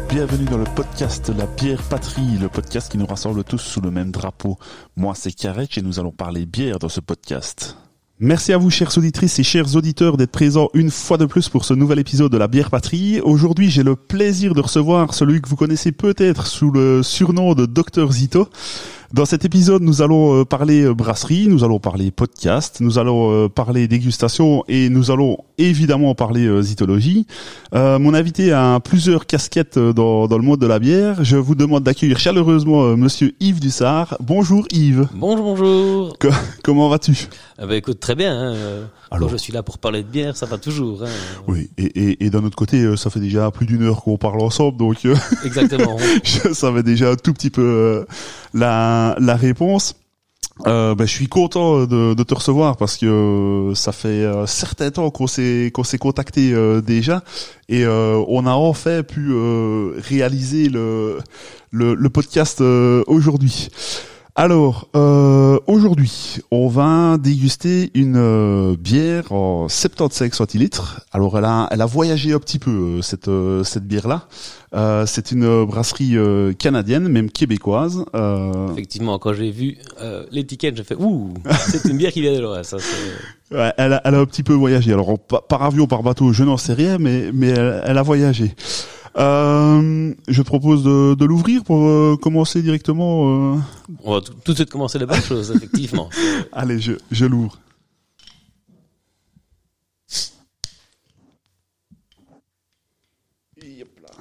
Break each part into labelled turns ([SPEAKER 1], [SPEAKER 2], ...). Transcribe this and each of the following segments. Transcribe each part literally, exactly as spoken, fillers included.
[SPEAKER 1] bienvenue dans le podcast La Bière Patrie, le podcast qui nous rassemble tous sous le même drapeau. Moi c'est Karech et nous allons parler bière dans ce podcast. Merci à vous chères auditrices et chers auditeurs d'être présents une fois de plus pour ce nouvel épisode de La Bière Patrie. Aujourd'hui j'ai le plaisir de recevoir celui que vous connaissez peut-être sous le surnom de Docteur Zito. Dans cet épisode, nous allons parler brasserie, nous allons parler podcast, nous allons parler dégustation et nous allons évidemment parler zytologie. Euh, mon invité a plusieurs casquettes dans, dans le monde de la bière. Je vous demande d'accueillir chaleureusement Monsieur Yves Dussard. Bonjour Yves.
[SPEAKER 2] Bonjour, bonjour.
[SPEAKER 1] Que, comment vas-tu ?
[SPEAKER 2] Ah bah écoute, très bien. Hein. Alors, quand je suis là pour parler de bière, ça va toujours. Hein.
[SPEAKER 1] Oui, et, et, et d'un autre côté, ça fait déjà plus d'une heure qu'on parle ensemble, donc euh,
[SPEAKER 2] exactement.
[SPEAKER 1] Je savais déjà un tout petit peu euh, la, la réponse. Euh, ben, je suis content de, de te recevoir parce que ça fait un certain temps qu'on s'est qu'on s'est contacté euh, déjà et euh, on a enfin pu euh, réaliser le le, le podcast euh, aujourd'hui. Alors, euh, aujourd'hui, on va déguster une euh, bière en soixante-quinze centilitres. Alors, elle a, elle a voyagé un petit peu, euh, cette, euh, cette bière-là. Euh, c'est une brasserie euh, canadienne, même québécoise. Euh...
[SPEAKER 2] Effectivement, quand j'ai vu euh, l'étiquette, j'ai fait « Ouh, c'est une bière qui vient de loin, ça c'est... »
[SPEAKER 1] Ouais, elle a, elle a un petit peu voyagé. Alors, par avion, par bateau, je n'en sais rien, mais, mais elle, elle a voyagé. Euh, je te propose de, de l'ouvrir pour euh, commencer directement. Euh...
[SPEAKER 2] On va tout, tout de suite commencer les bonnes choses, effectivement.
[SPEAKER 1] Allez, je, je l'ouvre. Et hop là.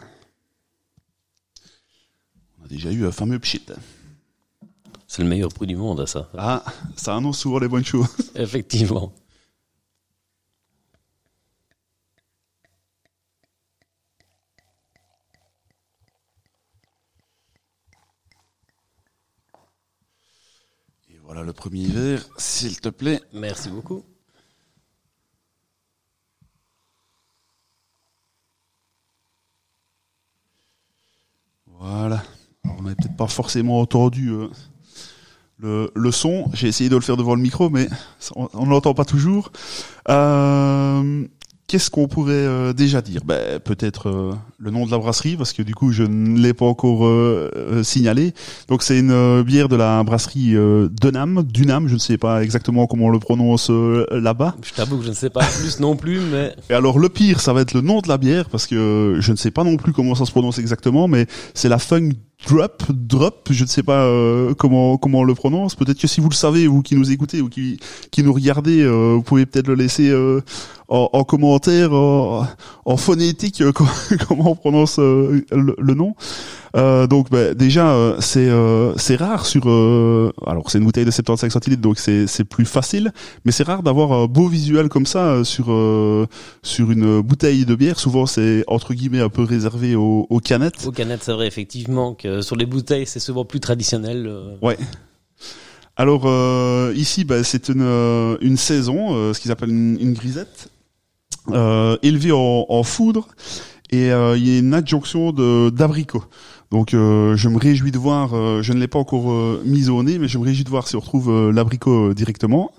[SPEAKER 1] On a déjà eu un fameux pchit.
[SPEAKER 2] C'est le meilleur prix du monde, ça.
[SPEAKER 1] Ah, ça annonce souvent les bonnes choses.
[SPEAKER 2] Effectivement.
[SPEAKER 1] Voilà le premier verre, s'il te plaît.
[SPEAKER 2] Merci beaucoup.
[SPEAKER 1] Voilà. Alors, on n'avait peut-être pas forcément entendu euh, le, le son. J'ai essayé de le faire devant le micro, mais on ne l'entend pas toujours. Euh, qu'est-ce qu'on pourrait euh, déjà dire ? Ben, peut-être euh, le nom de la brasserie, parce que du coup, je ne l'ai pas encore euh, euh, signalé. Donc, c'est une euh, bière de la brasserie euh, Dunham, Dunham, je ne sais pas exactement comment on le prononce euh, là-bas.
[SPEAKER 2] Je t'avoue que je ne sais pas plus non plus, mais...
[SPEAKER 1] Et alors, le pire, ça va être le nom de la bière, parce que je ne sais pas non plus comment ça se prononce exactement, mais c'est la Funk Drop, Drop, je ne sais pas euh, comment comment on le prononce. Peut-être que si vous le savez, vous qui nous écoutez ou qui qui nous regardez, euh, vous pouvez peut-être le laisser euh, en, en commentaire, en, en phonétique, euh, comment on prononce euh, le, le nom. Euh, donc bah, déjà euh, c'est euh, c'est rare sur euh, alors c'est une bouteille de soixante-quinze centilitres, donc c'est c'est plus facile, mais c'est rare d'avoir un beau visuel comme ça sur euh, sur une bouteille de bière. Souvent c'est entre guillemets un peu réservé aux, aux canettes.
[SPEAKER 2] Aux canettes, c'est vrai effectivement que sur les bouteilles c'est souvent plus traditionnel. Euh...
[SPEAKER 1] Ouais. Alors euh, ici bah, c'est une une saison, euh, ce qu'ils appellent une, une grisette, euh, élevée en, en foudre. Et euh, il y a une adjonction de d'abricot. Donc euh, je me réjouis de voir, euh, je ne l'ai pas encore euh, mise au nez, mais je me réjouis de voir si on retrouve euh, l'abricot euh, directement.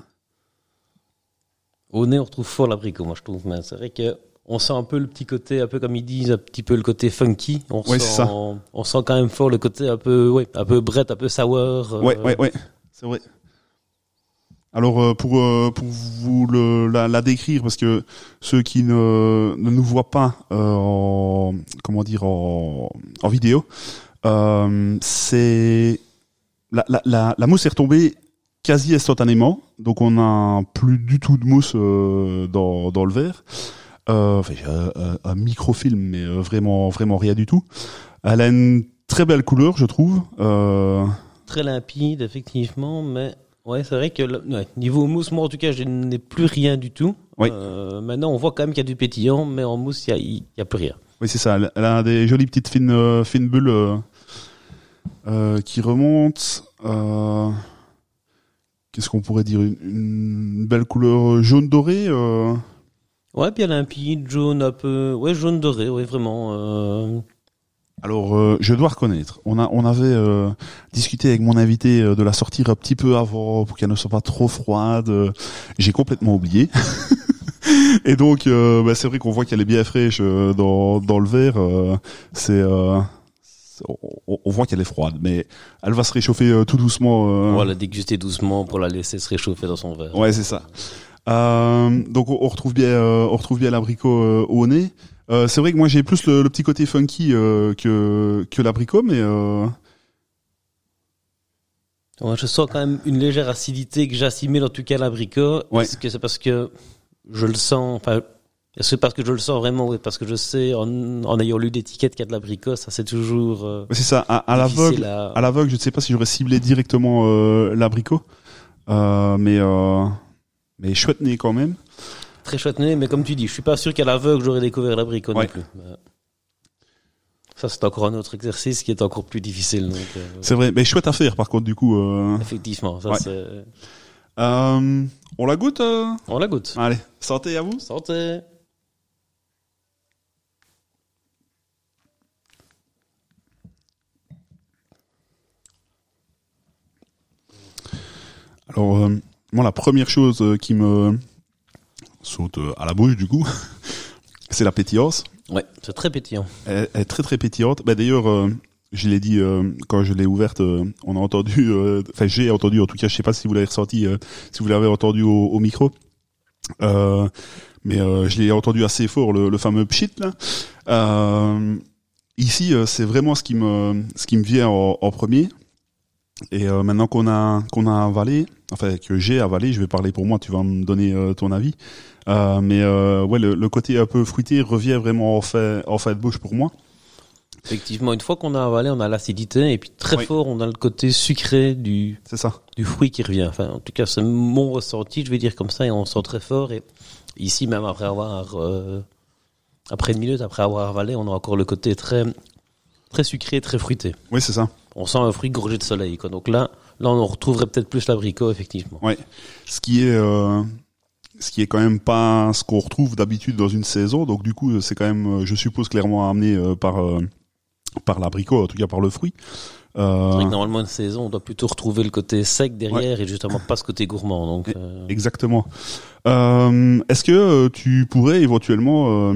[SPEAKER 2] Au nez on retrouve fort l'abricot, moi je trouve, mais c'est vrai que on sent un peu le petit côté, un peu comme ils disent, un petit peu le côté funky. On
[SPEAKER 1] ouais,
[SPEAKER 2] sent,
[SPEAKER 1] c'est ça.
[SPEAKER 2] On, on sent quand même fort le côté un peu, ouais, un peu brette, un peu sour. Euh...
[SPEAKER 1] Ouais, ouais, ouais, c'est vrai. Alors euh, pour euh, pour vous le, la, la décrire, parce que ceux qui ne ne nous voient pas euh, en comment dire en en vidéo, euh, c'est la, la la la mousse est retombée quasi instantanément, donc on a plus du tout de mousse euh, dans dans le verre. Euh, enfin, un, un microfilm, mais euh, vraiment vraiment rien du tout. Elle a une très belle couleur, je trouve. Euh...
[SPEAKER 2] Très limpide, effectivement, mais ouais, c'est vrai que ouais, niveau mousse, moi en tout cas, je n'ai plus rien du tout.
[SPEAKER 1] Oui.
[SPEAKER 2] Euh, maintenant, on voit quand même qu'il y a du pétillant, mais en mousse, il y a, il y a plus rien.
[SPEAKER 1] Oui, c'est ça. Elle a des jolies petites fines euh, fines bulles euh, euh, qui remontent. Euh, qu'est-ce qu'on pourrait dire, une, une belle couleur jaune doré. Euh...
[SPEAKER 2] Ouais, bien limpide, jaune un peu, ouais, jaune doré, ouais, vraiment. Euh...
[SPEAKER 1] Alors, euh, je dois reconnaître, on a, on avait euh, discuté avec mon invité euh, de la sortir un petit peu avant pour qu'elle ne soit pas trop froide. Euh, j'ai complètement oublié. Et donc, euh, bah, c'est vrai qu'on voit qu'elle est bien fraîche euh, dans, dans le verre. Euh, c'est, euh, c'est- on, on voit qu'elle est froide, mais elle va se réchauffer euh, tout doucement. Euh,
[SPEAKER 2] On va la déguster doucement pour la laisser se réchauffer dans son verre.
[SPEAKER 1] Ouais, c'est ça. Euh, donc, on, on retrouve bien, euh, on retrouve bien l'abricot euh, au nez. Euh, c'est vrai que moi, j'ai plus le, le petit côté funky euh, que que l'abricot, mais euh,
[SPEAKER 2] Ouais, je sens quand même une légère acidité que j'assimile en tout cas à l'abricot.
[SPEAKER 1] Ouais.
[SPEAKER 2] Est-ce que c'est parce que je le sens, enfin, est-ce que parce que je le sens vraiment, ou parce que je sais, en, en ayant lu l'étiquette qu'il y a de l'abricot, ça c'est toujours euh,
[SPEAKER 1] c'est ça. À, à
[SPEAKER 2] difficile
[SPEAKER 1] l'aveugle,
[SPEAKER 2] à...
[SPEAKER 1] à l'aveugle, je ne sais pas si j'aurais ciblé directement euh, l'abricot, euh, mais euh, mais chouette nez quand même.
[SPEAKER 2] Très chouette nez, mais comme tu dis, je suis pas sûr qu'à l'aveugle j'aurais découvert l'abricot
[SPEAKER 1] Ouais.
[SPEAKER 2] non plus. Mais ça c'est encore un autre exercice qui est encore plus difficile. Donc, euh,
[SPEAKER 1] C'est vrai, mais chouette à faire par contre du coup. Euh,
[SPEAKER 2] effectivement, ça
[SPEAKER 1] Ouais.
[SPEAKER 2] c'est...
[SPEAKER 1] euh, on la goûte euh
[SPEAKER 2] On la goûte.
[SPEAKER 1] Allez, santé à vous.
[SPEAKER 2] Santé.
[SPEAKER 1] Alors, euh, moi, la première chose euh, qui me saute euh, à la bouche, du coup, c'est la pétillance.
[SPEAKER 2] Ouais, c'est très pétillant.
[SPEAKER 1] Elle, elle est très très pétillante. Bah, d'ailleurs, euh, je l'ai dit euh, quand je l'ai ouverte, euh, on a entendu, euh, enfin j'ai entendu, en tout cas, je sais pas si vous l'avez ressenti, euh, si vous l'avez entendu au, au micro, euh, mais euh, je l'ai entendu assez fort, le, le fameux pchit là. Euh, ici, euh, c'est vraiment ce qui me, ce qui me vient en, en premier. Et euh, maintenant qu'on a qu'on a avalé, enfin que j'ai avalé, je vais parler pour moi, tu vas me donner euh, ton avis. Euh, mais euh, ouais, le, le côté un peu fruité revient vraiment en fait en fait de bouche pour moi.
[SPEAKER 2] Effectivement, une fois qu'on a avalé, on a l'acidité, et puis très
[SPEAKER 1] Oui.
[SPEAKER 2] fort, on a le côté sucré du,
[SPEAKER 1] C'est ça.
[SPEAKER 2] du fruit qui revient. Enfin, en tout cas, c'est mon ressenti, je vais dire comme ça, et on sent très fort. Et ici, même après avoir, euh, après une minute, après avoir avalé, on a encore le côté très, très sucré, très fruité.
[SPEAKER 1] Oui, c'est ça.
[SPEAKER 2] On sent un fruit gorgé de soleil, quoi. Donc là, là, on retrouverait peut-être plus l'abricot, effectivement.
[SPEAKER 1] Ouais. Ce qui est euh, ce qui est quand même pas ce qu'on retrouve d'habitude dans une saison. Donc du coup, c'est quand même, je suppose, clairement amené euh, par euh, par l'abricot, en tout cas par le fruit. Euh,
[SPEAKER 2] C'est vrai que normalement, une saison, on doit plutôt retrouver le côté sec derrière et justement pas ce côté gourmand. Donc, euh,
[SPEAKER 1] Exactement. Euh, est-ce que euh, tu pourrais éventuellement euh,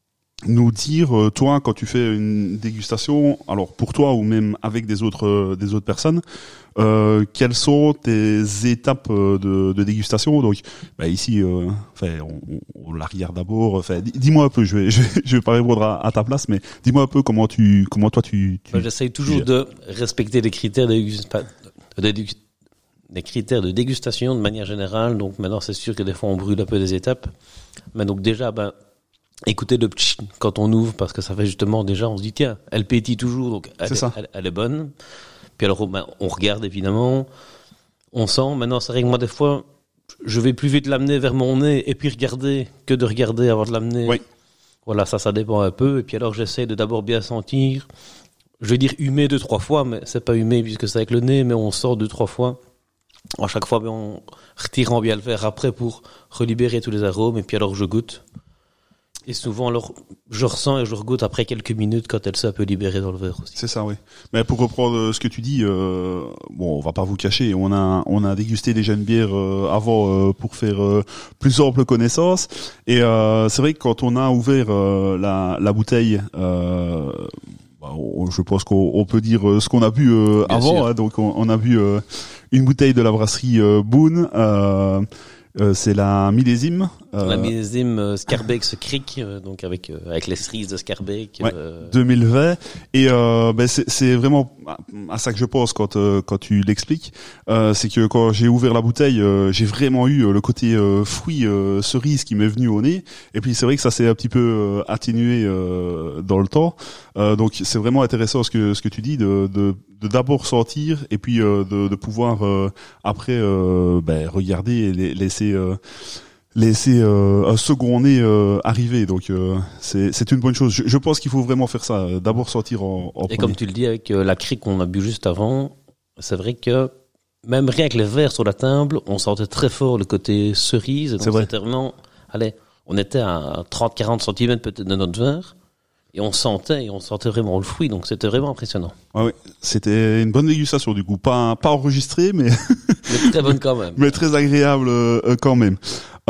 [SPEAKER 1] nous dire, euh, toi, quand tu fais une dégustation, alors pour toi ou même avec des autres euh, des autres personnes, euh, quelles sont tes étapes euh, de, de dégustation? Donc, bah ici, euh, enfin, on, on, on la regarde d'abord. Enfin, dis- dis-moi un peu. Je vais je vais, je vais pas répondre à, à ta place, mais dis-moi un peu comment tu comment toi tu. tu...
[SPEAKER 2] moi, j'essaye toujours
[SPEAKER 1] tu-
[SPEAKER 2] de respecter les critères de, dégust- pas- de dég- des critères de dégustation de manière générale. Donc maintenant, c'est sûr que des fois, on brûle un peu des étapes. Mais donc déjà, ben, écoutez le ptsch quand on ouvre, parce que ça fait justement déjà, on se dit tiens, elle pétille toujours, donc elle,
[SPEAKER 1] C'est
[SPEAKER 2] est,
[SPEAKER 1] ça.
[SPEAKER 2] elle, elle est bonne. Puis alors, ben, on regarde évidemment, on sent. Maintenant, c'est vrai que moi, des fois, je vais plus vite l'amener vers mon nez et puis regarder que de regarder avant de l'amener.
[SPEAKER 1] Oui.
[SPEAKER 2] Voilà, ça, ça dépend un peu. Et puis alors, j'essaie de d'abord bien sentir. Je vais dire humer deux, trois fois, mais c'est pas humer puisque c'est avec le nez, mais on sort deux, trois fois. À chaque fois, ben, on retirant bien le verre après pour relibérer tous les arômes. Et puis alors, je goûte. Et souvent, alors, je ressens et je regoute après quelques minutes quand elle s'est un peu libérée dans le verre aussi.
[SPEAKER 1] C'est ça, oui. Mais pour reprendre euh, ce que tu dis, euh, bon, on va pas vous cacher, on a on a dégusté déjà une bière euh, avant euh, pour faire euh, plus ample connaissance. Et euh, c'est vrai que quand on a ouvert euh, la la bouteille, euh, bah, on- je pense qu'on on peut dire euh, ce qu'on a bu euh,
[SPEAKER 2] Bien
[SPEAKER 1] avant.
[SPEAKER 2] sûr.
[SPEAKER 1] Hein, donc on, on a bu euh, une bouteille de la brasserie euh, Boone. Euh, euh, c'est la millésime. euh,
[SPEAKER 2] La millésime euh, Scarbeck Creek, euh, donc avec euh, avec les cerises de Scarbeck.
[SPEAKER 1] Ouais.
[SPEAKER 2] euh,
[SPEAKER 1] deux mille vingt et euh, ben c'est c'est vraiment à ça que je pense quand euh, quand tu l'expliques, euh, c'est que quand j'ai ouvert la bouteille, euh, j'ai vraiment eu euh, le côté euh, fruit euh, cerise qui m'est venu au nez, et puis c'est vrai que ça s'est un petit peu euh, atténué euh, dans le temps, euh, donc c'est vraiment intéressant ce que ce que tu dis de de de d'abord sentir et puis euh, de de pouvoir euh, après euh, ben regarder et la- laisser euh, laisser euh, un second nez euh, arriver, donc euh, c'est c'est une bonne chose. Je, je pense qu'il faut vraiment faire ça, euh, d'abord sortir en, en
[SPEAKER 2] Et
[SPEAKER 1] premier.
[SPEAKER 2] comme tu le dis avec euh, la crique qu'on a bu juste avant, c'est vrai que même rien que les verres sur la table, on sentait très fort le côté cerise. Donc
[SPEAKER 1] C'est vrai.
[SPEAKER 2] c'était vraiment, allez, on était à trente à quarante centimètres peut-être de notre verre. Et on sentait, et on sentait vraiment le fruit. Donc c'était vraiment impressionnant.
[SPEAKER 1] Ouais, ouais. C'était une bonne dégustation du coup, pas pas enregistrée, mais
[SPEAKER 2] Mais très bonne quand même.
[SPEAKER 1] mais très agréable euh, euh, quand même.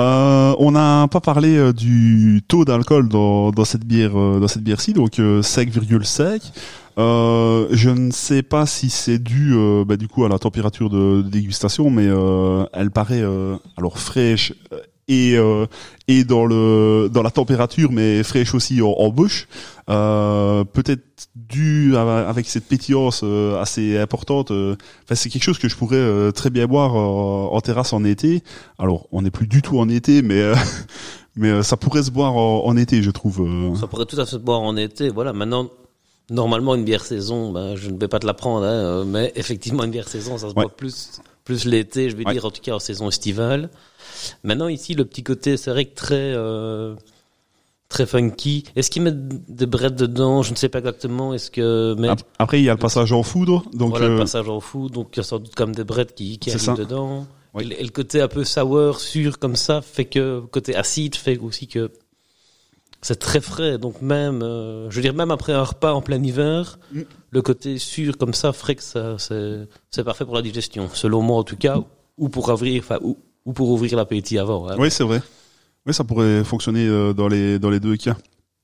[SPEAKER 1] Euh, on n'a pas parlé euh, du taux d'alcool dans, dans cette bière, euh, dans cette bière-ci, donc euh, cinq virgule cinq. Euh, je ne sais pas si c'est dû, euh, bah, du coup, à la température de, de dégustation, mais euh, elle paraît euh, alors fraîche et euh, et dans le dans la température, mais fraîche aussi en, en bouche. Euh, peut-être dû à, avec cette pétillance euh, assez importante. Euh, enfin, c'est quelque chose que je pourrais euh, très bien boire euh, en terrasse en été. Alors, on n'est plus du tout en été, mais euh, mais euh, ça pourrait se boire en, en été, je trouve. Euh.
[SPEAKER 2] Ça pourrait tout à fait se boire en été. Voilà. Maintenant, normalement, une bière saison, ben, je ne vais pas te la prendre, hein, mais effectivement, une bière saison, ça se
[SPEAKER 1] Ouais.
[SPEAKER 2] boit plus plus l'été, je vais
[SPEAKER 1] Ouais.
[SPEAKER 2] dire, en tout cas en saison estivale. Maintenant, ici, le petit côté, c'est vrai que très euh, très funky. Est-ce qu'ils mettent des brettes dedans? Je ne sais pas exactement. Est-ce que mais
[SPEAKER 1] Ap- Après, il y a le passage en foudre, donc
[SPEAKER 2] voilà le
[SPEAKER 1] euh,
[SPEAKER 2] passage en fou, donc il y a sans doute comme des brettes qui, qui
[SPEAKER 1] C'est
[SPEAKER 2] arrivent
[SPEAKER 1] ça.
[SPEAKER 2] dedans.
[SPEAKER 1] Oui.
[SPEAKER 2] Et, le- et le côté un peu sour, sûr comme ça, fait que côté acide fait aussi que c'est très frais. Donc même, euh, je veux dire même après un repas en plein hiver,
[SPEAKER 1] Mm.
[SPEAKER 2] le côté sûr comme ça ferait que ça c'est c'est parfait pour la digestion, selon moi en tout cas, ou pour ouvrir, enfin ou, ou pour ouvrir l'appétit avant. Hein.
[SPEAKER 1] oui, c'est vrai. Oui, ça pourrait fonctionner euh, dans les dans les deux cas.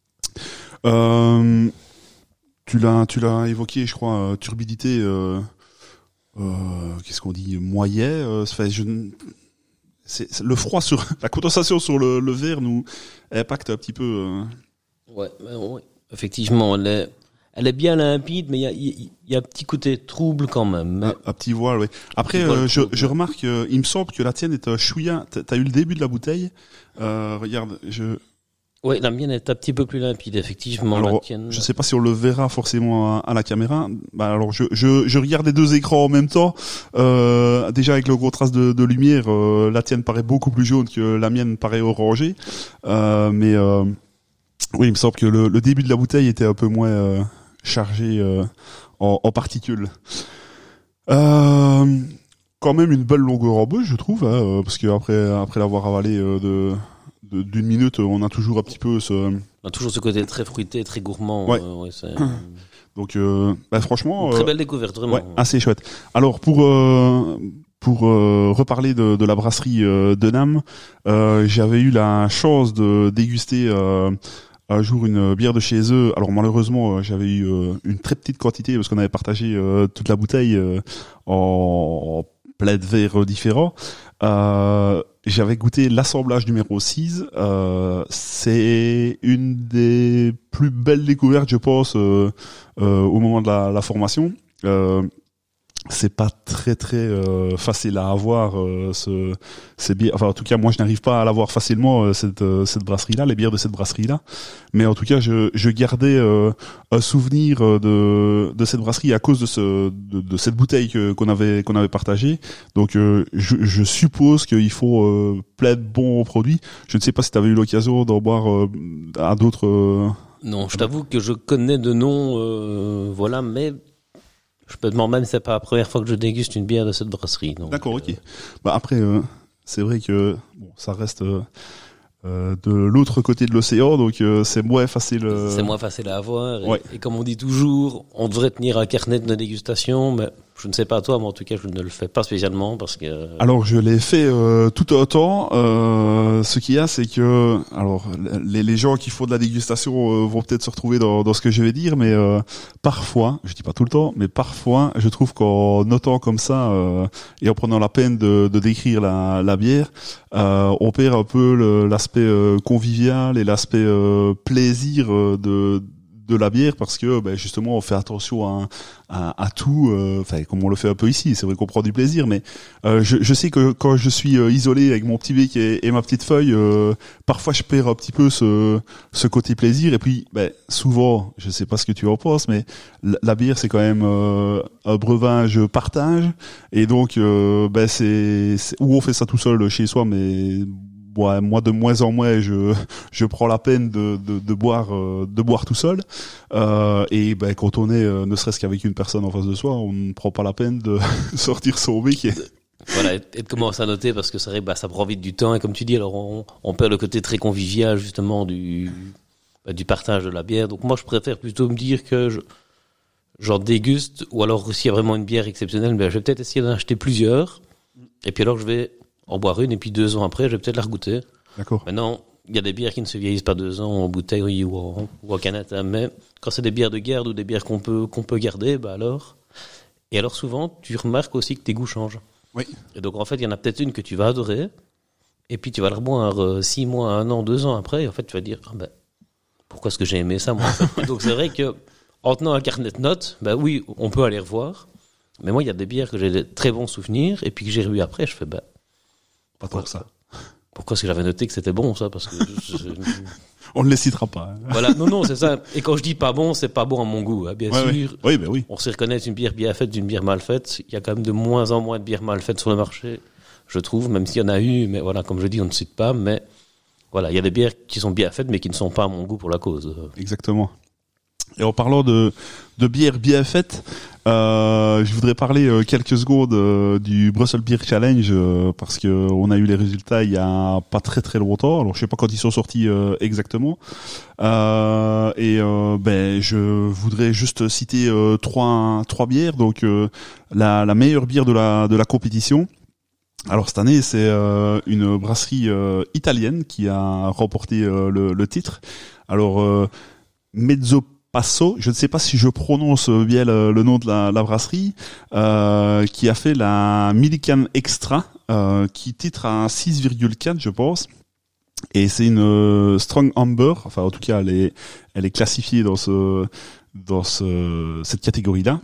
[SPEAKER 1] Euh, tu l'as tu l'as évoqué, je crois, euh, turbidité. Euh, euh, qu'est-ce qu'on dit, moyen. Euh, fait, je, ne- c'est, c'est- le froid sur la condensation sur le, le verre nous impacte un petit peu. Euh,
[SPEAKER 2] Ouais, mais ouais. Effectivement, elle est elle est bien limpide, mais il y a, il y, il y a un petit côté trouble quand même. Mais-
[SPEAKER 1] un, un petit voile, oui. Après,
[SPEAKER 2] Petit voile
[SPEAKER 1] euh, je,
[SPEAKER 2] trouble.
[SPEAKER 1] je remarque, euh, il me semble que la tienne est un chouïa. T'as, t'as eu le début de la bouteille. Euh, regarde, je
[SPEAKER 2] Ouais, la mienne est un petit peu plus limpide, effectivement.
[SPEAKER 1] Alors,
[SPEAKER 2] la tienne.
[SPEAKER 1] je sais pas si on le verra forcément à, à la caméra. Bah alors, je, je, je regarde les deux écrans en même temps. Euh, déjà avec le gros trace de, de lumière, euh, la tienne paraît beaucoup plus jaune que la mienne paraît orangée. Euh, mais euh, oui, il me semble que le, le début de la bouteille était un peu moins euh, chargé euh, en, en particules. Euh, quand même une belle longueur en bouche, je trouve, hein, euh, parce que après après l'avoir avalé euh, de de- d'une minute, on a toujours un petit peu ce
[SPEAKER 2] On a toujours ce côté très fruité, très gourmand.
[SPEAKER 1] Ouais.
[SPEAKER 2] euh, ouais, c'est
[SPEAKER 1] donc euh, bah franchement
[SPEAKER 2] une très
[SPEAKER 1] euh,
[SPEAKER 2] belle découverte, vraiment.
[SPEAKER 1] ouais, assez chouette. Alors pour euh, pour euh, reparler de, de la brasserie euh, de Nam, euh, j'avais eu la chance de déguster euh, un jour une bière de chez eux. Alors malheureusement, euh, j'avais eu euh, une très petite quantité parce qu'on avait partagé euh, toute la bouteille euh, en, en plein de verres différents. Euh, j'avais goûté l'assemblage numéro six. Euh, c'est une des plus belles découvertes, je pense, euh, euh, au moment de la, la formation. Euh, c'est pas très très euh, facile à avoir euh, ce ces bières, enfin en tout cas moi je n'arrive pas à l'avoir facilement euh, cette euh, cette brasserie là, les bières de cette brasserie là, mais en tout cas je je gardais euh, un souvenir euh, de de cette brasserie à cause de ce de, de cette bouteille que, qu'on avait qu'on avait partagée. Donc euh, je je suppose qu'il faut euh, plein de bons produits. Je ne sais pas si tu avais eu l'occasion d'en boire euh, à d'autres euh,
[SPEAKER 2] Non, je t'avoue que je connais de nom, euh, voilà, mais je peux demander même si c'est pas la première fois que je déguste une bière de cette brasserie. Donc,
[SPEAKER 1] D'accord,
[SPEAKER 2] euh,
[SPEAKER 1] ok. Bah après, euh, c'est vrai que bon, ça reste euh, euh, de l'autre côté de l'océan, donc euh, c'est moins facile. euh,
[SPEAKER 2] C'est moins facile à avoir. Et,
[SPEAKER 1] Ouais.
[SPEAKER 2] et comme on dit toujours, on devrait tenir un carnet de dégustation, mais je ne sais pas toi, mais en tout cas, je ne le fais pas spécialement parce que.
[SPEAKER 1] Alors je l'ai fait euh, tout autant. Euh, ce qu'il y a, c'est que alors les, les gens qui font de la dégustation euh, vont peut-être se retrouver dans, dans ce que je vais dire, mais euh, parfois, je dis pas tout le temps, mais parfois, je trouve qu'en notant comme ça euh, et en prenant la peine de, de décrire la, la bière, euh, on perd un peu le, l'aspect euh, convivial et l'aspect euh, plaisir euh, de de la bière parce que ben, justement on fait attention à, à, à tout, enfin euh, comme on le fait un peu ici. C'est vrai qu'on prend du plaisir, mais euh, je, je sais que quand je suis euh, isolé avec mon petit bec et, et ma petite feuille, euh, parfois je perds un petit peu ce, ce côté plaisir. Et puis ben, souvent, je sais pas ce que tu en penses, mais la, la bière c'est quand même euh, un breuvage partage, et donc euh, ben c'est, c'est où on fait ça tout seul chez soi, mais ouais, moi de moins en moins je je prends la peine de de, de boire euh, de boire tout seul, euh, et ben quand on est euh, ne serait-ce qu'avec une personne en face de soi, on ne prend pas la peine de sortir son bec et...
[SPEAKER 2] Voilà, et de commencer à noter parce que c'est vrai, bah, ça prend vite du temps et comme tu dis, alors on, on perd le côté très convivial justement du bah, du partage de la bière. Donc moi je préfère plutôt me dire que je j'en déguste, ou alors s'il y a vraiment une bière exceptionnelle, ben je vais peut-être essayer d'en acheter plusieurs et puis alors je vais en boire une et puis deux ans après, je vais peut-être la regoûter.
[SPEAKER 1] D'accord.
[SPEAKER 2] Maintenant, il y a des bières qui ne se vieillissent pas deux ans en bouteille ou en, ou en canette, hein, mais quand c'est des bières de garde ou des bières qu'on peut, qu'on peut garder, bah alors. Et alors souvent, tu remarques aussi que tes goûts changent.
[SPEAKER 1] Oui.
[SPEAKER 2] Et donc en fait, il y en a peut-être une que tu vas adorer, et puis tu vas la reboire euh, six mois, un an, deux ans après, et en fait, tu vas dire, ah ben, pourquoi est-ce que j'ai aimé ça, moi en fait. Donc c'est vrai que, en tenant un carnet de notes, bah oui, on peut aller revoir, mais moi, il y a des bières que j'ai des très bons souvenirs, et puis que j'ai revu après, je fais, bah,
[SPEAKER 1] Pas tant que ça.
[SPEAKER 2] Pourquoi est-ce que j'avais noté que c'était bon, ça? Parce que je, je...
[SPEAKER 1] On ne les citera pas. Hein.
[SPEAKER 2] Voilà, non, non, c'est ça. Et quand je dis pas bon, c'est pas bon à mon goût, hein, bien
[SPEAKER 1] ouais,
[SPEAKER 2] sûr.
[SPEAKER 1] Ouais. Oui, ben oui.
[SPEAKER 2] On sait reconnaître une bière bien faite d'une bière mal faite. Il y a quand même de moins en moins de bières mal faites sur le marché, je trouve, même s'il y en a eu, mais voilà, comme je dis, on ne cite pas, mais voilà, il y a des bières qui sont bien faites, mais qui ne sont pas à mon goût pour la cause.
[SPEAKER 1] Exactement. Et en parlant de, de bières bien faites, euh, je voudrais parler euh, quelques secondes euh, du Brussels Beer Challenge euh, parce que on a eu les résultats il y a pas très très longtemps. Alors je sais pas quand ils sont sortis euh, exactement. Euh, et euh, ben je voudrais juste citer euh, trois trois bières. Donc euh, la, la meilleure bière de la de la compétition. Alors cette année, c'est euh, une brasserie euh, italienne qui a remporté euh, le, le titre. Alors euh, Mezzo Passo, je ne sais pas si je prononce bien le, le nom de la, la brasserie, euh, qui a fait la Millican Extra, euh, qui titre à six virgule quatre, je pense. Et c'est une euh, Strong Amber, enfin en tout cas elle est, elle est classifiée dans ce, dans ce, cette catégorie-là.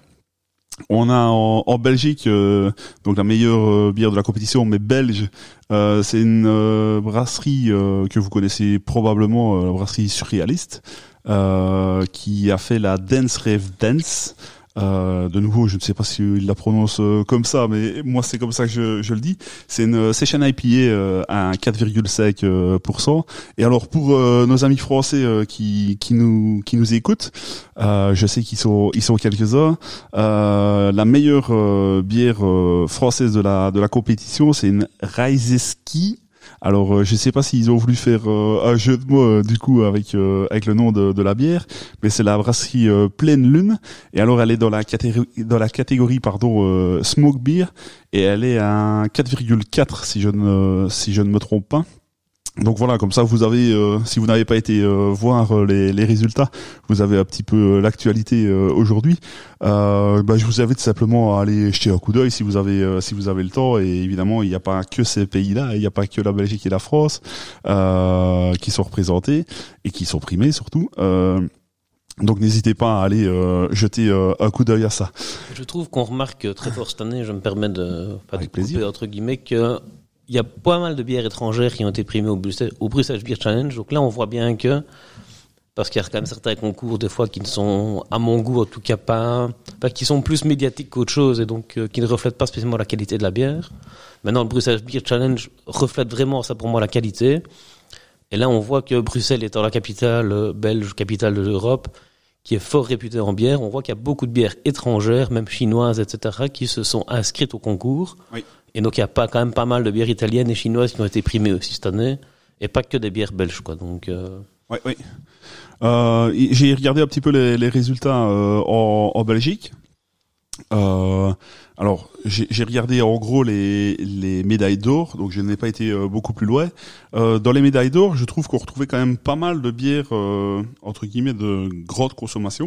[SPEAKER 1] On a en, en Belgique euh, donc la meilleure euh, bière de la compétition, mais belge. Euh, c'est une euh, brasserie euh, que vous connaissez probablement, euh, la brasserie surréaliste, euh, qui a fait la Dance Rave Dance. Euh, de nouveau, je ne sais pas s'il la prononce euh, comme ça, mais moi c'est comme ça que je, je le dis. C'est une session I P A euh, à quatre virgule cinq pour cent. Et alors pour euh, nos amis français euh, qui qui nous qui nous écoutent, euh, je sais qu'ils sont ils sont quelques-uns. Euh, la meilleure euh, bière euh, française de la de la compétition, c'est une Reiseski. Alors, euh, je sais pas s'ils ont voulu faire euh, un jeu de mots euh, du coup avec euh, avec le nom de, de la bière, mais c'est la brasserie euh, Pleine Lune. Et alors, elle est dans la catégorie dans la catégorie pardon euh, smoke beer et elle est à quatre virgule quatre si je ne si je ne me trompe pas. Donc voilà, comme ça vous avez, euh, si vous n'avez pas été euh, voir euh, les, les résultats, vous avez un petit peu euh, l'actualité euh, aujourd'hui. Euh, bah, je vous invite simplement à aller jeter un coup d'œil si vous avez euh, si vous avez le temps. Et évidemment, il n'y a pas que ces pays-là, il n'y a pas que la Belgique et la France euh, qui sont représentés et qui sont primés surtout. Euh, donc n'hésitez pas à aller euh, jeter euh, un coup d'œil à ça.
[SPEAKER 2] Je trouve qu'on remarque très fort cette année, je me permets de pas
[SPEAKER 1] Avec
[SPEAKER 2] de couper,
[SPEAKER 1] plaisir.
[SPEAKER 2] entre guillemets, que il y a pas mal de bières étrangères qui ont été primées au Bruxelles, au Bruxelles Beer Challenge. Donc là, on voit bien que, parce qu'il y a quand même certains concours, des fois, qui ne sont, à mon goût, en tout cas pas, pas qui sont plus médiatiques qu'autre chose et donc euh, qui ne reflètent pas spécialement la qualité de la bière. Maintenant, le Bruxelles Beer Challenge reflète vraiment, ça pour moi, la qualité. Et là, on voit que Bruxelles étant la capitale euh, belge, capitale de l'Europe, qui est fort réputée en bière, on voit qu'il y a beaucoup de bières étrangères, même chinoises, et cetera, qui se sont inscrites au concours.
[SPEAKER 1] Oui.
[SPEAKER 2] Et donc, il y a pas, quand même pas mal de bières italiennes et chinoises qui ont été primées aussi cette année. Et pas que des bières belges, quoi. Donc, euh...
[SPEAKER 1] Ouais, oui. Euh, j'ai regardé un petit peu les, les résultats euh, en, en Belgique. Euh, alors, j'ai, j'ai regardé en gros les, les médailles d'or, donc je n'ai pas été euh, beaucoup plus loin. Euh, dans les médailles d'or, je trouve qu'on retrouvait quand même pas mal de bières euh, entre guillemets de grande consommation.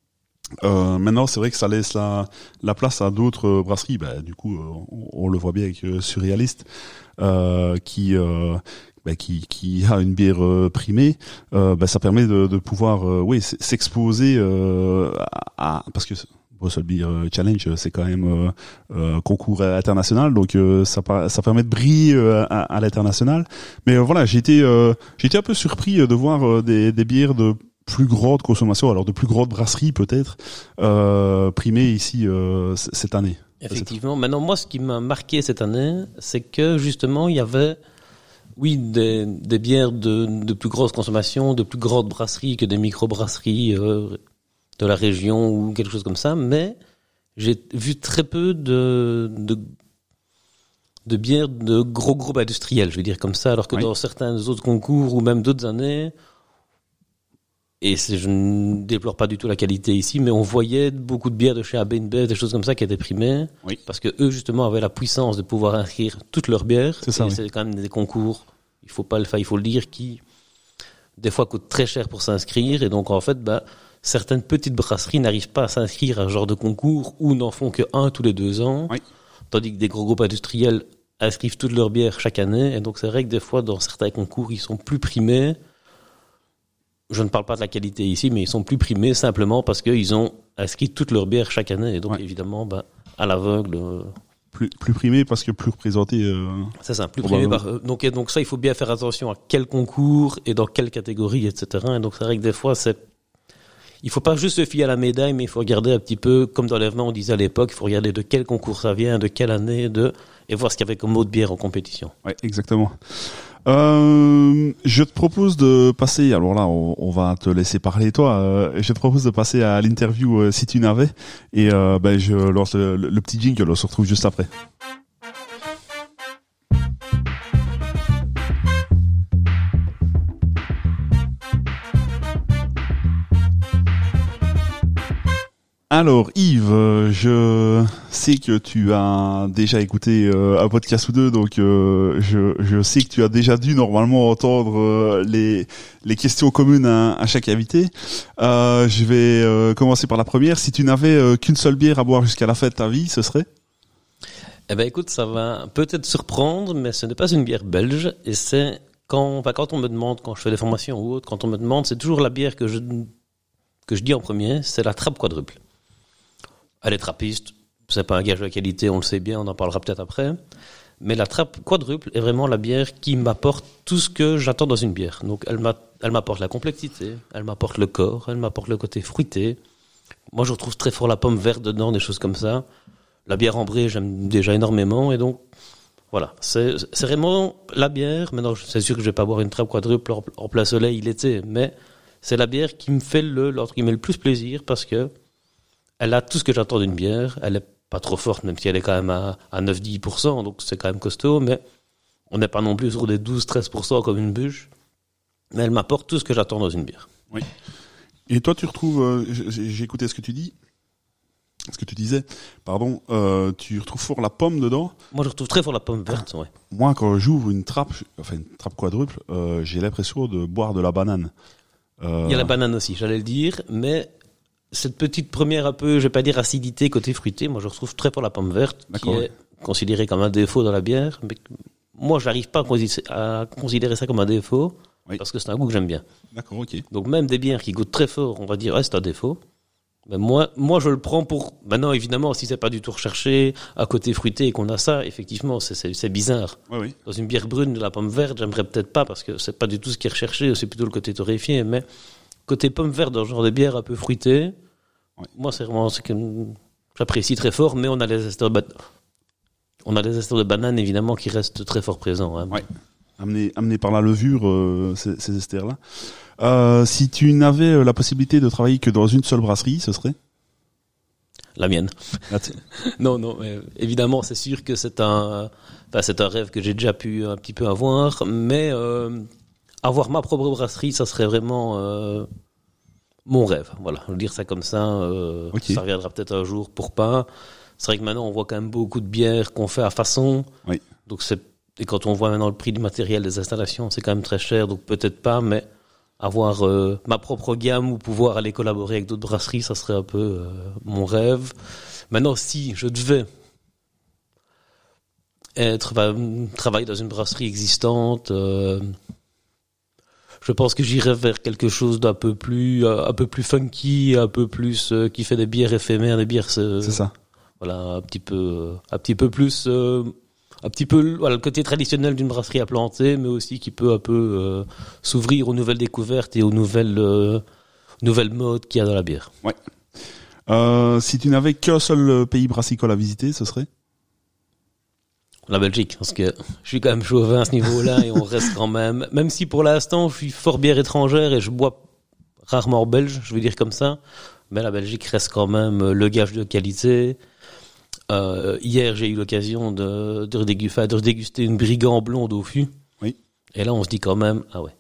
[SPEAKER 1] Euh, maintenant, c'est vrai que ça laisse la, la place à d'autres euh, brasseries. Bah, du coup, euh, on, on le voit bien avec euh, Surréaliste, euh, qui, euh, bah, qui, qui a une bière euh, primée. Euh, bah, ça permet de, de pouvoir, euh, oui, s'exposer euh, à, à, parce que Brussels Beer Challenge, c'est quand même euh, un concours international, donc euh, ça, ça permet de briller euh, à, à l'international. Mais euh, voilà, j'ai été, euh, j'ai été un peu surpris de voir euh, des, des bières de plus grande consommation, alors de plus grande brasserie peut-être, euh, primée ici euh, c- cette année.
[SPEAKER 2] Effectivement. Maintenant, moi, ce qui m'a marqué cette année, c'est que justement, il y avait, oui, des, des bières de, de plus grosse consommation, de plus grandes brasseries que des micro-brasseries euh, de la région ou quelque chose comme ça, mais j'ai vu très peu de, de, de bières de gros groupes industriels, je veux dire comme ça, alors que
[SPEAKER 1] oui.
[SPEAKER 2] dans certains autres concours ou même d'autres années, Et c'est, je ne déplore pas du tout la qualité ici, mais on voyait beaucoup de bières de chez A B N B, des choses comme ça qui étaient primées,
[SPEAKER 1] Oui.
[SPEAKER 2] parce que eux justement avaient la puissance de pouvoir inscrire toutes leurs bières.
[SPEAKER 1] C'est ça,
[SPEAKER 2] et
[SPEAKER 1] oui.
[SPEAKER 2] c'est quand même des concours, il faut pas le faire, il faut le dire, qui des fois coûtent très cher pour s'inscrire, et donc en fait, bah, certaines petites brasseries n'arrivent pas à s'inscrire à ce genre de concours ou n'en font que un tous les deux ans,
[SPEAKER 1] Oui.
[SPEAKER 2] tandis que des gros groupes industriels inscrivent toutes leurs bières chaque année, et donc c'est vrai que des fois dans certains concours ils sont plus primés. Je ne parle pas de la qualité ici, mais ils sont plus primés simplement parce qu'ils ont inscrit toutes leurs bières chaque année. Et donc,
[SPEAKER 1] Ouais.
[SPEAKER 2] évidemment, bah, à l'aveugle, euh,
[SPEAKER 1] Plus, plus primé parce que plus représenté. Euh...
[SPEAKER 2] c'est ça, plus primé
[SPEAKER 1] Probablement.
[SPEAKER 2] par eux. Donc, et donc ça, il faut bien faire attention à quel concours et dans quelle catégorie, et cetera. Et donc, c'est vrai que des fois, c'est, il faut pas juste se fier à la médaille, mais il faut regarder un petit peu, comme dans l'E V E, on disait à l'époque, il faut regarder de quel concours ça vient, de quelle année, de, et voir ce qu'il y avait comme autre bière en compétition.
[SPEAKER 1] Ouais, exactement. Euh, je te propose de passer. Alors là, on, on va te laisser parler toi. Euh, je te propose de passer à l'interview euh, si tu n'avais. Et euh, ben je lance le, le, le petit jingle. On se retrouve juste après. Alors Yves, euh, je sais que tu as déjà écouté euh, un podcast ou deux, donc euh, je, je sais que tu as déjà dû normalement entendre euh, les, les questions communes à, à chaque invité. Euh, je vais euh, commencer par la première. Si tu n'avais euh, qu'une seule bière à boire jusqu'à la fin de ta vie, ce serait ?
[SPEAKER 2] Eh ben, écoute, ça va peut-être surprendre, mais ce n'est pas une bière belge, et c'est quand, enfin, quand on me demande, quand je fais des formations ou autre, quand on me demande, c'est toujours la bière que je, que je dis en premier, c'est la Trappe quadruple. Elle est trappiste, c'est pas un gage de qualité, on le sait bien, on en parlera peut-être après. Mais la Trappe quadruple est vraiment la bière qui m'apporte tout ce que j'attends dans une bière. Donc elle, m'a, elle m'apporte la complexité, elle m'apporte le corps, elle m'apporte le côté fruité. Moi je retrouve très fort la pomme verte dedans, des choses comme ça. La bière ambrée, j'aime déjà énormément. Et donc voilà, c'est, c'est vraiment la bière. Maintenant c'est sûr que je vais pas boire une Trappe quadruple en, en plein soleil l'été, mais c'est la bière qui me fait le, entre guillemets, le plus plaisir parce que elle a tout ce que j'attends d'une bière. Elle est pas trop forte, même si elle est quand même à, à neuf à dix pour cent, donc c'est quand même costaud, mais on n'est pas non plus sur des douze à treize pour cent comme une bûche. Mais elle m'apporte tout ce que j'attends dans une bière.
[SPEAKER 1] Oui. Et toi, tu retrouves, euh, j'ai, j'ai écouté ce que tu dis, ce que tu disais, pardon, euh, tu retrouves fort la pomme dedans.
[SPEAKER 2] Moi, je retrouve très fort la pomme verte, ouais.
[SPEAKER 1] Moi, quand j'ouvre une trappe, enfin une trappe quadruple, euh, j'ai l'impression de boire de la banane. Euh...
[SPEAKER 2] Il y a la banane aussi, j'allais le dire, mais cette petite première un peu, je vais pas dire acidité côté fruité, moi je retrouve très fort la pomme verte,
[SPEAKER 1] D'accord,
[SPEAKER 2] qui
[SPEAKER 1] oui.
[SPEAKER 2] est considérée comme un défaut dans la bière. Mais moi, j'arrive pas à considérer, à considérer ça comme un défaut,
[SPEAKER 1] Oui.
[SPEAKER 2] parce que c'est un goût que j'aime bien.
[SPEAKER 1] D'accord, ok.
[SPEAKER 2] Donc même des bières qui goûtent très fort, on va dire, ouais, c'est un défaut. Mais moi, moi, je le prends pour. Maintenant, évidemment, si c'est pas du tout recherché, à côté fruité et qu'on a ça, effectivement, c'est, c'est, c'est bizarre.
[SPEAKER 1] Oui, oui.
[SPEAKER 2] Dans une bière brune, de la pomme verte, j'aimerais peut-être pas parce que c'est pas du tout ce qui est recherché, c'est plutôt le côté torréfié. Mais côté pomme verte, dans ce genre de bière un peu fruitée,
[SPEAKER 1] Ouais.
[SPEAKER 2] moi, c'est vraiment ce que j'apprécie très fort. Mais on a les esters de, ba... on a les esters de banane évidemment qui restent très fort présents. Hein.
[SPEAKER 1] Ouais. Amené, amené par la levure, euh, ces, ces esters-là. Euh, si tu n'avais la possibilité de travailler que dans une seule brasserie, ce serait ?
[SPEAKER 2] La mienne.
[SPEAKER 1] Là, t-
[SPEAKER 2] Non, non, mais évidemment, c'est sûr que c'est un, enfin, c'est un rêve que j'ai déjà pu un petit peu avoir, mais euh, avoir ma propre brasserie, ça serait vraiment euh, mon rêve. Voilà, je veux dire ça comme ça. Euh,
[SPEAKER 1] Ok.
[SPEAKER 2] Ça reviendra peut-être un jour pour pas. C'est vrai que maintenant, on voit quand même beaucoup de bières qu'on fait à façon.
[SPEAKER 1] Oui.
[SPEAKER 2] Donc c'est, et quand on voit maintenant le prix du matériel des installations, c'est quand même très cher, donc peut-être pas, mais avoir euh, ma propre gamme ou pouvoir aller collaborer avec d'autres brasseries, ça serait un peu euh, mon rêve. Maintenant, si je devais être, bah, travailler dans une brasserie existante, euh, je pense que j'irais vers quelque chose d'un peu plus, euh, un peu plus funky, un peu plus euh, qui fait des bières éphémères, des bières, euh,
[SPEAKER 1] c'est ça.
[SPEAKER 2] voilà, un petit peu, un petit peu plus. Euh, un petit peu voilà, le côté traditionnel d'une brasserie à planter, mais aussi qui peut un peu euh, s'ouvrir aux nouvelles découvertes et aux nouvelles, euh, nouvelles modes qu'il y a dans la bière.
[SPEAKER 1] Ouais. Euh, si tu n'avais qu'un seul pays brassicole à visiter, ce serait ?
[SPEAKER 2] La Belgique, parce que je suis quand même chauvin à ce niveau-là et on reste quand même, même si pour l'instant je suis fort bière étrangère et je bois rarement belge, je vais dire comme ça, mais la Belgique reste quand même le gage de qualité. Euh, hier, j'ai eu l'occasion de, de, redéguster, de redéguster une Brigand blonde au fût.
[SPEAKER 1] Oui.
[SPEAKER 2] Et là, on se dit quand même, ah ouais,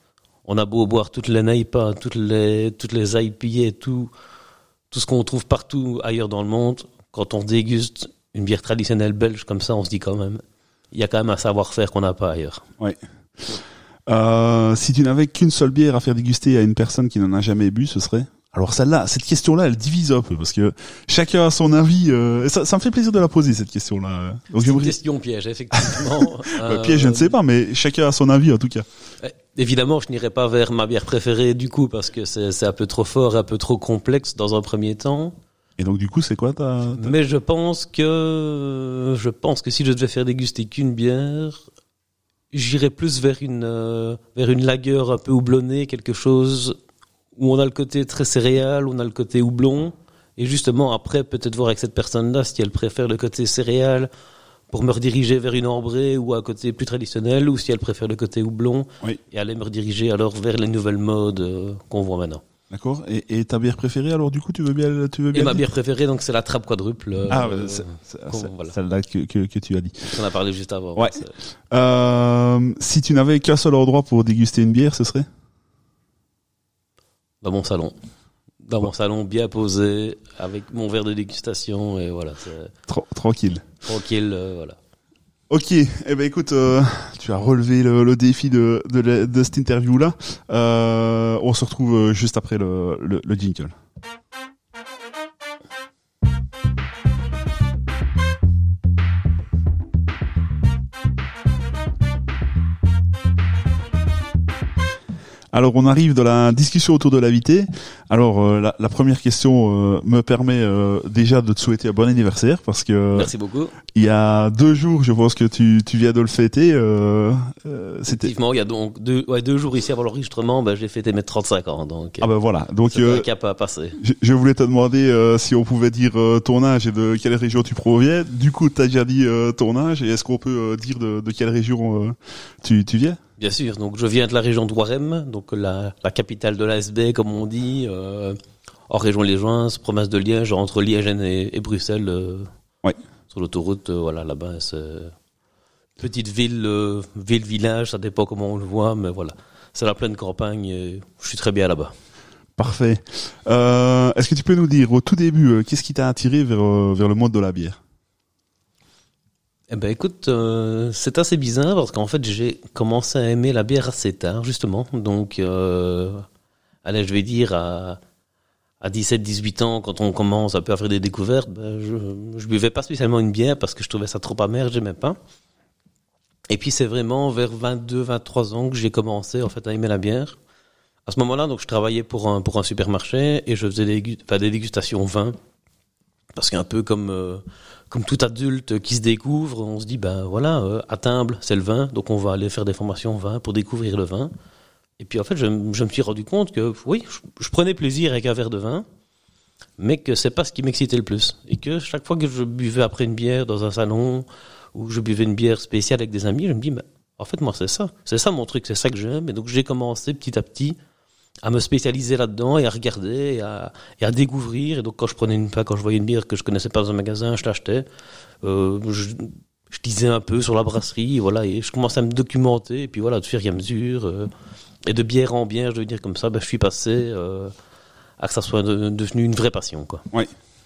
[SPEAKER 2] on a beau boire toutes les N I P A, toutes les, toutes les I P A, tout, tout ce qu'on trouve partout ailleurs dans le monde, quand on déguste une bière traditionnelle belge comme ça, on se dit quand même, il y a quand même un savoir-faire qu'on n'a pas ailleurs.
[SPEAKER 1] Ouais. Euh, si tu n'avais qu'une seule bière à faire déguster à une personne qui n'en a jamais bu, ce serait? Alors celle-là, cette question-là, elle divise un peu parce que chacun a son avis. Euh, ça, ça me fait plaisir de la poser cette question-là.
[SPEAKER 2] Donc, c'est une question piège, effectivement.
[SPEAKER 1] euh, piège, je ne sais pas, mais chacun a son avis en tout cas.
[SPEAKER 2] Évidemment, je n'irai pas vers ma bière préférée du coup parce que c'est, c'est un peu trop fort, un peu trop complexe dans un premier temps.
[SPEAKER 1] Et donc du coup, c'est quoi ta, ta...
[SPEAKER 2] Mais je pense que je pense que si je devais faire déguster qu'une bière, j'irais plus vers une euh, vers une lager un peu houblonnée, quelque chose où on a le côté très céréal, où on a le côté houblon, et justement après peut-être voir avec cette personne-là si elle préfère le côté céréal pour me rediriger vers une ambrée ou un côté plus traditionnel, ou si elle préfère le côté houblon,
[SPEAKER 1] oui.
[SPEAKER 2] et aller me rediriger alors vers les nouvelles modes euh, qu'on voit maintenant.
[SPEAKER 1] D'accord. Et, et ta bière préférée alors du coup tu veux bien tu veux bien
[SPEAKER 2] Et ma
[SPEAKER 1] dire
[SPEAKER 2] bière préférée donc c'est la trappe quadruple. Euh,
[SPEAKER 1] ah euh, c'est, c'est, c'est, voilà. Celle-là que, que que tu as dit.
[SPEAKER 2] On a parlé juste avant.
[SPEAKER 1] Ouais. Euh, si tu n'avais qu'un seul endroit pour déguster une bière, ce serait?
[SPEAKER 2] Dans mon salon. Dans mon salon, bien posé, avec mon verre de dégustation, et voilà. C'est...
[SPEAKER 1] Tra- tranquille.
[SPEAKER 2] Tranquille, euh, voilà.
[SPEAKER 1] Ok, eh ben écoute, euh, tu as relevé le, le défi de, de, de cette interview-là. Euh, on se retrouve juste après le, le, le jingle. Alors on arrive dans la discussion autour de l'invité. Alors euh, la, la première question euh, me permet euh, déjà de te souhaiter un bon anniversaire parce que
[SPEAKER 2] merci beaucoup.
[SPEAKER 1] Il y a deux jours, je pense que tu tu viens de le fêter. Euh,
[SPEAKER 2] euh, c'était... Effectivement, il y a donc deux ouais deux jours ici avant l'enregistrement, ben j'ai fêté mes trente-cinq ans donc.
[SPEAKER 1] Ah ben voilà, donc
[SPEAKER 2] c'est euh, un cap à passer.
[SPEAKER 1] Je, je voulais te demander euh, si on pouvait dire euh, ton âge et de quelle région tu proviens. Du coup, tu as déjà dit euh, ton âge et est-ce qu'on peut euh, dire de, de quelle région euh, tu tu viens?
[SPEAKER 2] Bien sûr, donc je viens de la région de Warem, donc la, la capitale de l'A S B, comme on dit, euh, en région liégeoise, province de Liège, entre Liège et, et Bruxelles, euh,
[SPEAKER 1] ouais.
[SPEAKER 2] Sur l'autoroute, euh, voilà, là-bas, c'est petite ville, euh, ville-village, ça dépend comment on le voit, mais voilà, c'est la pleine campagne, et je suis très bien là-bas.
[SPEAKER 1] Parfait. Euh, est-ce que tu peux nous dire, au tout début, euh, qu'est-ce qui t'a attiré vers, euh, vers le monde de la bière?
[SPEAKER 2] Eh ben écoute, euh, c'est assez bizarre parce qu'en fait j'ai commencé à aimer la bière assez tard justement. Donc, euh, allez, je vais dire à, à dix-sept dix-huit ans, quand on commence un peu à faire des découvertes, ben, je je buvais pas spécialement une bière parce que je trouvais ça trop amer, j'aimais pas. Et puis c'est vraiment vers vingt-deux vingt-trois ans que j'ai commencé en fait à aimer la bière. À ce moment-là, donc je travaillais pour un pour un supermarché et je faisais des, enfin, des dégustations vin parce qu'un peu comme euh, Comme tout adulte qui se découvre, on se dit, ben voilà, euh, à Timble, c'est le vin, donc on va aller faire des formations vin pour découvrir le vin. Et puis en fait, je, je me suis rendu compte que oui, je, je prenais plaisir avec un verre de vin, mais que c'est pas ce qui m'excitait le plus. Et que chaque fois que je buvais après une bière dans un salon, ou je buvais une bière spéciale avec des amis, je me dis, ben, en fait, moi, c'est ça. C'est ça mon truc, c'est ça que j'aime. Et donc j'ai commencé petit à petit à me spécialiser là-dedans et à regarder et à, et à découvrir. Et donc quand je prenais une, quand je voyais une bière que je connaissais pas dans un magasin, je l'achetais. Euh, je, je lisais un peu sur la brasserie, voilà, et je commençais à me documenter. Et puis voilà, de fur et à mesure, euh, et de bière en bière, je veux dire comme ça, ben je suis passé euh, à que ça soit de, devenu une vraie passion, quoi.
[SPEAKER 1] Oui.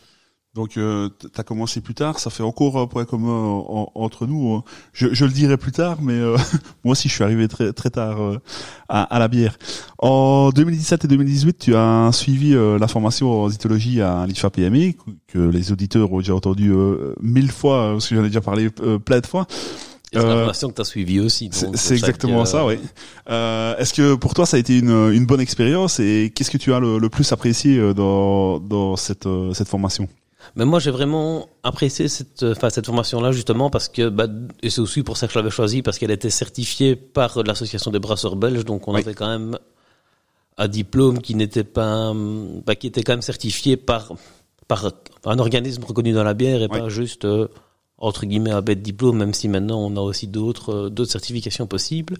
[SPEAKER 1] Donc, euh, t'as commencé plus tard, ça fait encore un point commun en, entre nous. Je, je le dirai plus tard, mais euh, moi aussi, je suis arrivé très très tard euh, à, à la bière. En deux mille dix-sept et deux mille dix-huit, tu as suivi euh, la formation en zytologie à l'I F A P M E, que les auditeurs ont déjà entendu euh, mille fois, parce que j'en ai déjà parlé euh, plein de fois.
[SPEAKER 2] Et c'est la formation que tu as suivie aussi. Donc
[SPEAKER 1] c'est, c'est exactement euh... ça, oui. Euh, est-ce que pour toi, ça a été une, une bonne expérience et qu'est-ce que tu as le, le plus apprécié dans, dans cette, cette formation?
[SPEAKER 2] Mais moi, j'ai vraiment apprécié cette, enfin, cette formation-là, justement, parce que, bah, et c'est aussi pour ça que je l'avais choisie, parce qu'elle était certifiée par l'Association des brasseurs belges, donc on oui. avait quand même un diplôme qui n'était pas, bah, qui était quand même certifié par, par un organisme reconnu dans la bière et oui. pas juste, euh, entre guillemets, un bête diplôme, même si maintenant on a aussi d'autres, euh, d'autres certifications possibles.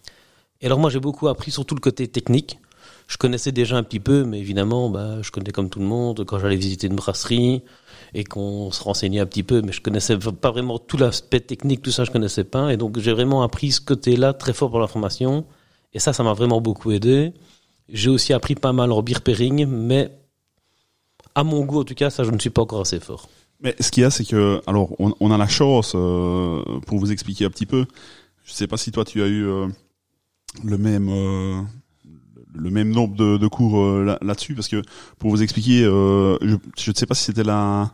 [SPEAKER 2] Et alors moi, j'ai beaucoup appris sur tout le côté technique. Je connaissais déjà un petit peu, mais évidemment, bah, je connais comme tout le monde quand j'allais visiter une brasserie et qu'on se renseignait un petit peu, mais je connaissais pas vraiment tout l'aspect technique, tout ça, je connaissais pas. Et donc, j'ai vraiment appris ce côté-là très fort pour la formation. Et ça, ça m'a vraiment beaucoup aidé. J'ai aussi appris pas mal en beer pairing, mais à mon goût, en tout cas, ça, je ne suis pas encore assez fort.
[SPEAKER 1] Mais ce qu'il y a, c'est que, alors, on, on a la chance, euh, pour vous expliquer un petit peu, je sais pas si toi tu as eu euh, le même euh, le même nombre de, de cours euh, là, là-dessus, parce que pour vous expliquer, euh, je je ne sais pas si c'était la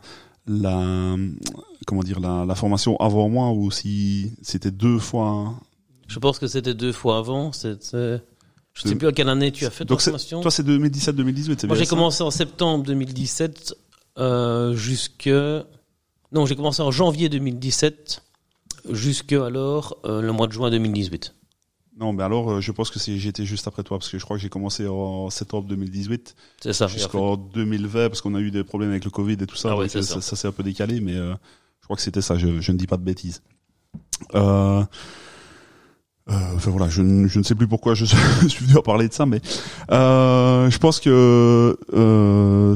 [SPEAKER 1] la comment dire la, la formation avant moi ou si c'était deux fois.
[SPEAKER 2] Je pense que c'était deux fois avant. C'était... Je ne sais plus à quelle année tu as fait ta
[SPEAKER 1] Donc
[SPEAKER 2] formation.
[SPEAKER 1] C'est, toi, c'est deux mille dix-sept deux mille dix-huit, c'est
[SPEAKER 2] Moi,
[SPEAKER 1] bien
[SPEAKER 2] j'ai
[SPEAKER 1] ça
[SPEAKER 2] commencé en septembre deux mille dix-sept euh, jusque... Non, j'ai commencé en janvier deux mille dix-sept jusque alors euh, le mois de juin deux mille dix-huit.
[SPEAKER 1] Non, mais alors, euh, je pense que c'est, j'étais juste après toi, parce que je crois que j'ai commencé en septembre deux mille dix-huit.
[SPEAKER 2] C'est ça.
[SPEAKER 1] Jusqu'en deux mille vingt, parce qu'on a eu des problèmes avec le Covid et tout ça.
[SPEAKER 2] Ah ouais,
[SPEAKER 1] donc
[SPEAKER 2] c'est
[SPEAKER 1] ça,
[SPEAKER 2] ça.
[SPEAKER 1] ça s'est un peu décalé, mais euh, je crois que c'était ça, je, je ne dis pas de bêtises. Euh... Euh, enfin voilà, je, ne- je ne sais plus pourquoi je suis venu en parler de ça, mais euh, je pense que euh,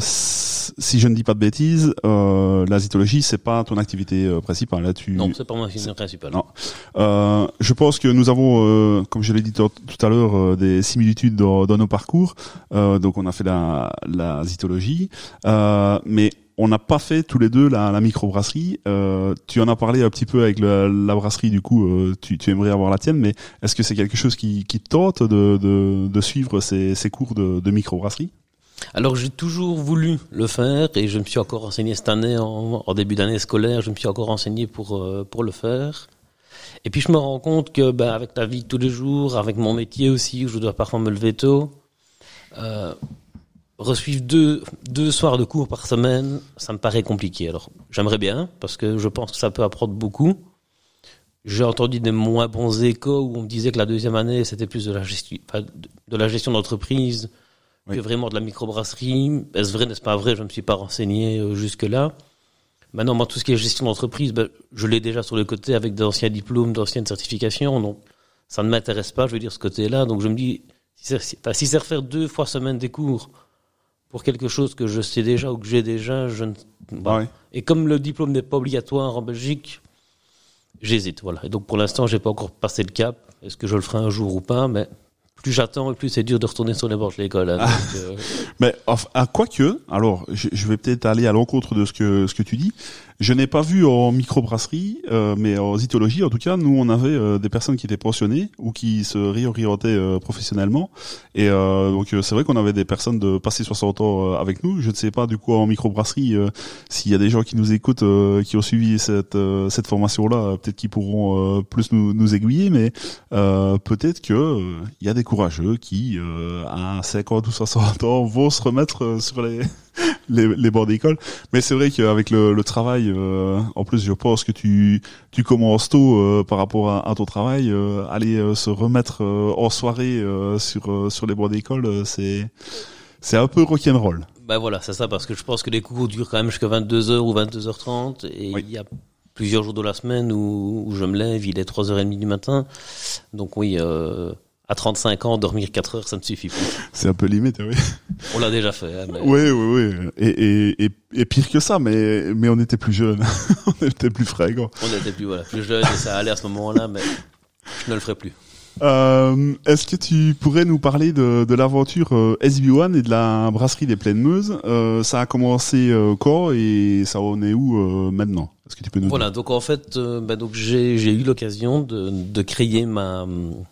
[SPEAKER 1] si je ne dis pas de bêtises, euh, la zytologie c'est pas ton activité euh, principale. Là, tu
[SPEAKER 2] Non, c'est pas mon activité principale.
[SPEAKER 1] non. Euh, je pense que nous avons, euh, comme je l'ai dit tout tout à l'heure, euh, des similitudes dans, dans nos parcours. Euh, donc on a fait la, la zytologie, euh, mais on n'a pas fait tous les deux la, la microbrasserie. Euh, tu en as parlé un petit peu avec le, la brasserie, du coup, euh, tu, tu aimerais avoir la tienne, mais est-ce que c'est quelque chose qui, qui te tente de, de, de suivre ces, ces cours de, de microbrasserie?
[SPEAKER 2] Alors j'ai toujours voulu le faire et je me suis encore renseigné cette année, en, en début d'année scolaire, je me suis encore renseigné pour, euh, pour le faire. Et puis je me rends compte que ben, avec la vie de tous les jours, avec mon métier aussi, où je dois parfois me lever tôt, euh, resuivre deux, deux soirs de cours par semaine, ça me paraît compliqué. Alors, j'aimerais bien, parce que je pense que ça peut apprendre beaucoup. J'ai entendu des moins bons échos où on me disait que la deuxième année, c'était plus de la gestion, enfin, de la gestion d'entreprise
[SPEAKER 1] Oui.
[SPEAKER 2] que vraiment de la microbrasserie. Est-ce vrai, n'est-ce pas vrai? Je ne me suis pas renseigné euh, jusque-là. Maintenant, moi, tout ce qui est gestion d'entreprise, ben, je l'ai déjà sur le côté avec d'anciens diplômes, d'anciennes certifications. Donc, ça ne m'intéresse pas, je veux dire, ce côté-là. Donc, je me dis, si c'est, si, enfin, si c'est refaire deux fois semaine des cours pour quelque chose que je sais déjà ou que j'ai déjà, je ne... Voilà.
[SPEAKER 1] Ouais.
[SPEAKER 2] Et comme le diplôme n'est pas obligatoire en Belgique, j'hésite, voilà. Et donc, pour l'instant, j'ai pas encore passé le cap. Est-ce que je le ferai un jour ou pas? Mais plus j'attends et plus c'est dur de retourner sur les bords de l'école. Hein,
[SPEAKER 1] Ah.
[SPEAKER 2] donc, euh...
[SPEAKER 1] Mais enfin, à quoi que, alors, je, je vais peut-être aller à l'encontre de ce que ce que tu dis. Je n'ai pas vu en microbrasserie, euh, mais en zytologie, en tout cas, nous on avait euh, des personnes qui étaient pensionnées ou qui se réorientaient euh, professionnellement. Et euh, donc euh, c'est vrai qu'on avait des personnes de passé soixante ans euh, avec nous. Je ne sais pas du coup en microbrasserie euh, s'il y a des gens qui nous écoutent, euh, qui ont suivi cette euh, cette formation-là, euh, peut-être qu'ils pourront euh, plus nous, nous aiguiller, mais euh, peut-être que euh, il y a des courageux qui euh, à cinquante ou soixante ans vont se remettre euh, sur les les, les bancs d'école. Mais c'est vrai qu'avec le, le travail, euh, en plus je pense que tu tu commences tôt euh, par rapport à, à ton travail, euh, aller euh, se remettre euh, en soirée euh, sur euh, sur les bancs d'école, euh, c'est c'est un peu rock'n'roll.
[SPEAKER 2] Ben voilà, c'est ça, parce que je pense que les cours durent quand même jusqu'à vingt-deux heures ou vingt-deux heures trente, et
[SPEAKER 1] Oui.
[SPEAKER 2] il y a plusieurs jours de la semaine où, où je me lève, il est trois heures trente du matin. Donc oui, euh, à trente-cinq ans, dormir quatre heures, ça ne suffit pas.
[SPEAKER 1] C'est un peu limite, oui.
[SPEAKER 2] On l'a déjà fait. Hein, mais...
[SPEAKER 1] Oui, oui, oui. Et, et, et, et pire que ça, mais, mais on était plus jeunes. On était plus frais, quoi.
[SPEAKER 2] On était plus, voilà, plus jeunes et ça allait à ce moment-là, mais je ne le ferai plus.
[SPEAKER 1] Euh, est-ce que tu pourrais nous parler de, de l'aventure euh, S B un et de la brasserie des Plaines Meuses? euh, Ça a commencé euh, quand et ça en est où euh, maintenant? Est-ce que tu peux nous
[SPEAKER 2] Voilà, donc en fait, euh, bah, donc j'ai j'ai eu l'occasion de, de créer ma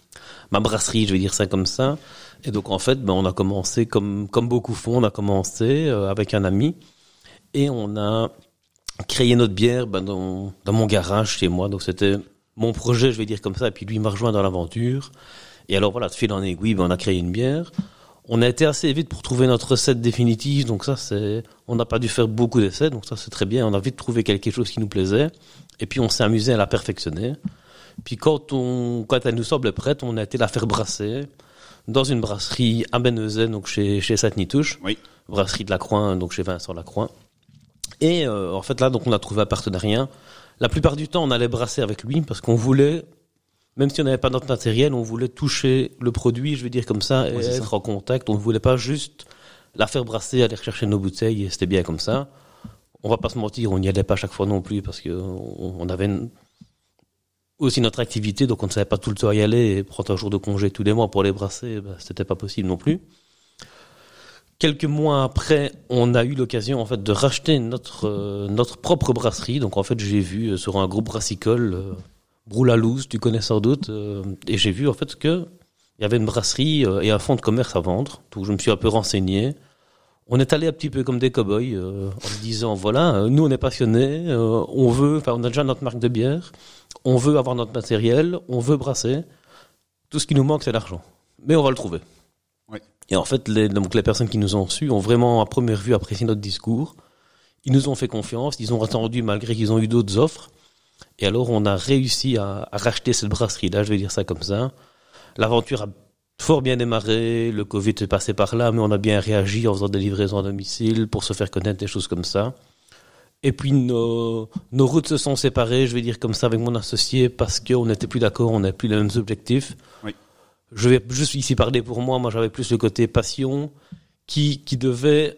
[SPEAKER 2] ma brasserie, je vais dire ça comme ça. Et donc en fait, bah, on a commencé comme comme beaucoup font, on a commencé euh, avec un ami et on a créé notre bière bah, dans dans mon garage chez moi. Donc c'était mon projet, je vais dire comme ça. Et puis lui il m'a rejoint dans l'aventure. Et alors voilà, de fil en aiguille, bah, on a créé une bière. On a été assez vite pour trouver notre recette définitive, donc ça c'est, on n'a pas dû faire beaucoup d'essais, donc ça c'est très bien. On a vite trouvé quelque chose qui nous plaisait, et puis on s'est amusé à la perfectionner. Puis quand on, quand elle nous semblait prête, on a été la faire brasser dans une brasserie à Benezet, donc chez chez Satnitouche,
[SPEAKER 1] Oui.
[SPEAKER 2] brasserie de Lacroix, donc chez Vincent Lacroix. Et euh, en fait là, donc on a trouvé un partenariat. La plupart du temps, on allait brasser avec lui parce qu'on voulait. Même si on n'avait pas notre matériel, on voulait toucher le produit, je veux dire comme ça, et
[SPEAKER 1] Ouais, c'est
[SPEAKER 2] être
[SPEAKER 1] ça.
[SPEAKER 2] en contact. On ne voulait pas juste la faire brasser, aller rechercher nos bouteilles, et c'était bien comme ça. On va pas se mentir, on n'y allait pas chaque fois non plus, parce que on on avait une- aussi notre activité, donc on ne savait pas tout le temps y aller et prendre un jour de congé tous les mois pour les brasser, ben, c'était pas possible non plus. Quelques mois après, on a eu l'occasion en fait de racheter notre euh, notre propre brasserie. Donc en fait, j'ai vu euh, sur un groupe brassicole, euh, Broulalouse, tu connais sans doute, euh, et j'ai vu en fait que il y avait une brasserie euh, et un fonds de commerce à vendre. Donc je me suis un peu renseigné. On est allé un petit peu comme des cow-boys euh, en disant voilà, euh, nous on est passionnés, euh, on veut, enfin on a déjà notre marque de bière, on veut avoir notre matériel, on veut brasser. Tout ce qui nous manque c'est l'argent, mais on va le trouver.
[SPEAKER 1] Oui.
[SPEAKER 2] Et en fait, les, donc les personnes qui nous ont su ont vraiment à première vue apprécié notre discours. Ils nous ont fait confiance, ils ont attendu malgré qu'ils ont eu d'autres offres. Et alors on a réussi à, à racheter cette brasserie-là, je vais dire ça comme ça. L'aventure a fort bien démarré, le Covid est passé par là, mais on a bien réagi en faisant des livraisons à domicile pour se faire connaître, des choses comme ça. Et puis nos, nos routes se sont séparées, je vais dire comme ça, avec mon associé, parce qu'on n'était plus d'accord, on n'avait plus les mêmes objectifs.
[SPEAKER 1] Oui.
[SPEAKER 2] Je vais juste ici parler pour moi, moi j'avais plus le côté passion qui, qui devait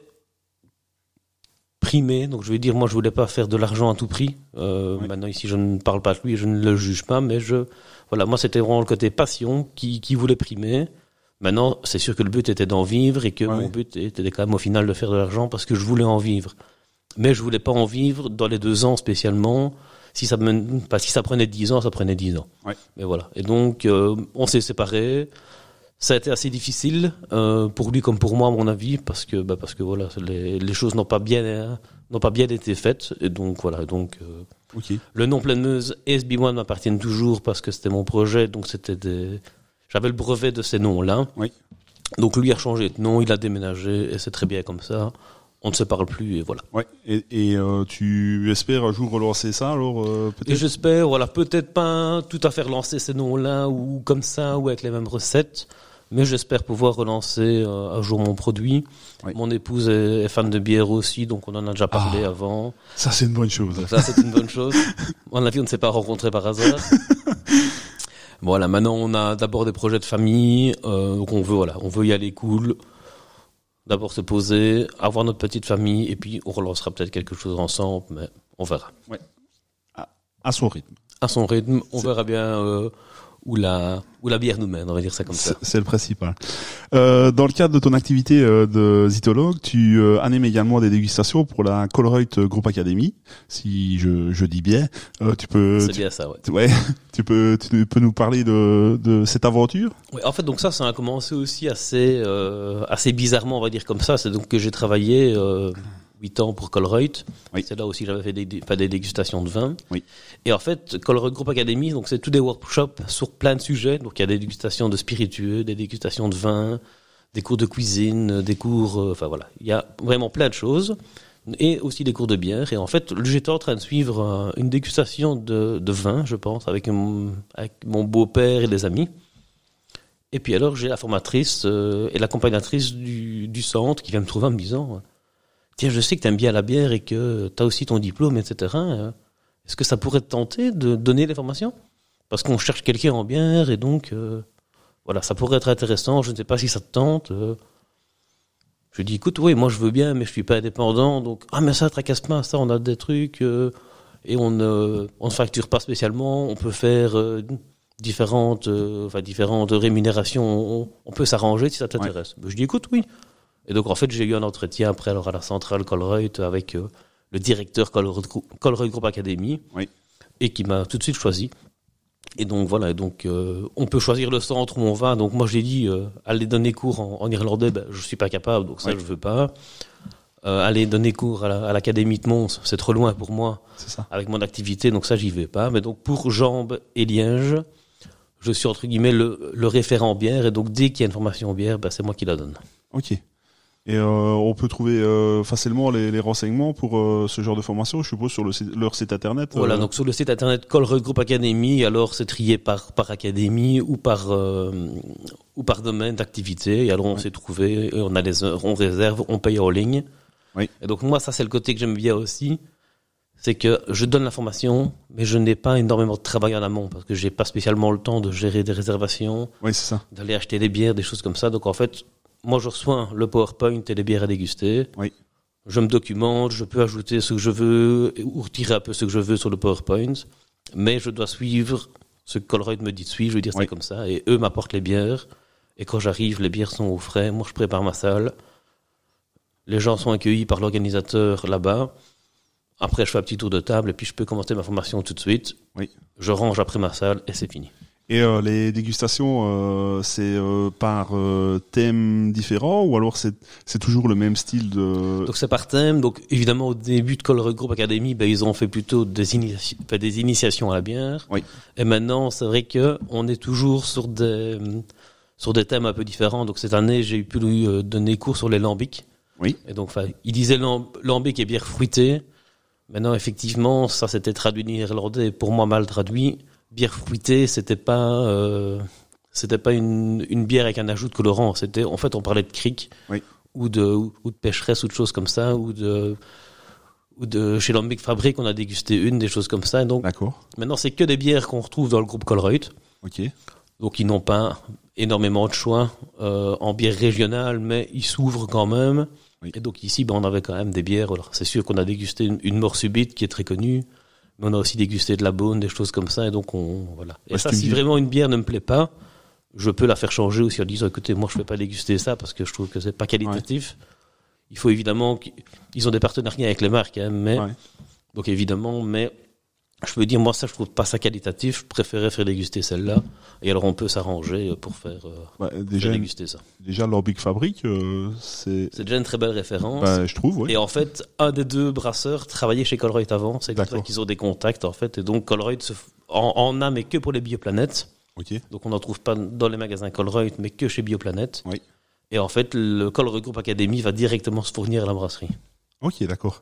[SPEAKER 2] primer. Donc je vais dire, moi je voulais pas faire de l'argent à tout prix. Euh, oui. Maintenant ici je ne parle pas de lui et je ne le juge pas, mais je... Voilà, moi c'était vraiment le côté passion qui, qui voulait primer. Maintenant, c'est sûr que le but était d'en vivre et que ouais. mon but était quand même au final de faire de l'argent parce que je voulais en vivre. Mais je voulais pas en vivre dans les deux ans spécialement. Si ça, me, pas, si ça prenait dix ans, ça prenait dix ans.
[SPEAKER 1] Ouais.
[SPEAKER 2] Mais voilà. Et donc, euh, on s'est séparés. Ça a été assez difficile euh, pour lui comme pour moi, à mon avis, parce que, bah, parce que voilà, les, les choses n'ont pas bien, euh, n'ont pas bien été faites. Et donc voilà. Donc, euh,
[SPEAKER 1] okay.
[SPEAKER 2] Le nom Pleine Meuse et S B un m'appartiennent toujours parce que c'était mon projet. Donc c'était des, j'avais le brevet de ces noms-là.
[SPEAKER 1] Oui.
[SPEAKER 2] Donc lui a changé de nom, il a déménagé et c'est très bien comme ça. On ne se parle plus et voilà.
[SPEAKER 1] Ouais. Et, et euh, tu espères un jour relancer ça alors euh, peut-être.
[SPEAKER 2] Et j'espère, voilà, peut-être pas tout à fait relancer ces noms-là ou comme ça ou avec les mêmes recettes, mais j'espère pouvoir relancer euh, un jour mon produit. Oui. Mon épouse est, est fan de bière aussi, donc on en a déjà parlé ah, avant.
[SPEAKER 1] Ça c'est une bonne chose.
[SPEAKER 2] Donc ça c'est une bonne chose. À mon avis, on ne s'est pas rencontrés par hasard. Voilà, maintenant on a d'abord des projets de famille, euh, donc on veut, voilà, on veut y aller cool. D'abord se poser, avoir notre petite famille, et puis on relancera peut-être quelque chose ensemble, mais on verra.
[SPEAKER 1] Ouais. À, à son rythme.
[SPEAKER 2] À son rythme, on c'est... verra bien euh, où, la, où la bière nous mène, on va dire ça comme
[SPEAKER 1] c'est,
[SPEAKER 2] ça.
[SPEAKER 1] C'est le principal. Euh, dans le cadre de ton activité euh, de zytologue, tu euh, animes également des dégustations pour la Colruyt Group Academy, si je, je dis bien. Euh, tu peux.
[SPEAKER 2] C'est
[SPEAKER 1] tu,
[SPEAKER 2] bien ça, ouais.
[SPEAKER 1] Tu, ouais. Tu peux, tu peux nous parler de, de cette aventure?
[SPEAKER 2] Oui, en fait, donc ça, ça a commencé aussi assez, euh, assez bizarrement, on va dire comme ça. C'est donc que j'ai travaillé euh, huit ans pour Colruyt. Oui. C'est là aussi que j'avais fait des, fait des dégustations de vin.
[SPEAKER 1] Oui.
[SPEAKER 2] Et en fait, Colruyt Group Academy, donc c'est tous des workshops sur plein de sujets. Donc il y a des dégustations de spiritueux, des dégustations de vin, des cours de cuisine, des cours, euh, enfin voilà, il y a vraiment plein de choses. Et aussi des cours de bière. Et en fait, j'étais en train de suivre euh, une dégustation de, de vin, je pense, avec, un, avec mon beau-père et des amis. Et puis alors, j'ai la formatrice euh, et l'accompagnatrice du, du centre qui vient me trouver en me disant « Tiens, je sais que tu aimes bien la bière et que tu as aussi ton diplôme, et cetera. Est-ce que ça pourrait te tenter de donner les formations ? Parce qu'on cherche quelqu'un en bière et donc, euh, voilà, ça pourrait être intéressant. Je ne sais pas si ça te tente. Euh. » Je dis, écoute, oui, moi je veux bien, mais je suis pas indépendant, donc ah mais ça tracasse pas, ça on a des trucs euh, et on ne on ne facture pas spécialement, on peut faire euh, différentes euh, enfin différentes rémunérations, on, on peut s'arranger si ça t'intéresse. Ouais. Je dis écoute, oui. Et donc en fait j'ai eu un entretien après alors à la centrale Colruyt avec euh, le directeur Colruyt, Colruyt Group Academy,
[SPEAKER 1] oui.
[SPEAKER 2] Et qui m'a tout de suite choisi. Et donc voilà, donc euh, on peut choisir le centre où on va. Donc moi j'ai dit euh, aller donner cours en, en irlandais, ben, je suis pas capable, donc ça oui. Je veux pas. Euh, aller donner cours à, la, à l'académie de Mons, c'est trop loin pour moi.
[SPEAKER 1] C'est ça.
[SPEAKER 2] Avec mon activité, donc ça j'y vais pas. Mais donc pour Jambes et Liège, je suis entre guillemets le, le référent bière, et donc dès qu'il y a une formation bière, ben, c'est moi qui la donne.
[SPEAKER 1] Ok. Et euh, on peut trouver euh, facilement les, les renseignements pour euh, ce genre de formation, je suppose, sur le, leur site internet. Euh...
[SPEAKER 2] Voilà, donc sur le site internet Colruyt Group Academy, alors c'est trié par par académie ou par euh, ou par domaine d'activité. Et alors on ouais. s'est trouvé, on a les heures, on réserve, on paye en ligne.
[SPEAKER 1] Oui.
[SPEAKER 2] Et donc moi, ça c'est le côté que j'aime bien aussi, c'est que je donne l'information, mais je n'ai pas énormément de travail en amont parce que j'ai pas spécialement le temps de gérer des réservations,
[SPEAKER 1] oui, c'est ça.
[SPEAKER 2] D'aller acheter des bières, des choses comme ça. Donc en fait, moi, je reçois le PowerPoint et les bières à déguster.
[SPEAKER 1] Oui.
[SPEAKER 2] Je me documente, je peux ajouter ce que je veux ou retirer un peu ce que je veux sur le PowerPoint, mais je dois suivre Ce que Colruyt me dit de suivre, je veux dire,
[SPEAKER 1] Oui.
[SPEAKER 2] c'est comme ça. Et eux m'apportent les bières. Et quand j'arrive, les bières sont au frais. Moi, je prépare ma salle. Les gens sont accueillis par l'organisateur là-bas. Après, je fais un petit tour de table et puis je peux commencer ma formation tout de suite.
[SPEAKER 1] Oui.
[SPEAKER 2] Je range après ma salle et c'est fini.
[SPEAKER 1] Et euh, les dégustations, euh, c'est euh, par euh, thème différent ou alors c'est c'est toujours le même style de...
[SPEAKER 2] Donc c'est par thème. Donc évidemment, au début de Colruyt Group Academy, ben, ils ont fait plutôt des, initia- enfin, des initiations à la bière.
[SPEAKER 1] Oui.
[SPEAKER 2] Et maintenant, c'est vrai que on est toujours sur des sur des thèmes un peu différents. Donc cette année, j'ai pu lui euh, donner cours sur les lambics.
[SPEAKER 1] Oui.
[SPEAKER 2] Et donc, enfin, il disait lam- lambic et bière fruitée. Maintenant, effectivement, ça c'était traduit néerlandais. Pour moi, mal traduit. Bière fruitée, c'était pas, euh, c'était pas une, une bière avec un ajout de colorant. C'était, en fait, on parlait de cric,
[SPEAKER 1] Oui.
[SPEAKER 2] ou de, ou, ou de pêcheresse, ou de choses comme ça, ou de, ou de chez Lambic Fabrique, on a dégusté une, des choses comme ça. Et donc,
[SPEAKER 1] D'accord.
[SPEAKER 2] maintenant, c'est que des bières qu'on retrouve dans le groupe Colruyt.
[SPEAKER 1] Ok.
[SPEAKER 2] Donc, ils n'ont pas énormément de choix euh, en bière régionale, mais ils s'ouvrent quand même.
[SPEAKER 1] Oui.
[SPEAKER 2] Et donc, ici, ben, on avait quand même des bières. Alors, c'est sûr qu'on a dégusté une, une mort subite qui est très connue. Mais on a aussi dégusté de la Beaune, des choses comme ça, et donc on, voilà. Et
[SPEAKER 1] Ouais,
[SPEAKER 2] ça,
[SPEAKER 1] c'est
[SPEAKER 2] si
[SPEAKER 1] une-
[SPEAKER 2] vraiment une bière ne me plaît pas, je peux la faire changer aussi en disant, écoutez, moi je ne vais pas déguster ça parce que je trouve que c'est pas qualitatif. Il faut évidemment qu'ils ont des partenariats avec les marques, hein, mais,
[SPEAKER 1] Ouais.
[SPEAKER 2] donc évidemment, mais je peux dire, moi ça je trouve pas ça qualitatif, je préférais faire déguster celle-là, et alors on peut s'arranger pour faire, euh,
[SPEAKER 1] Bah,
[SPEAKER 2] faire
[SPEAKER 1] déjà,
[SPEAKER 2] déguster ça.
[SPEAKER 1] déjà leur Big Fabrique, euh, c'est...
[SPEAKER 2] C'est déjà une très belle référence.
[SPEAKER 1] Bah, je trouve, oui.
[SPEAKER 2] Et en fait, un des deux brasseurs travaillait chez Colruyt avant. C'est comme ça
[SPEAKER 1] D'accord.
[SPEAKER 2] qu'ils ont des contacts, en fait. Et donc, Colruyt se f- en, en a, mais que pour les bioplanètes.
[SPEAKER 1] Ok.
[SPEAKER 2] Donc, on n'en trouve pas dans les magasins Colruyt, mais que chez Bioplanète.
[SPEAKER 1] Oui.
[SPEAKER 2] Et en fait, le Colruyt Group Academy va directement se fournir à la brasserie.
[SPEAKER 1] Ok, d'accord.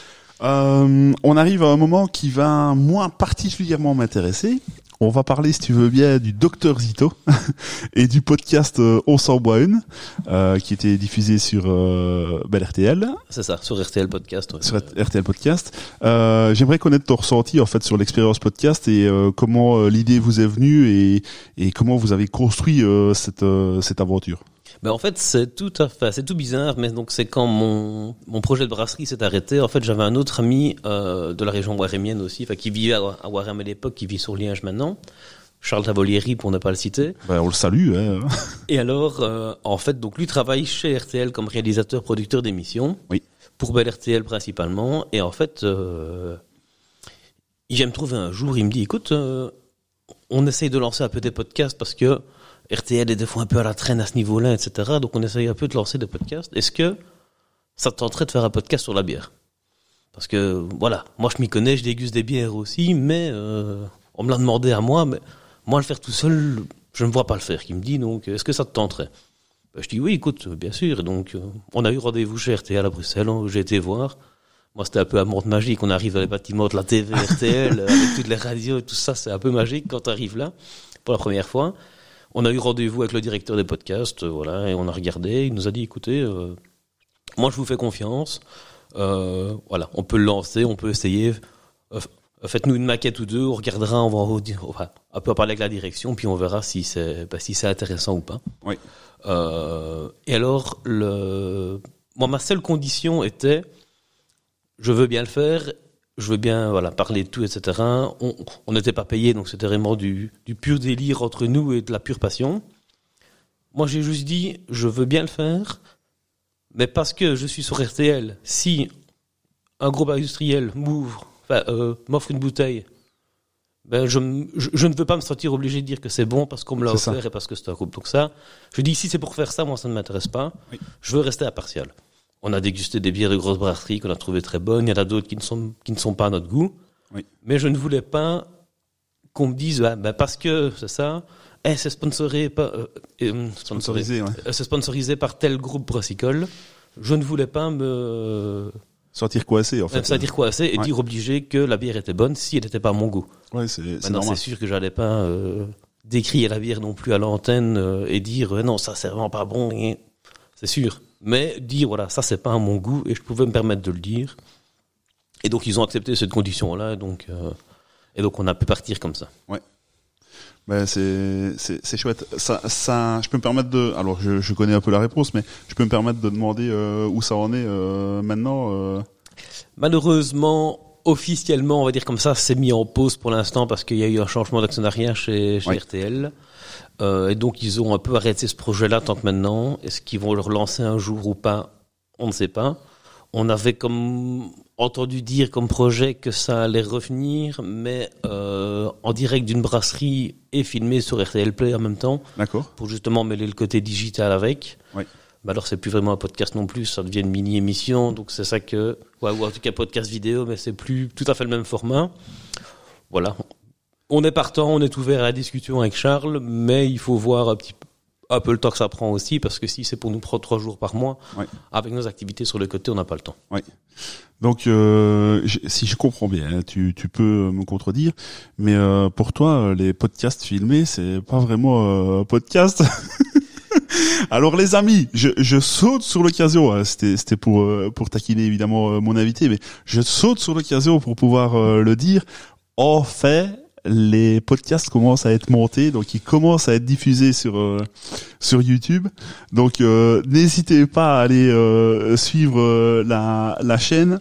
[SPEAKER 1] Euh, on arrive à un moment qui va, moi, particulièrement m'intéresser. On va parler, si tu veux bien, du Docteur Zito et du podcast euh, On s'en boit une, euh, qui était diffusé sur euh, ben, R T L,
[SPEAKER 2] C'est ça, sur R T L Podcast. Ouais.
[SPEAKER 1] sur R T L Podcast. Euh, J'aimerais connaître ton ressenti en fait sur l'expérience podcast et euh, comment euh, l'idée vous est venue et, et comment vous avez construit euh, cette, euh, cette aventure.
[SPEAKER 2] Ben en fait, c'est tout à fait, c'est tout bizarre, mais donc c'est quand mon, mon projet de brasserie s'est arrêté. En fait, j'avais un autre ami euh, de la région warrémienne aussi, enfin qui vivait à, à Warem à l'époque, qui vit sur Liège maintenant, Charles Tavolieri pour ne pas le citer.
[SPEAKER 1] Ben, on le salue. Hein.
[SPEAKER 2] Et alors, euh, en fait, donc lui travaille chez R T L comme réalisateur, producteur d'émissions.
[SPEAKER 1] Oui.
[SPEAKER 2] Pour Bel R T L principalement. Et en fait, euh, il vient me trouver un jour, il me dit, écoute, euh, on essaye de lancer un peu des podcasts parce que R T L est des fois un peu à la traîne à ce niveau-là, et cetera. Donc on essaye un peu de lancer des podcasts. Est-ce que ça te tenterait de faire un podcast sur la bière? Parce que, voilà, moi je m'y connais, je déguste des bières aussi, mais euh, on me l'a demandé à moi, mais moi le faire tout seul, je ne me vois pas le faire. Qui me dit, donc, est-ce que ça te tenterait? Ben, je dis, oui, écoute, bien sûr. Et donc, euh, on a eu rendez-vous chez R T L à Bruxelles, où j'ai été voir. Moi, c'était un peu un monde magique. On arrive dans les bâtiments de la T V R T L, avec toutes les radios et tout ça. C'est un peu magique quand tu arrives là, pour la première fois. On a eu rendez-vous avec le directeur des podcasts, euh, voilà, et on a regardé. Il nous a dit, écoutez, euh, moi, je vous fais confiance. Euh, voilà, on peut le lancer, on peut essayer. Euh, faites-nous une maquette ou deux, on regardera, on va en dire, enfin, un peu parler avec la direction, puis on verra si c'est, bah, si c'est intéressant ou pas.
[SPEAKER 1] Oui.
[SPEAKER 2] Euh, et alors, le, moi, ma seule condition était, je veux bien le faire, je veux bien, voilà, parler de tout, et cetera. On, on n'était pas payé, donc c'était vraiment du, du pur délire entre nous et de la pure passion. Moi, j'ai juste dit, je veux bien le faire, mais parce que je suis sur R T L, si un groupe industriel m'ouvre, enfin, euh, m'offre une bouteille, ben je, je, je ne veux pas me sentir obligé de dire que c'est bon parce qu'on me l'a
[SPEAKER 1] C'est ça.
[SPEAKER 2] offert et parce que c'est un groupe. Donc ça, je dis, si c'est pour faire ça, moi, ça ne m'intéresse pas.
[SPEAKER 1] Oui.
[SPEAKER 2] Je veux rester impartial. On a dégusté des bières de grosses brasseries qu'on a trouvées très bonnes. Il y en a d'autres qui ne sont, qui ne sont pas à notre goût.
[SPEAKER 1] Oui.
[SPEAKER 2] Mais je ne voulais pas qu'on me dise, ah, ben parce que c'est ça, eh, c'est sponsorisé par, euh, euh,
[SPEAKER 1] Sponsorisé, ouais.
[SPEAKER 2] euh, c'est sponsorisé par tel groupe brassicole. Je ne voulais pas me
[SPEAKER 1] Sortir coincé, en fait.
[SPEAKER 2] ça veut dire quoi c'est et
[SPEAKER 1] Ouais.
[SPEAKER 2] dire obligé que la bière était bonne si elle n'était pas à mon goût.
[SPEAKER 1] Ouais, c'est, c'est
[SPEAKER 2] Maintenant,
[SPEAKER 1] normal.
[SPEAKER 2] c'est sûr que j'allais pas euh, décrire la bière non plus à l'antenne euh, et dire euh, non, ça c'est vraiment pas bon. Et... C'est sûr. Mais dire voilà, ça c'est pas à mon goût et je pouvais me permettre de le dire. Et donc ils ont accepté cette condition-là. Et donc, euh, et donc on a pu partir comme ça.
[SPEAKER 1] Ben c'est c'est c'est chouette. Ça ça je peux me permettre de alors je je connais un peu la réponse mais je peux me permettre de demander euh, où ça en est euh, maintenant euh...
[SPEAKER 2] Malheureusement, officiellement, on va dire comme ça, c'est mis en pause pour l'instant parce qu'il y a eu un changement d'actionnariat chez, chez
[SPEAKER 1] oui.
[SPEAKER 2] R T L. Euh, et donc, ils ont un peu arrêté ce projet-là tant que maintenant. Est-ce qu'ils vont le relancer un jour ou pas? On ne sait pas. On avait comme entendu dire comme projet que ça allait revenir, mais euh, en direct d'une brasserie et filmé sur R T L Play en même temps.
[SPEAKER 1] D'accord.
[SPEAKER 2] Pour justement mêler le côté digital avec.
[SPEAKER 1] Oui.
[SPEAKER 2] Bah alors, c'est plus vraiment un podcast non plus, ça devient une mini-émission. Donc, c'est ça que... Ouais, ou en tout cas, podcast vidéo, mais c'est plus tout à fait le même format. Voilà. On est partant, on est ouvert à la discussion avec Charles, mais il faut voir un petit peu, un peu le temps que ça prend aussi, parce que si c'est pour nous prendre trois jours par mois, ouais. avec nos activités sur le côté, on n'a pas le temps.
[SPEAKER 1] Oui. Donc, euh, si je comprends bien, tu, tu peux me contredire, mais euh, pour toi, les podcasts filmés, c'est pas vraiment un euh, podcast. Alors les amis, je, je saute sur l'occasion. Hein, c'était, c'était pour euh, pour taquiner évidemment euh, mon invité, mais je saute sur l'occasion pour pouvoir euh, le dire. En fait, les podcasts commencent à être montés, donc ils commencent à être diffusés sur euh, sur YouTube. Donc euh, n'hésitez pas à aller euh, suivre euh, la la chaîne.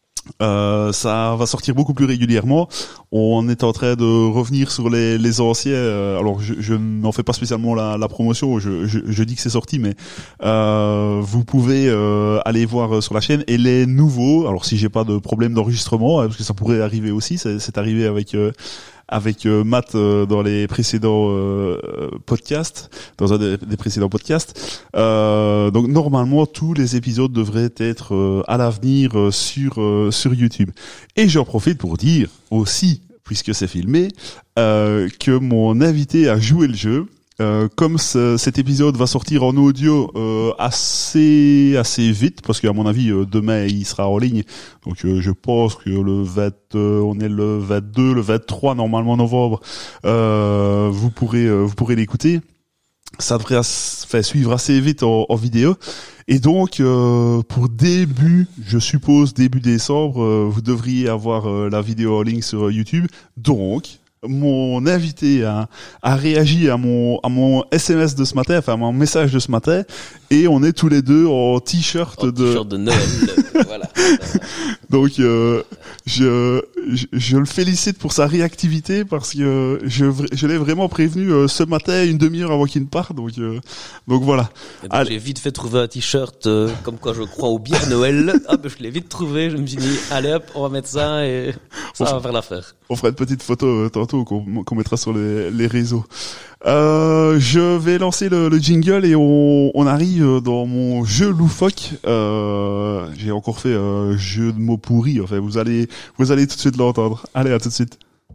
[SPEAKER 1] Euh, ça va sortir beaucoup plus régulièrement. On est en train de revenir sur les, les anciens. Alors, je, je n'en fais pas spécialement la, la promotion. Je, je, je dis que c'est sorti, mais euh, vous pouvez euh, aller voir sur la chaîne. Et les nouveaux, alors si j'ai pas de problème d'enregistrement, parce que ça pourrait arriver aussi, c'est, c'est arrivé avec euh, avec euh, Matt euh, dans les précédents euh, podcasts, dans un des, des précédents podcasts. Euh, donc normalement tous les épisodes devraient être euh, à l'avenir euh, sur euh, sur YouTube. Et j'en profite pour dire aussi, puisque c'est filmé, euh, que mon invité a joué le jeu. Euh, comme ce, cet épisode va sortir en audio euh, assez assez vite, parce qu'à mon avis euh, demain il sera en ligne, donc euh, je pense que le vingt, euh, on est le vingt-deux, le vingt-trois normalement novembre, euh, vous pourrez euh, vous pourrez l'écouter. Ça devrait as- faire suivre assez vite en, en vidéo. Et donc, euh, pour début, je suppose début décembre, euh, vous devriez avoir euh, la vidéo en ligne sur YouTube. Donc, mon invité a, a réagi à mon à mon S M S de ce matin, enfin à mon message de ce matin, et on est tous les deux en t-shirt
[SPEAKER 2] en
[SPEAKER 1] de
[SPEAKER 2] t-shirt de Noël. Voilà.
[SPEAKER 1] Donc euh, je, je je le félicite pour sa réactivité, parce que je je l'ai vraiment prévenu euh, ce matin une demi-heure avant qu'il ne parte, donc euh, donc voilà.
[SPEAKER 2] Donc j'ai vite fait trouver un t-shirt euh, comme quoi je crois au bière Noël. Ah ben je l'ai vite trouvé, je me suis dit allez hop, on va mettre ça et ça on va faire l'affaire.
[SPEAKER 1] On fera une petite photo euh, tantôt qu'on, qu'on mettra sur les, les réseaux. Euh, je vais lancer le, le jingle et on, on arrive dans mon jeu loufoque. Euh, j'ai encore fait un jeu de mots pourris. Enfin, vous allez, vous allez tout de suite l'entendre. Allez, à tout de suite.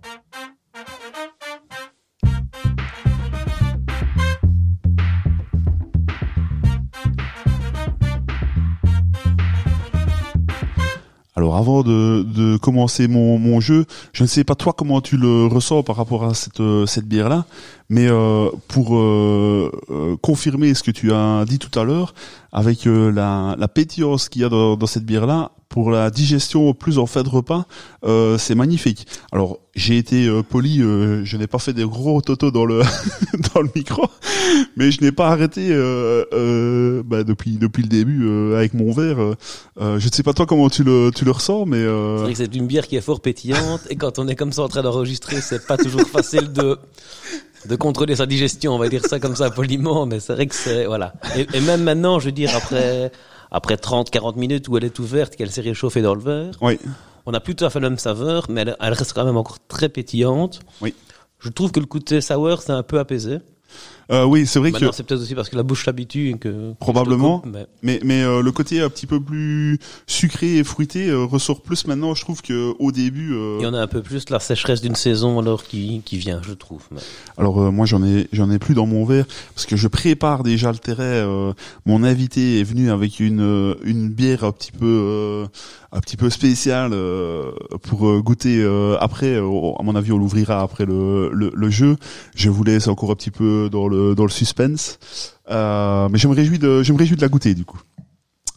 [SPEAKER 1] Alors avant de, de commencer mon, mon jeu, je ne sais pas toi comment tu le ressens par rapport à cette, cette bière-là, mais euh, pour euh, euh, confirmer ce que tu as dit tout à l'heure, avec euh, la, la pétillance qu'il y a dans, dans cette bière-là, pour la digestion plus en fin de repas, euh, c'est magnifique. Alors j'ai été euh, poli, euh, je n'ai pas fait des gros totos dans le dans le micro, mais je n'ai pas arrêté euh, euh, bah, depuis depuis le début euh, avec mon verre. Euh, je ne sais pas toi comment tu le tu le ressens, mais euh...
[SPEAKER 2] c'est vrai que c'est une bière qui est fort pétillante et quand on est comme ça en train d'enregistrer, c'est pas toujours facile de de contrôler sa digestion, on va dire ça comme ça poliment, mais c'est vrai que c'est voilà. Et, et même maintenant, je veux dire après après trente quarante minutes où elle est ouverte, qu'elle s'est réchauffée dans le verre.
[SPEAKER 1] Oui.
[SPEAKER 2] On n'a plus tout à fait la même saveur, mais elle, elle reste quand même encore très pétillante.
[SPEAKER 1] Oui.
[SPEAKER 2] Je trouve que le côté sour, c'est un peu apaisé.
[SPEAKER 1] Euh, oui, c'est vrai
[SPEAKER 2] Maintenant,
[SPEAKER 1] que
[SPEAKER 2] c'est peut-être aussi parce que la bouche s'habitue et que
[SPEAKER 1] probablement,
[SPEAKER 2] coupe, mais
[SPEAKER 1] mais mais euh, le côté un petit peu plus sucré et fruité euh, ressort plus maintenant. Je trouve que au début, euh...
[SPEAKER 2] il y en a un peu plus la sécheresse d'une saison alors qui qui vient, je trouve. Mais...
[SPEAKER 1] Alors euh, moi j'en ai j'en ai plus dans mon verre parce que je prépare déjà le terrain. Euh, mon invité est venu avec une euh, une bière un petit peu euh, un petit peu spéciale euh, pour euh, goûter euh, après. Euh, à mon avis, on l'ouvrira après le, le le jeu. Je vous laisse encore un petit peu dans le dans le suspense. Euh, mais je me réjouis de je me réjouis de la goûter du coup.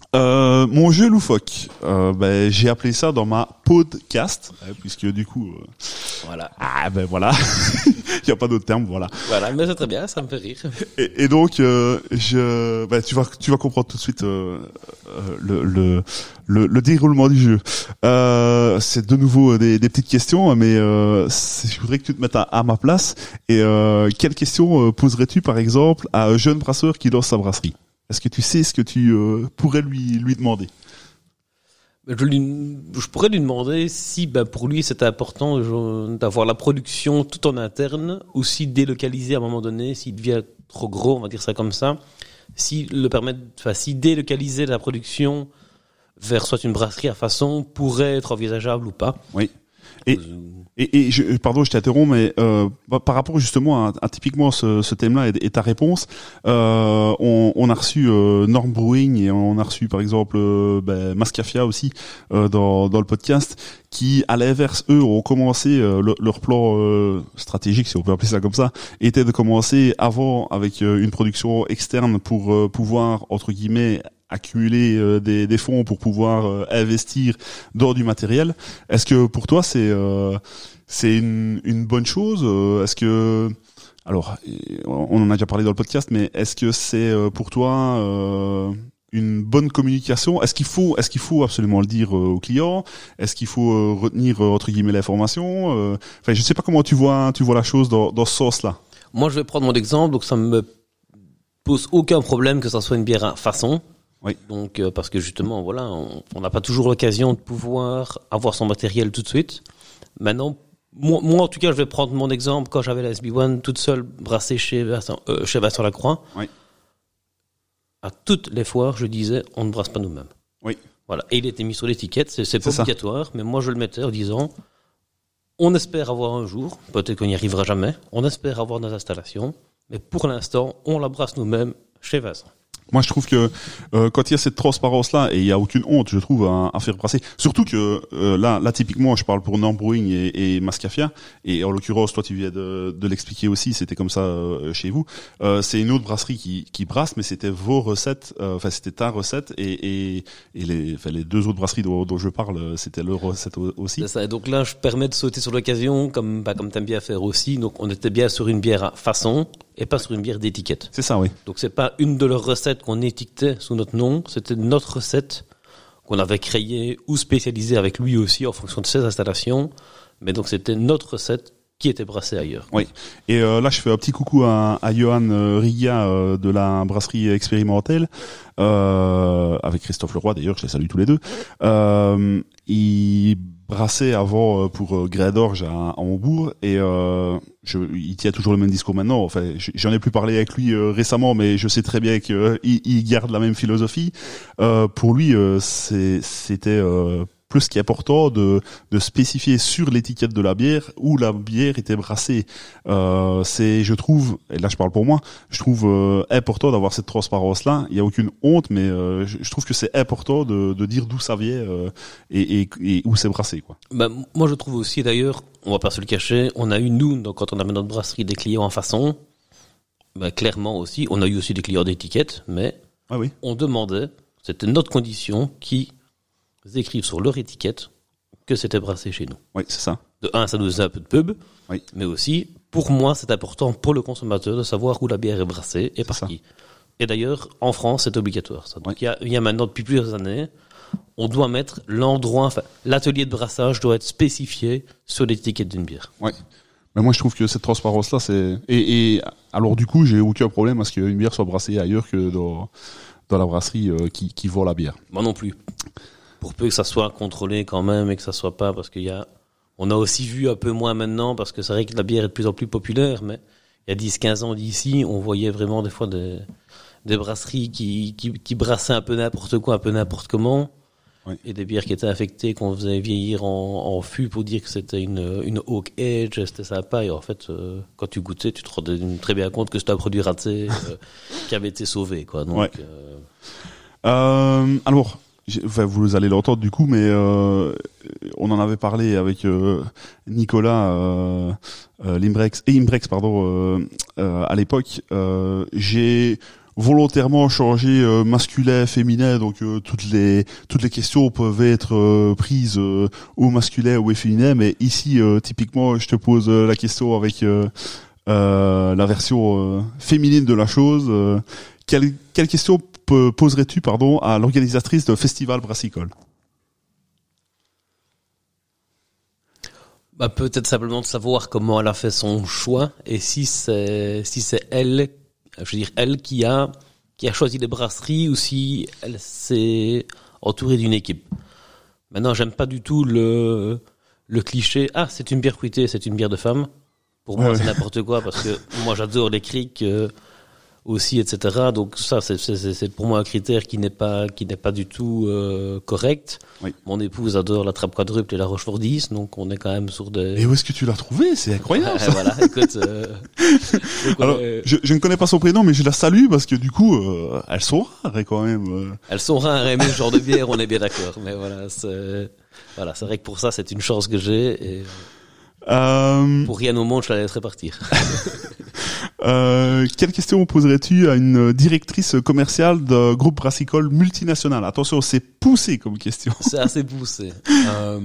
[SPEAKER 1] Euh, mon jeu loufoque, euh, ben, j'ai appelé ça dans ma podcast, hein, puisque du coup, euh,
[SPEAKER 2] Voilà.
[SPEAKER 1] ah ben voilà, il y a pas d'autre terme, voilà.
[SPEAKER 2] Voilà, mais c'est très bien, ça me fait rire.
[SPEAKER 1] Et, et donc, euh, je, ben, tu vas, tu vas comprendre tout de suite euh, euh, le, le, le, le déroulement du jeu. Euh, c'est de nouveau des, des petites questions, mais euh, je voudrais que tu te mettes à, à ma place. Et euh, quelle question euh, poserais-tu, par exemple, à un jeune brasseur qui lance sa brasserie? Est-ce que tu sais ce que tu euh, pourrais lui lui demander?
[SPEAKER 2] Je, lui, je pourrais lui demander si ben, pour lui c'était important je, d'avoir la production tout en interne ou si délocaliser à un moment donné, s'il devient trop gros, on va dire ça comme ça, si le permettre, enfin si délocaliser la production vers soit une brasserie à façon pourrait être envisageable ou pas.
[SPEAKER 1] Oui. Et, et, et je, pardon, je t'interromps, mais euh, par rapport justement à, à typiquement ce, ce thème-là et, et ta réponse, euh, on, on a reçu euh, Norm Brewing et on a reçu par exemple euh, ben, Mascafia aussi euh, dans, dans le podcast, qui à l'inverse eux ont commencé euh, le, leur plan euh, stratégique, si on peut appeler ça comme ça, était de commencer avant avec euh, une production externe pour euh, pouvoir entre guillemets accumuler euh, des, des fonds pour pouvoir euh, investir dans du matériel. Est-ce que pour toi c'est euh, c'est une, une bonne chose? Est-ce que alors on en a déjà parlé dans le podcast, mais est-ce que c'est euh, pour toi euh, une bonne communication? Est-ce qu'il faut est-ce qu'il faut absolument le dire euh, aux clients? Est-ce qu'il faut euh, retenir euh, entre guillemets l'information? euh, Enfin, je sais pas comment tu vois tu vois la chose dans dans ce sens-là.
[SPEAKER 2] Moi, je vais prendre mon exemple, donc ça me pose aucun problème que ça soit une bière à façon.
[SPEAKER 1] Oui.
[SPEAKER 2] Donc euh, parce que justement voilà, on n'a pas toujours l'occasion de pouvoir avoir son matériel tout de suite. Maintenant, moi, moi en tout cas, je vais prendre mon exemple quand j'avais la S B un toute seule brassée chez Vincent, euh, chez Vincent Lacroix.
[SPEAKER 1] Oui.
[SPEAKER 2] À toutes les foires, je disais on ne brasse pas nous-mêmes.
[SPEAKER 1] Oui.
[SPEAKER 2] Voilà. Et il était mis sur l'étiquette, c'est, c'est pas
[SPEAKER 1] C'est
[SPEAKER 2] obligatoire, ça. Mais moi je le mettais en disant on espère avoir un jour, peut-être qu'on n'y arrivera jamais, on espère avoir nos installations, mais pour l'instant, on la brasse nous-mêmes chez Vincent.
[SPEAKER 1] Moi, je trouve que euh, quand il y a cette transparence-là, et il y a aucune honte, je trouve, à, à faire brasser. Surtout que euh, là, là, typiquement, je parle pour Norm Brewing et, et Mascafia, et en l'occurrence, toi, tu viens de, de l'expliquer aussi, c'était comme ça euh, chez vous. Euh, c'est une autre brasserie qui, qui brasse, mais c'était vos recettes, euh, enfin, c'était ta recette, et, et, et les, enfin, les deux autres brasseries dont, dont je parle, c'était leur recette aussi.
[SPEAKER 2] C'est ça. Et donc là, je permets de sauter sur l'occasion, comme bah, comme t'aimes bien faire aussi. Donc, on était bien sur une bière à façon et pas sur une bière d'étiquette.
[SPEAKER 1] C'est ça, oui.
[SPEAKER 2] Donc, c'est pas une de leurs recettes qu'on étiquetait sous notre nom, c'était notre recette qu'on avait créée ou spécialisée avec lui aussi en fonction de ses installations. Mais donc, c'était notre recette qui était brassée ailleurs.
[SPEAKER 1] Oui. Et euh, là, je fais un petit coucou à, à Johan euh, Riga euh, de la brasserie expérimentale, euh, avec Christophe Leroy d'ailleurs, je les salue tous les deux. Euh, il brassait avant euh, pour euh, Grès d'Orge à, à Hambourg et euh, je, il tient toujours le même discours maintenant. Enfin, j'en ai plus parlé avec lui euh, récemment, mais je sais très bien qu'il euh, il garde la même philosophie. Euh, pour lui, euh, c'est, c'était euh, plus qu'important de, de spécifier sur l'étiquette de la bière où la bière était brassée. Euh, c'est, je trouve, et là je parle pour moi, je trouve euh, important d'avoir cette transparence-là. Il y a aucune honte, mais euh, je, je trouve que c'est important de, de dire d'où ça vient euh, et, et, et où c'est brassé, quoi.
[SPEAKER 2] Bah, moi je trouve aussi d'ailleurs, on va pas se le cacher, on a eu nous, donc quand on avait notre brasserie, des clients en façon, bah, clairement aussi, on a eu aussi des clients d'étiquette, mais
[SPEAKER 1] ah oui.
[SPEAKER 2] On demandait, c'était notre condition, qui écrivent sur leur étiquette que c'était brassé chez nous.
[SPEAKER 1] Oui, c'est ça.
[SPEAKER 2] De un, ça nous faisait un peu de pub,
[SPEAKER 1] oui.
[SPEAKER 2] Mais aussi, pour moi, c'est important pour le consommateur de savoir où la bière est brassée et c'est par ça. Qui. Et d'ailleurs, en France, c'est obligatoire. Ça. Donc, il oui. y, y a maintenant, depuis plusieurs années, on doit mettre l'endroit, enfin, l'atelier de brassage doit être spécifié sur l'étiquette d'une bière.
[SPEAKER 1] Oui. Mais moi, je trouve que cette transparence-là, c'est... Et, et alors, du coup, j'ai aucun problème à ce qu'une bière soit brassée ailleurs que dans, dans la brasserie euh, qui, qui vend la bière.
[SPEAKER 2] Moi non plus. Pour peu que ça soit contrôlé quand même et que ça soit pas, parce qu'il y a, on a aussi vu un peu moins maintenant, parce que c'est vrai que la bière est de plus en plus populaire, mais il y a dix quinze ans d'ici, on voyait vraiment des fois des, des brasseries qui, qui, qui brassaient un peu n'importe quoi, un peu n'importe comment, oui. Et des bières qui étaient affectées, qu'on faisait vieillir en, en fût pour dire que c'était une, une oak age, c'était sympa, et en fait, euh, quand tu goûtais, tu te rendais très bien compte que c'était un produit raté, euh, qui avait été sauvé, quoi. Donc,
[SPEAKER 1] ouais.
[SPEAKER 2] euh...
[SPEAKER 1] Euh, alors, Enfin, vous allez l'entendre du coup, mais euh, on en avait parlé avec euh, Nicolas euh, euh, Limbrex et Imbrex, pardon, euh, euh, à l'époque. Euh, j'ai volontairement changé euh, masculin, féminin, donc euh, toutes les toutes les questions peuvent être euh, prises euh, au masculin ou au féminin, mais ici euh, typiquement je te pose euh, la question avec euh, euh, la version euh, féminine de la chose. Euh, quelle quelle question p- poserais-tu pardon à l'organisatrice de festival brassicole?
[SPEAKER 2] Bah, peut-être simplement de savoir comment elle a fait son choix et si c'est si c'est elle, je veux dire elle qui a qui a choisi les brasseries ou si elle s'est entourée d'une équipe. Maintenant, j'aime pas du tout le le cliché. Ah, c'est une bière fruitée, c'est une bière de femme. Pour moi,
[SPEAKER 1] ouais,
[SPEAKER 2] c'est
[SPEAKER 1] ouais.
[SPEAKER 2] n'importe quoi parce que moi, j'adore les criques euh, aussi, et cetera. Donc ça, c'est, c'est, c'est pour moi un critère qui n'est pas qui n'est pas du tout euh, correct.
[SPEAKER 1] Oui.
[SPEAKER 2] Mon épouse adore la trappe quadruple et la Rochefort dix, donc on est quand même sur des.
[SPEAKER 1] Et où est-ce que tu l'as trouvé? C'est incroyable. Ça.
[SPEAKER 2] Voilà, écoute. Euh... donc,
[SPEAKER 1] Alors,
[SPEAKER 2] est...
[SPEAKER 1] je, je ne connais pas son prénom, mais je la salue parce que du coup, euh, elles sont rares quand même. Euh.
[SPEAKER 2] Elles sont rares à aimer ce genre de bière, on est bien d'accord. Mais voilà, c'est voilà, c'est vrai que pour ça, c'est une chance que j'ai. Et...
[SPEAKER 1] Euh...
[SPEAKER 2] Pour rien au monde, je la laisserai partir.
[SPEAKER 1] Euh, quelle question poserais-tu à une directrice commerciale d'un groupe brassicole multinational? Attention, c'est poussé comme question.
[SPEAKER 2] C'est assez poussé. Euh,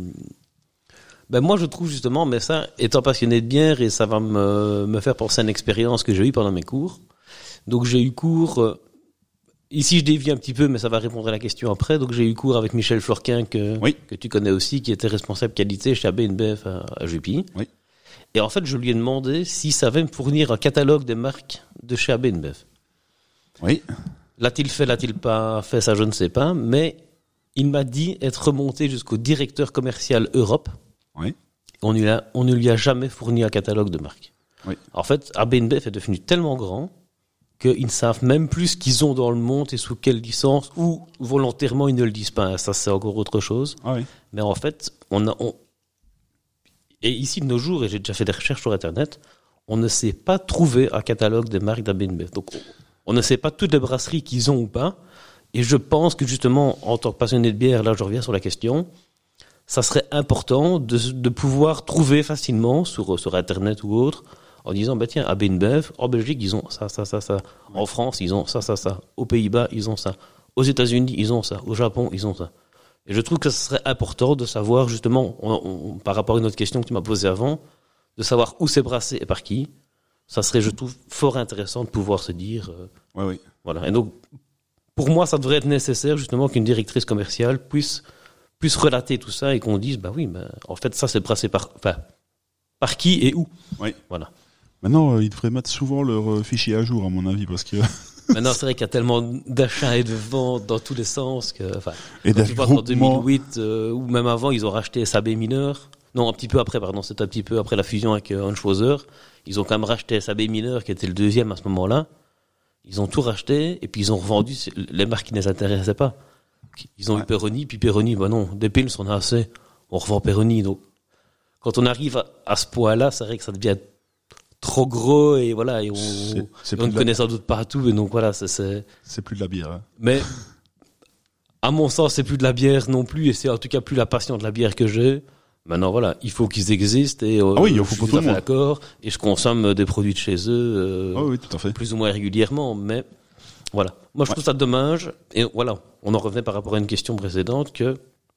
[SPEAKER 2] ben moi, je trouve justement, mais ça, étant passionné de bière, et ça va me, me faire penser à une expérience que j'ai eue pendant mes cours. Donc, j'ai eu cours, euh, ici je dévie un petit peu, mais ça va répondre à la question après. Donc, j'ai eu cours avec Michel Florquin, que,
[SPEAKER 1] oui.
[SPEAKER 2] que tu connais aussi, qui était responsable qualité chez A B N B F à, à Jupy.
[SPEAKER 1] Oui.
[SPEAKER 2] Et en fait, je lui ai demandé s'il savait me fournir un catalogue des marques de chez A B N B F.
[SPEAKER 1] Oui.
[SPEAKER 2] L'a-t-il fait, l'a-t-il pas fait, ça je ne sais pas, mais il m'a dit être remonté jusqu'au directeur commercial Europe.
[SPEAKER 1] Oui.
[SPEAKER 2] On, lui a, on ne lui a jamais fourni un catalogue de marques.
[SPEAKER 1] Oui.
[SPEAKER 2] En fait, A B N B F est devenu tellement grand qu'ils ne savent même plus ce qu'ils ont dans le monde et sous quelle licence, ou volontairement ils ne le disent pas. Ça, c'est encore autre chose.
[SPEAKER 1] Ah oui.
[SPEAKER 2] Mais en fait, on a... On, et ici, de nos jours, et j'ai déjà fait des recherches sur Internet, on ne sait pas trouver un catalogue des marques d'A B N B F. Donc, on ne sait pas toutes les brasseries qu'ils ont ou pas. Et je pense que justement, en tant que passionné de bière, là, je reviens sur la question, ça serait important de, de pouvoir trouver facilement sur, sur Internet ou autre, en disant, bah tiens, A B N B F, en Belgique, ils ont ça, ça, ça, ça. En France, ils ont ça, ça, ça. Aux Pays-Bas, ils ont ça. Aux États-Unis, ils ont ça. Au Japon, ils ont ça. Et je trouve que ce serait important de savoir, justement, on, on, par rapport à une autre question que tu m'as posée avant, de savoir où c'est brassé et par qui. Ça serait, je trouve, fort intéressant de pouvoir se dire... Euh,
[SPEAKER 1] ouais, oui.
[SPEAKER 2] Voilà. Et donc, pour moi, ça devrait être nécessaire, justement, qu'une directrice commerciale puisse, puisse relater tout ça et qu'on dise, bah oui, bah, en fait, ça, c'est brassé par... Enfin, par qui et où.
[SPEAKER 1] Oui.
[SPEAKER 2] Voilà.
[SPEAKER 1] Maintenant, euh, ils devraient mettre souvent leur euh, fichier à jour, à mon avis, parce que...
[SPEAKER 2] Maintenant, c'est vrai qu'il y a tellement d'achats et de ventes dans tous les sens que, enfin,
[SPEAKER 1] et
[SPEAKER 2] quand tu vois qu'en deux mille
[SPEAKER 1] groupements...
[SPEAKER 2] huit, euh, ou même avant, ils ont racheté S A B mineur. Non, un petit peu après, pardon, c'était un petit peu après la fusion avec euh, Anschweiser. Ils ont quand même racheté S A B mineur, qui était le deuxième à ce moment-là. Ils ont tout racheté, et puis ils ont revendu les marques qui ne les intéressaient pas. Ils ont
[SPEAKER 1] ouais.
[SPEAKER 2] eu Peroni, puis Peroni, bah non, des Pils, on a assez. On revend Peroni, donc, quand on arrive à, à ce point-là, c'est vrai que ça devient trop gros et voilà et on,
[SPEAKER 1] c'est, c'est
[SPEAKER 2] et on ne connaît
[SPEAKER 1] la...
[SPEAKER 2] sans doute pas tout et donc voilà c'est c'est,
[SPEAKER 1] c'est plus de la bière hein.
[SPEAKER 2] Mais à mon sens c'est plus de la bière non plus et c'est en tout cas plus la passion de la bière que j'ai. Maintenant voilà, il faut qu'ils existent et euh,
[SPEAKER 1] ah oui, il faut
[SPEAKER 2] je suis
[SPEAKER 1] pour
[SPEAKER 2] tout
[SPEAKER 1] tout
[SPEAKER 2] à
[SPEAKER 1] le
[SPEAKER 2] fait
[SPEAKER 1] monde.
[SPEAKER 2] d'accord et je consomme des produits de chez eux euh,
[SPEAKER 1] ah oui, tout à fait.
[SPEAKER 2] plus ou moins régulièrement, mais voilà, moi je ouais. trouve ça dommage et voilà, on en revenait par rapport à une question précédente que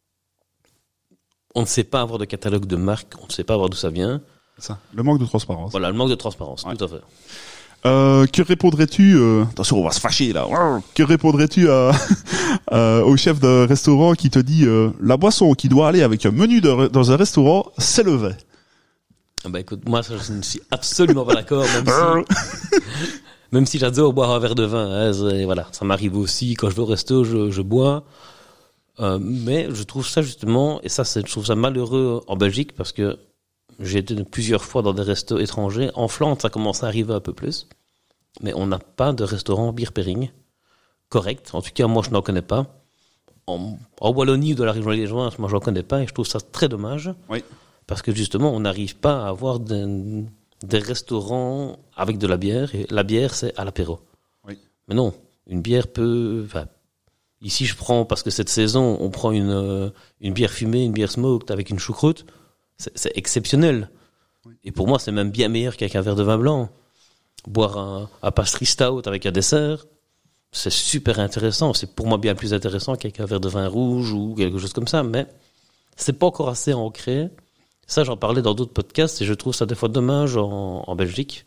[SPEAKER 2] on ne sait pas avoir de catalogue de marque, on ne sait pas avoir d'où ça vient.
[SPEAKER 1] Ça, le manque de transparence.
[SPEAKER 2] Voilà, le manque de transparence, ouais. Tout à fait.
[SPEAKER 1] Euh, que répondrais-tu euh... Attention, on va se fâcher là. Que répondrais-tu à, euh, au chef de restaurant qui te dit euh, la boisson qui doit aller avec un menu de, dans un restaurant, c'est le vin?
[SPEAKER 2] Bah écoute, moi je ne suis absolument pas d'accord, même si, même si j'adore boire un verre de vin. Hein, voilà, ça m'arrive aussi quand je vais au resto, je, je bois. Euh, mais je trouve ça justement, et ça, c'est, je trouve ça malheureux en Belgique parce que j'ai été plusieurs fois dans des restos étrangers. En Flandre, ça commence à arriver un peu plus. Mais on n'a pas de restaurant beer pairing correct. En tout cas, moi, je n'en connais pas. En, en Wallonie ou de la région liégeoise, moi, je n'en connais pas. Et je trouve ça très dommage.
[SPEAKER 1] Oui.
[SPEAKER 2] Parce que justement, on n'arrive pas à avoir des, des restaurants avec de la bière. Et la bière, c'est à l'apéro.
[SPEAKER 1] Oui.
[SPEAKER 2] Mais non, une bière peut... Enfin, ici, je prends, parce que cette saison, on prend une, une bière fumée, une bière smoked avec une choucroute. C'est, c'est exceptionnel. Oui. Et pour moi, c'est même bien meilleur qu'avec un verre de vin blanc. boire un, un pastry stout avec un dessert, c'est super intéressant. C'est pour moi bien plus intéressant qu'avec un verre de vin rouge ou quelque chose comme ça, mais c'est pas encore assez ancré. Ça, j'en parlais dans d'autres podcasts et je trouve ça des fois dommage en, en Belgique.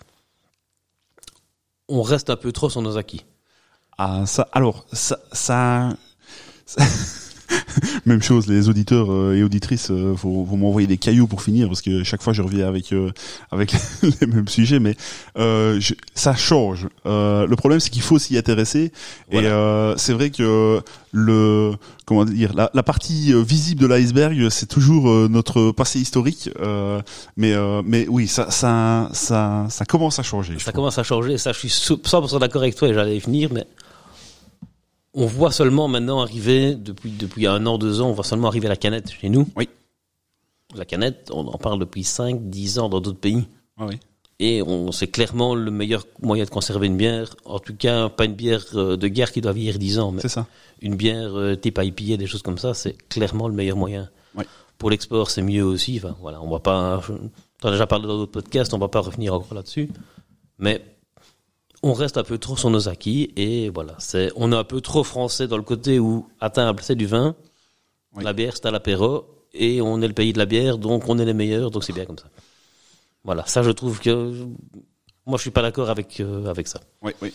[SPEAKER 2] On reste un peu trop sur nos acquis.
[SPEAKER 1] Ah, ça, alors, ça, ça, ça même chose, les auditeurs euh, et auditrices euh, vont, vont m'envoyer des cailloux pour finir parce que chaque fois je reviens avec euh, avec les mêmes sujets, mais euh, je, ça change. Euh, le problème c'est qu'il faut s'y intéresser voilà. Et euh, c'est vrai que le comment dire la, la partie visible de l'iceberg c'est toujours euh, notre passé historique, euh, mais euh, mais oui ça ça ça ça commence à changer.
[SPEAKER 2] Ça commence à changer. Ça, je suis cent pour cent d'accord avec toi et j'allais y venir, mais on voit seulement maintenant arriver, depuis depuis un an, deux ans, on voit seulement arriver la canette chez nous.
[SPEAKER 1] Oui.
[SPEAKER 2] La canette, on en parle depuis cinq, dix ans dans d'autres pays.
[SPEAKER 1] Ah oui.
[SPEAKER 2] Et on, c'est clairement le meilleur moyen de conserver une bière. En tout cas, pas une bière de guerre qui doit vieillir dix ans, mais
[SPEAKER 1] c'est ça.
[SPEAKER 2] Une bière type I P A, des choses comme ça, c'est clairement le meilleur moyen.
[SPEAKER 1] Oui.
[SPEAKER 2] Pour l'export, c'est mieux aussi. Enfin, voilà, on va pas, t'en as déjà parlé dans d'autres podcasts, on va pas revenir encore là-dessus. Mais on reste un peu trop sur nos acquis et voilà, c'est, on est un peu trop français dans le côté où à table c'est du vin, oui. La bière c'est à l'apéro et on est le pays de la bière donc on est les meilleurs donc c'est bien comme ça. Voilà, ça je trouve que moi je suis pas d'accord avec euh, avec ça.
[SPEAKER 1] Oui, oui.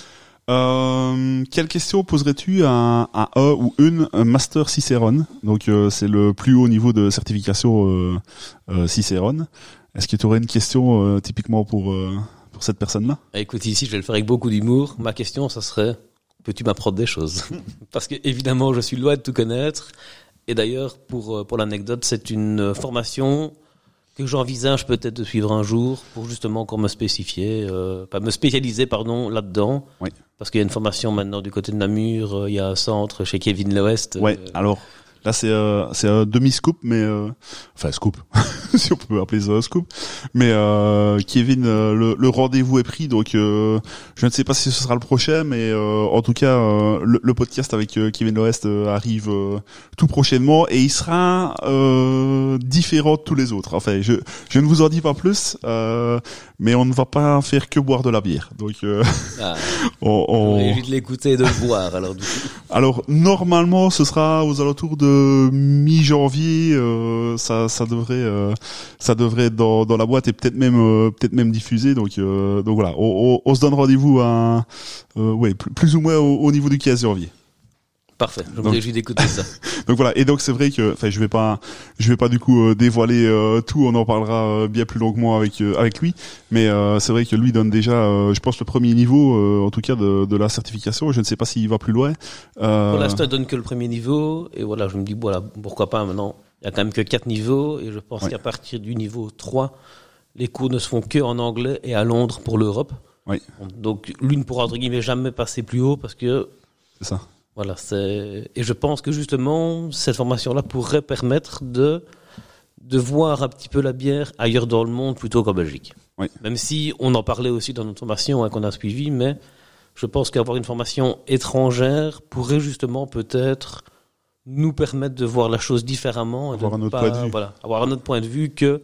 [SPEAKER 1] Euh, quelle question poserais-tu à, à un ou une un Master Cicéron? Donc euh, c'est le plus haut niveau de certification euh, euh, Cicéron. Est-ce que tu aurais une question euh, typiquement pour euh, pour cette personne-là?
[SPEAKER 2] Écoute, ici, je vais le faire avec beaucoup d'humour. Ma question, ça serait, peux-tu m'apprendre des choses? Parce que, évidemment, je suis loin de tout connaître. Et d'ailleurs, pour, pour l'anecdote, c'est une formation que j'envisage peut-être de suivre un jour pour justement encore me spécifier, euh, pas me spécialiser, pardon, là-dedans.
[SPEAKER 1] Oui.
[SPEAKER 2] Parce qu'il y a une formation maintenant du côté de Namur, euh, il y a un centre chez Kevin Lewest.
[SPEAKER 1] Ouais, euh, alors. Là, c'est euh, c'est un demi-scoop, mais euh, enfin scoop, si on peut appeler ça un scoop. Mais euh, Kevin, euh, le, le rendez-vous est pris, donc euh, je ne sais pas si ce sera le prochain, mais euh, en tout cas, euh, le, le podcast avec euh, Kevin Lewest euh, arrive euh, tout prochainement et il sera euh, différent de tous les autres. Enfin, je je ne vous en dis pas plus, euh, mais on ne va pas faire que boire de la bière. Donc, euh,
[SPEAKER 2] ah,
[SPEAKER 1] on, on...
[SPEAKER 2] j'ai envie de l'écouter et de le boire. Alors, du coup.
[SPEAKER 1] Alors normalement, ce sera aux alentours de mi-janvier, euh, ça, ça devrait, euh, ça devrait être dans, dans la boîte et peut-être même, euh, peut-être même diffusé. Donc, euh, donc voilà, on, on, on se donne rendez-vous à, euh, ouais, plus, plus ou moins au, au niveau du quinze janvier.
[SPEAKER 2] Parfait. Je me réjouis d'écouter ça.
[SPEAKER 1] Donc voilà. Et donc c'est vrai que, enfin, je vais pas, je vais pas du coup euh, dévoiler euh, tout. On en parlera euh, bien plus longuement avec euh, avec lui. Mais euh, c'est vrai que lui donne déjà, euh, je pense, le premier niveau, euh, en tout cas de, de la certification. Je ne sais pas s'il va plus loin.
[SPEAKER 2] Euh... Pour l'instant, il donne que le premier niveau. Et voilà, je me dis voilà, pourquoi pas maintenant. Il y a quand même que quatre niveaux. Et je pense ouais. qu'à partir du niveau trois, les cours ne se font que en anglais et à Londres pour l'Europe.
[SPEAKER 1] Oui.
[SPEAKER 2] Donc lui ne pourra entre guillemets jamais passer plus haut parce que.
[SPEAKER 1] C'est ça.
[SPEAKER 2] Voilà, c'est et je pense que justement cette formation-là pourrait permettre de de voir un petit peu la bière ailleurs dans le monde plutôt qu'en Belgique.
[SPEAKER 1] Oui.
[SPEAKER 2] Même si on en parlait aussi dans notre formation hein, qu'on a suivie, mais je pense qu'avoir une formation étrangère pourrait justement peut-être nous permettre de voir la chose différemment, et
[SPEAKER 1] avoir
[SPEAKER 2] de
[SPEAKER 1] un autre
[SPEAKER 2] pas,
[SPEAKER 1] point de vue.
[SPEAKER 2] Voilà, avoir un autre point de vue que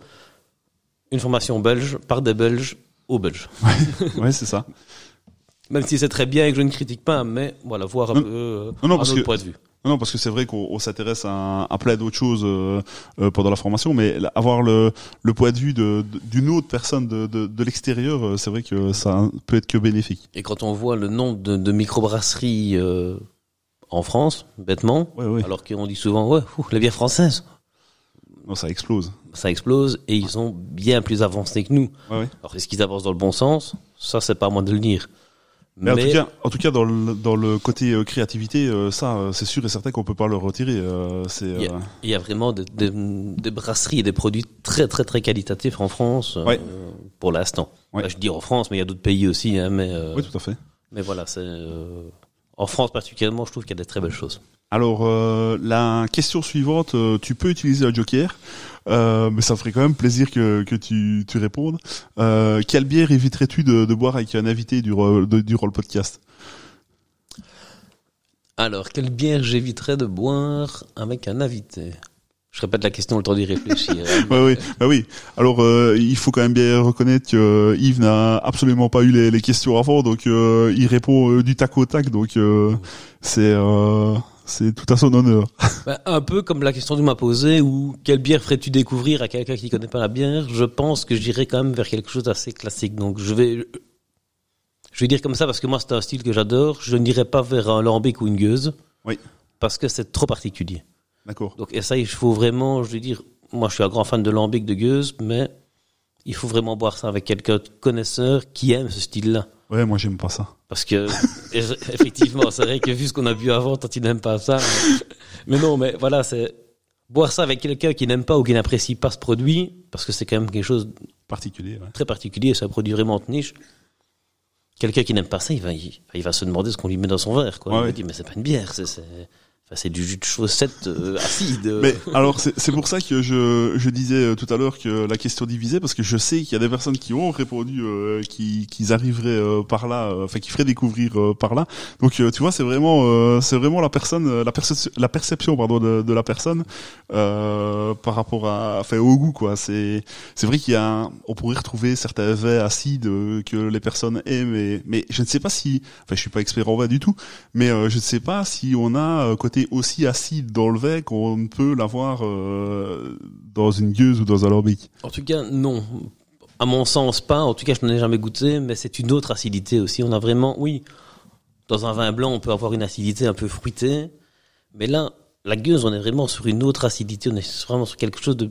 [SPEAKER 2] une formation belge par des Belges aux Belges.
[SPEAKER 1] Ouais, ouais c'est ça.
[SPEAKER 2] Même si c'est très bien et que je ne critique pas, mais voilà, voir un
[SPEAKER 1] non,
[SPEAKER 2] peu euh,
[SPEAKER 1] non, non,
[SPEAKER 2] un
[SPEAKER 1] parce
[SPEAKER 2] autre
[SPEAKER 1] que,
[SPEAKER 2] point de vue.
[SPEAKER 1] Non, parce que c'est vrai qu'on on s'intéresse à, à plein d'autres choses euh, euh, pendant la formation, mais avoir le, le point de vue de, de, d'une autre personne de, de, de l'extérieur, euh, c'est vrai que ça peut être que bénéfique.
[SPEAKER 2] Et quand on voit le nombre de, de microbrasseries euh, en France, bêtement,
[SPEAKER 1] ouais, ouais.
[SPEAKER 2] alors qu'on dit souvent, ouais, ouh, la bière française.
[SPEAKER 1] Non, ça explose.
[SPEAKER 2] Ça explose et ils sont bien plus avancés que nous.
[SPEAKER 1] Ouais, ouais.
[SPEAKER 2] Alors, est-ce qu'ils avancent dans le bon sens? Ça, c'est pas à moi de le dire.
[SPEAKER 1] Mais,
[SPEAKER 2] Mais
[SPEAKER 1] en tout cas, en tout cas, dans le dans le côté euh, créativité, euh, ça, euh, c'est sûr et certain qu'on peut pas le retirer. Euh, c'est.
[SPEAKER 2] Il y,
[SPEAKER 1] euh...
[SPEAKER 2] y a vraiment des de, de brasseries et des produits très très très qualitatifs en France
[SPEAKER 1] ouais.
[SPEAKER 2] euh, pour l'instant.
[SPEAKER 1] Ouais.
[SPEAKER 2] Enfin, je dis en France, mais il y a d'autres pays aussi. Hein, mais euh,
[SPEAKER 1] oui, tout à fait.
[SPEAKER 2] Mais voilà, c'est euh, en France particulièrement, je trouve qu'il y a des très belles choses.
[SPEAKER 1] Alors, euh, la question suivante, euh, tu peux utiliser un joker, euh, mais ça me ferait quand même plaisir que, que tu, tu répondes. Euh, quelle bière éviterais-tu de, de boire avec un invité du, de, du Roll Podcast?
[SPEAKER 2] Alors, quelle bière j'éviterais de boire avec un invité? Je répète la question le temps d'y réfléchir.
[SPEAKER 1] Ouais, oui, bah oui. Alors, euh, il faut quand même bien reconnaître que euh, Yves n'a absolument pas eu les, les questions avant, donc euh, il répond euh, du tac au tac, donc euh, c'est euh, c'est tout à son honneur.
[SPEAKER 2] Bah, un peu comme la question que tu m'as posée, ou quelle bière ferais-tu découvrir à quelqu'un qui connaît pas la bière? Je pense que j'irai quand même vers quelque chose d'assez classique. Donc, je vais, je vais dire comme ça parce que moi, c'est un style que j'adore. Je n'irai pas vers un lambic ou une gueuse.
[SPEAKER 1] Oui.
[SPEAKER 2] Parce que c'est trop particulier.
[SPEAKER 1] D'accord.
[SPEAKER 2] Donc, et ça, il faut vraiment, je veux dire, moi, je suis un grand fan de lambic, de gueuse, mais il faut vraiment boire ça avec quelqu'un de connaisseur qui aime ce style-là.
[SPEAKER 1] Ouais, moi, j'aime pas ça.
[SPEAKER 2] Parce que, effectivement, c'est vrai que vu ce qu'on a bu avant, toi, tu n'aimes pas ça. Mais, mais non, mais voilà, c'est boire ça avec quelqu'un qui n'aime pas ou qui n'apprécie pas ce produit, parce que c'est quand même quelque chose
[SPEAKER 1] Particulier, ouais.
[SPEAKER 2] très particulier, c'est un produit vraiment de niche. Quelqu'un qui n'aime pas ça, il va, il, il va se demander ce qu'on lui met dans son verre, quoi.
[SPEAKER 1] Ouais,
[SPEAKER 2] il
[SPEAKER 1] ouais.
[SPEAKER 2] va dire, mais c'est pas une bière, c'est, c'est, enfin, c'est du jus de chaussette euh, acide.
[SPEAKER 1] Mais alors c'est c'est pour ça que je je disais tout à l'heure que la question divisée, parce que je sais qu'il y a des personnes qui ont répondu euh, qui qu'ils arriveraient euh, par là, euh, enfin qui feraient découvrir euh, par là. Donc euh, tu vois, c'est vraiment euh, c'est vraiment la personne la perception la perception pardon de, de la personne euh, par rapport à enfin au goût quoi. C'est c'est vrai qu'il y a un, on pourrait retrouver certains vins acides euh, que les personnes aiment, et, mais je ne sais pas si enfin je suis pas expert en vin du tout, mais euh, je ne sais pas si on a euh, côté aussi acide dans le vin qu'on ne peut l'avoir euh, dans une gueuse ou dans un lambic.
[SPEAKER 2] En tout cas, non. À mon sens, pas. En tout cas, je n'en ai jamais goûté, mais c'est une autre acidité aussi. On a vraiment, oui, dans un vin blanc, on peut avoir une acidité un peu fruitée, mais là, la gueuse, on est vraiment sur une autre acidité. On est vraiment sur quelque chose de,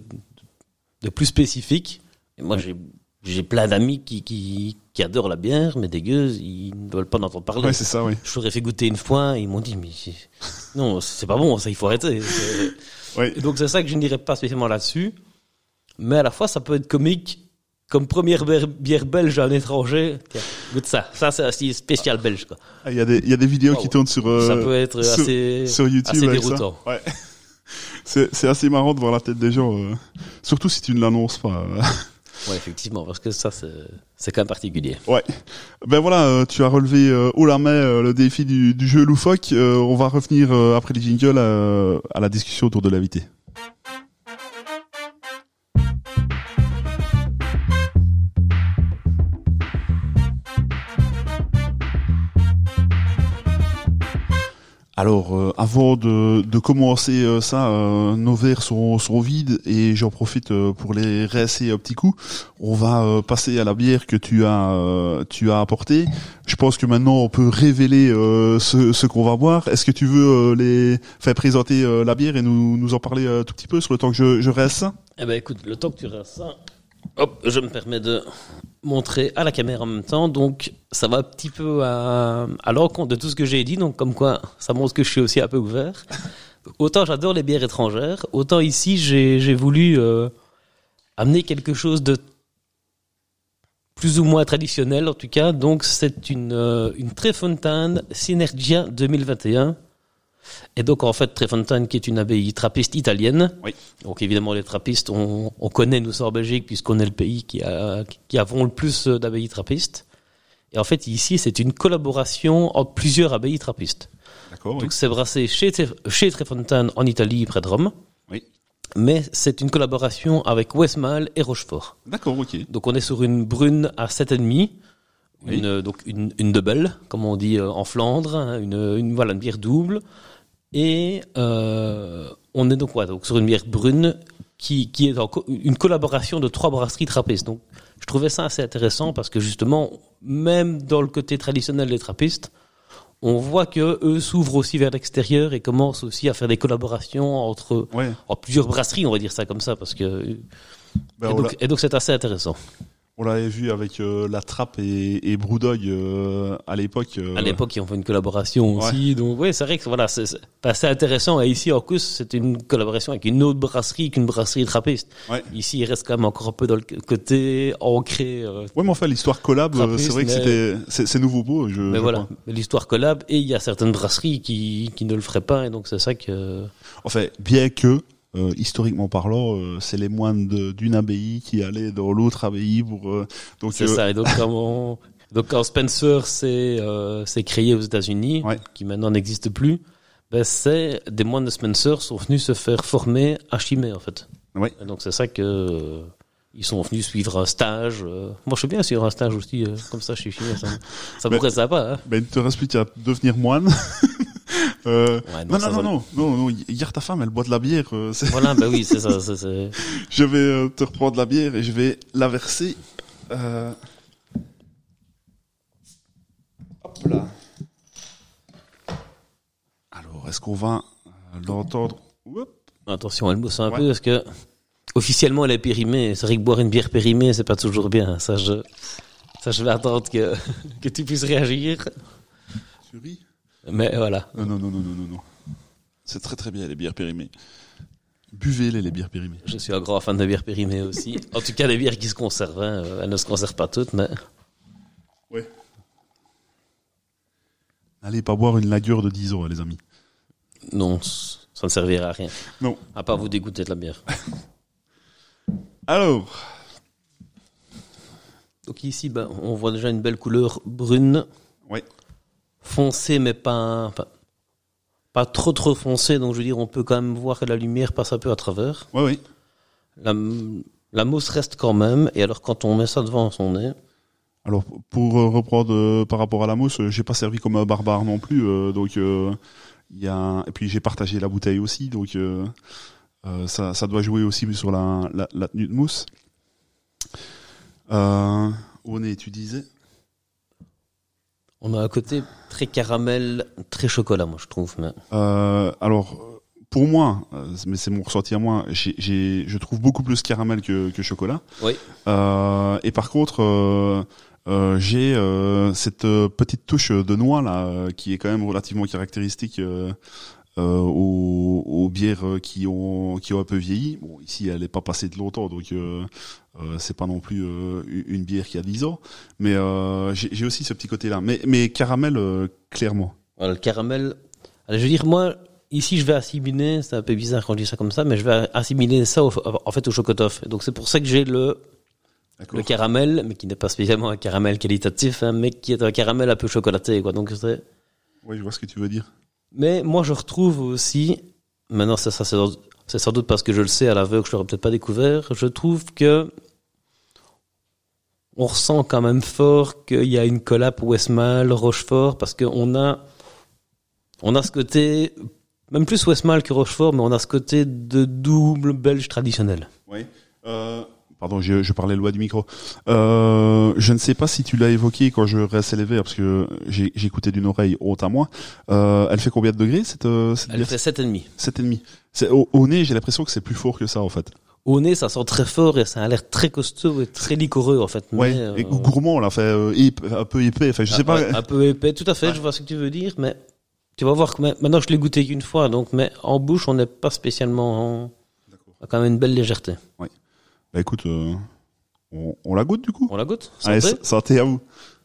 [SPEAKER 2] de plus spécifique. Et moi, j'ai, j'ai plein d'amis qui, qui, qui adorent la bière, mais des gueuses, ils ne veulent pas en entendre parler.
[SPEAKER 1] Ouais, c'est ça, oui.
[SPEAKER 2] Je leur ai fait goûter une fois, et ils m'ont dit, mais non, c'est pas bon, ça, il faut arrêter.
[SPEAKER 1] Ouais.
[SPEAKER 2] Et donc, c'est ça que je ne dirais pas spécialement là-dessus. Mais à la fois, ça peut être comique. Comme première bière, bière belge à un étranger, tiens, goûte ça. Ça, c'est assez spécial belge, quoi.
[SPEAKER 1] Il y a des, il y a des vidéos
[SPEAKER 2] Wow.
[SPEAKER 1] qui tournent sur, euh,
[SPEAKER 2] Ça peut être
[SPEAKER 1] sur,
[SPEAKER 2] assez,
[SPEAKER 1] sur YouTube
[SPEAKER 2] assez
[SPEAKER 1] avec
[SPEAKER 2] déroutant.
[SPEAKER 1] ça. Ouais. C'est, c'est assez marrant de voir la tête des gens, euh, surtout si tu ne l'annonces pas. euh.
[SPEAKER 2] Ouais, effectivement, parce que ça, c'est, c'est quand même particulier.
[SPEAKER 1] Ouais. Ben voilà, euh, tu as relevé euh, haut la main euh, le défi du, du jeu loufoque. Euh, on va revenir euh, après les jingles euh, à la discussion autour de l'invité. Alors, euh, avant de, de commencer euh, ça, euh, nos verres sont, sont vides et j'en profite euh, pour les réessayer un petit coup. On va euh, passer à la bière que tu as euh, tu as apportée. Je pense que maintenant on peut révéler euh, ce, ce qu'on va boire. Est-ce que tu veux euh, les faire présenter euh, la bière et nous nous en parler un tout petit peu sur le temps que je, je réesse ça?
[SPEAKER 2] Eh ben, écoute, le temps que tu restes ça, hop, je me permets de montrer à la caméra en même temps. Donc, ça va un petit peu à, à l'encontre de tout ce que j'ai dit. Donc, comme quoi, ça montre que je suis aussi un peu ouvert. Autant j'adore les bières étrangères, autant ici, j'ai, j'ai voulu euh, amener quelque chose de plus ou moins traditionnel, en tout cas. Donc, c'est une, euh, une Trefontaine Synergia deux mille vingt et un. Et donc, en fait, Trefontaine, qui est une abbaye trappiste italienne.
[SPEAKER 1] Oui.
[SPEAKER 2] Donc, évidemment, les trappistes, on, on connaît, nous, ça, en Belgique, puisqu'on est le pays qui a, qui avons le plus d'abbayes trappistes. Et en fait, ici, c'est une collaboration entre plusieurs abbayes trappistes.
[SPEAKER 1] D'accord.
[SPEAKER 2] Donc,
[SPEAKER 1] Oui.
[SPEAKER 2] c'est brassé chez, chez Trefontaine, en Italie, près de Rome.
[SPEAKER 1] Oui.
[SPEAKER 2] Mais c'est une collaboration avec Westmalle et Rochefort.
[SPEAKER 1] D'accord. Ok.
[SPEAKER 2] Donc, on est sur une brune à sept virgule cinq.
[SPEAKER 1] Oui.
[SPEAKER 2] Une, donc, une, une double, comme on dit euh, en Flandre. Hein, une, une, voilà, une bière double. Et euh, on est donc, ouais, donc sur une bière brune qui, qui est en co- une collaboration de trois brasseries trappistes. Donc, je trouvais ça assez intéressant parce que justement, même dans le côté traditionnel des trappistes, on voit que eux s'ouvrent aussi vers l'extérieur et commencent aussi à faire des collaborations entre,
[SPEAKER 1] Ouais.
[SPEAKER 2] entre plusieurs brasseries, on va dire ça comme ça, parce que
[SPEAKER 1] Ben,
[SPEAKER 2] et,
[SPEAKER 1] on,
[SPEAKER 2] donc,
[SPEAKER 1] l'a,
[SPEAKER 2] et donc c'est assez intéressant.
[SPEAKER 1] on l'avait vu avec euh, la Trappe et, et Brewdog euh, à l'époque. Euh,
[SPEAKER 2] À l'époque, ils ont fait une collaboration aussi. Donc, oui, c'est vrai que voilà, c'est, c'est assez intéressant. Et ici, en plus, c'est une collaboration avec une autre brasserie qu'une brasserie trappiste.
[SPEAKER 1] Ouais.
[SPEAKER 2] Ici, il reste quand même encore un peu dans le côté ancré. Euh,
[SPEAKER 1] Ouais, mais enfin, l'histoire collab, euh,
[SPEAKER 2] Trappiste,
[SPEAKER 1] c'est vrai que
[SPEAKER 2] mais-
[SPEAKER 1] c'était, c'est, c'est nouveau beau. Je,
[SPEAKER 2] mais
[SPEAKER 1] je
[SPEAKER 2] voilà,
[SPEAKER 1] crois.
[SPEAKER 2] l'histoire collab. Et il y a certaines brasseries qui, qui ne le feraient pas. Et donc, c'est ça que.
[SPEAKER 1] Enfin, bien que, euh, historiquement parlant, euh, c'est les moines de, d'une abbaye qui allaient dans l'autre abbaye pour. Euh, donc,
[SPEAKER 2] C'est
[SPEAKER 1] euh,
[SPEAKER 2] ça. Et donc, quand, on- donc, quand Spencer s'est, euh, s'est créé aux États-Unis,
[SPEAKER 1] Ouais.
[SPEAKER 2] qui maintenant n'existe plus, Ben, c'est des moines de Spencer sont venus se faire former à Chimay, en fait.
[SPEAKER 1] Oui.
[SPEAKER 2] Et donc c'est ça que euh, ils sont venus suivre un stage. Euh, moi, je suis bien suivre un stage aussi, euh, comme ça, chez Chimay. Ça, ça
[SPEAKER 1] Ben-
[SPEAKER 2] pourrait être sympa. Hein.
[SPEAKER 1] Ben, il ne te reste plus qu'à devenir moine. euh,
[SPEAKER 2] Ouais,
[SPEAKER 1] non,
[SPEAKER 2] ça
[SPEAKER 1] non,
[SPEAKER 2] va-
[SPEAKER 1] non, non, non, non, hier ta femme, elle boit de la bière. euh, c'est-
[SPEAKER 2] Voilà, ben oui, c'est ça. C'est, c'est...
[SPEAKER 1] Je vais euh, te reprendre de la bière et je vais la verser. Euh... Hop là. Alors, est-ce qu'on va euh, l'entendre? Oup.
[SPEAKER 2] Attention, elle mousse un
[SPEAKER 1] Ouais.
[SPEAKER 2] peu parce que officiellement elle est périmée. C'est vrai que boire une bière périmée, c'est pas toujours bien. Ça, je, ça, je vais attendre que que tu puisses réagir.
[SPEAKER 1] Tu ris?
[SPEAKER 2] Mais voilà.
[SPEAKER 1] Non, non, non, non, non, non, non. C'est très très bien les bières périmées. Buvez-les, les bières périmées.
[SPEAKER 2] Je suis un grand fan de bières périmées aussi. En tout cas, les bières qui se conservent. Hein. Elles ne se conservent pas toutes, mais
[SPEAKER 1] Ouais. Allez pas boire une lagueur de dix ans, les amis.
[SPEAKER 2] non, ça ne servira à rien.
[SPEAKER 1] Non.
[SPEAKER 2] À part vous dégoûter de la bière.
[SPEAKER 1] Alors,
[SPEAKER 2] Donc ici, ben, on voit déjà une belle couleur brune,
[SPEAKER 1] ouais.
[SPEAKER 2] foncée, mais pas, pas, pas trop trop foncée. Donc je veux dire, on peut quand même voir que la lumière passe un peu à travers.
[SPEAKER 1] Ouais, ouais.
[SPEAKER 2] La, la mousse reste quand même. Et alors quand on met ça devant son nez,
[SPEAKER 1] Alors, pour euh, reprendre euh, par rapport à la mousse, euh, j'ai pas servi comme un barbare non plus, euh, donc euh, il y a et puis j'ai partagé la bouteille aussi, donc euh, euh, ça, ça doit jouer aussi sur la, la, la tenue de mousse. Euh, au nez, tu disais.
[SPEAKER 2] on a un côté très caramel, très chocolat, moi je trouve. Mais...
[SPEAKER 1] Euh, alors, pour moi, euh, mais c'est mon ressenti à moi, j'ai, j'ai, je trouve beaucoup plus caramel que, que chocolat.
[SPEAKER 2] Oui.
[SPEAKER 1] Euh, et par contre, euh, euh, j'ai euh, cette euh, petite touche de noix là, euh, qui est quand même relativement caractéristique euh, euh, aux, aux bières qui ont qui ont un peu vieilli. Bon, ici, elle n'est pas passée de longtemps, donc euh, euh, c'est pas non plus euh, une bière qui a dix ans. Mais euh, j'ai, j'ai aussi ce petit côté-là. Mais, mais caramel, euh, clairement.
[SPEAKER 2] Voilà, le caramel. Alors, je veux dire, moi, ici, je vais assimiler, c'est un peu bizarre quand je dis ça comme ça, mais je vais assimiler ça au, en fait au chocotoff. Donc c'est pour ça que j'ai le,
[SPEAKER 1] D'accord.
[SPEAKER 2] le caramel, mais qui n'est pas spécialement un caramel qualitatif, hein, mais qui est un caramel un peu chocolaté, quoi. Donc c'est...
[SPEAKER 1] Oui, je vois ce que tu veux dire.
[SPEAKER 2] Mais moi, je retrouve aussi, maintenant, ça, ça c'est, dans- c'est sans doute parce que je le sais à l'aveugle, je l'aurais peut-être pas découvert, je trouve que on ressent quand même fort qu'il y a une collab Westmalle, Rochefort, parce qu'on a, on a ce côté, même plus Westmalle que Rochefort, mais on a ce côté de double belge traditionnel.
[SPEAKER 1] Oui. Euh, pardon, je, je parlais loin du micro. Euh, je ne sais pas si tu l'as évoqué quand je restais les verres, parce que j'ai, j'ai écouté d'une oreille haute à moi. Euh, elle fait combien de degrés cette, euh, cette
[SPEAKER 2] Elle
[SPEAKER 1] bière?
[SPEAKER 2] fait sept virgule cinq.
[SPEAKER 1] sept virgule cinq. C'est, au, au nez, j'ai l'impression que c'est plus fort que ça, en fait.
[SPEAKER 2] Au nez, ça sent très fort et ça a l'air très costaud et très liquoreux, en fait.
[SPEAKER 1] Ouais.
[SPEAKER 2] Mais, euh,
[SPEAKER 1] Et gourmand, là, fait euh, ép- un peu épais. Enfin, je sais
[SPEAKER 2] ah,
[SPEAKER 1] pas.
[SPEAKER 2] ouais, un peu épais, tout à fait,
[SPEAKER 1] Ouais.
[SPEAKER 2] je vois ce que tu veux dire, mais tu vas voir que ma- maintenant je l'ai goûté qu'une fois, donc, mais en bouche, on n'est pas spécialement, en...
[SPEAKER 1] D'accord.
[SPEAKER 2] on a quand même une belle légèreté.
[SPEAKER 1] Bah écoute, euh, on, on la goûte du coup.
[SPEAKER 2] On la goûte?
[SPEAKER 1] Allez,
[SPEAKER 2] Santé.
[SPEAKER 1] s- santé à vous.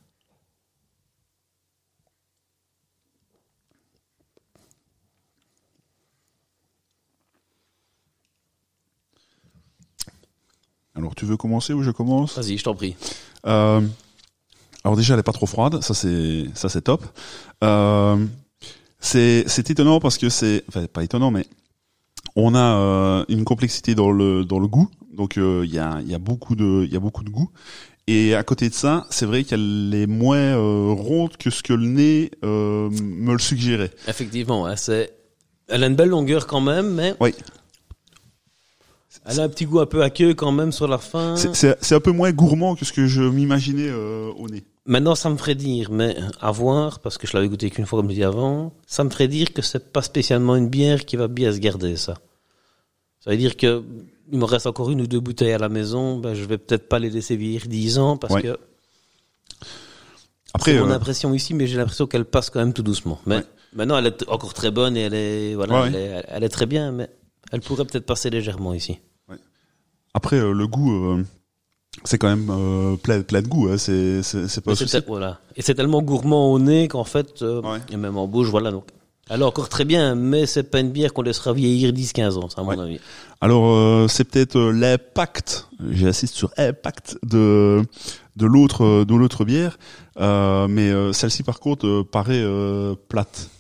[SPEAKER 1] Alors, tu veux commencer ou je commence?
[SPEAKER 2] Vas-y, je t'en prie.
[SPEAKER 1] Euh, alors déjà, elle est pas trop froide, ça c'est ça c'est top. Euh, c'est c'est étonnant parce que c'est, enfin pas étonnant, mais on a euh, une complexité dans le dans le goût. Donc euh, il y a il y a beaucoup de il y a beaucoup de goût. Et à côté de ça, c'est vrai qu'elle est moins euh, ronde que ce que le nez euh, me le suggérait.
[SPEAKER 2] Effectivement, hein, c'est, elle a une belle longueur quand même, mais
[SPEAKER 1] Oui.
[SPEAKER 2] elle a un petit goût un peu aqueux quand même sur la fin.
[SPEAKER 1] C'est c'est c'est un peu moins gourmand que ce que je m'imaginais euh, au nez.
[SPEAKER 2] Maintenant, ça me ferait dire, mais à voir, parce que je l'avais goûté qu'une fois, comme je dis avant, ça me ferait dire que c'est pas spécialement une bière qui va bien se garder, ça. Ça veut dire que il me reste encore une ou deux bouteilles à la maison, ben, je vais peut-être pas les laisser vieillir dix ans, parce
[SPEAKER 1] Ouais.
[SPEAKER 2] que
[SPEAKER 1] Après,
[SPEAKER 2] c'est mon
[SPEAKER 1] euh,
[SPEAKER 2] impression ici, mais j'ai l'impression qu'elle passe quand même tout doucement. Mais
[SPEAKER 1] Ouais.
[SPEAKER 2] maintenant, elle est encore très bonne et elle est, voilà,
[SPEAKER 1] Ouais,
[SPEAKER 2] elle,
[SPEAKER 1] ouais.
[SPEAKER 2] est, elle est très bien, mais elle pourrait peut-être passer légèrement ici.
[SPEAKER 1] après euh, le goût, euh, c'est quand même euh, plein plein de goût. Hein, c'est c'est c'est pas
[SPEAKER 2] Mais
[SPEAKER 1] un
[SPEAKER 2] c'est
[SPEAKER 1] souci.
[SPEAKER 2] tel- voilà. Et c'est tellement gourmand au nez qu'en fait, euh,
[SPEAKER 1] Ouais.
[SPEAKER 2] et même en bouche, voilà. Donc, elle est encore très bien, mais c'est pas une bière qu'on laissera vieillir dix quinze ans, ça, à mon
[SPEAKER 1] Ouais.
[SPEAKER 2] avis.
[SPEAKER 1] Alors euh, c'est peut-être euh, l'impact, j'insiste sur impact de de l'autre de l'autre bière, euh, mais euh, celle-ci par contre euh, paraît euh, plate.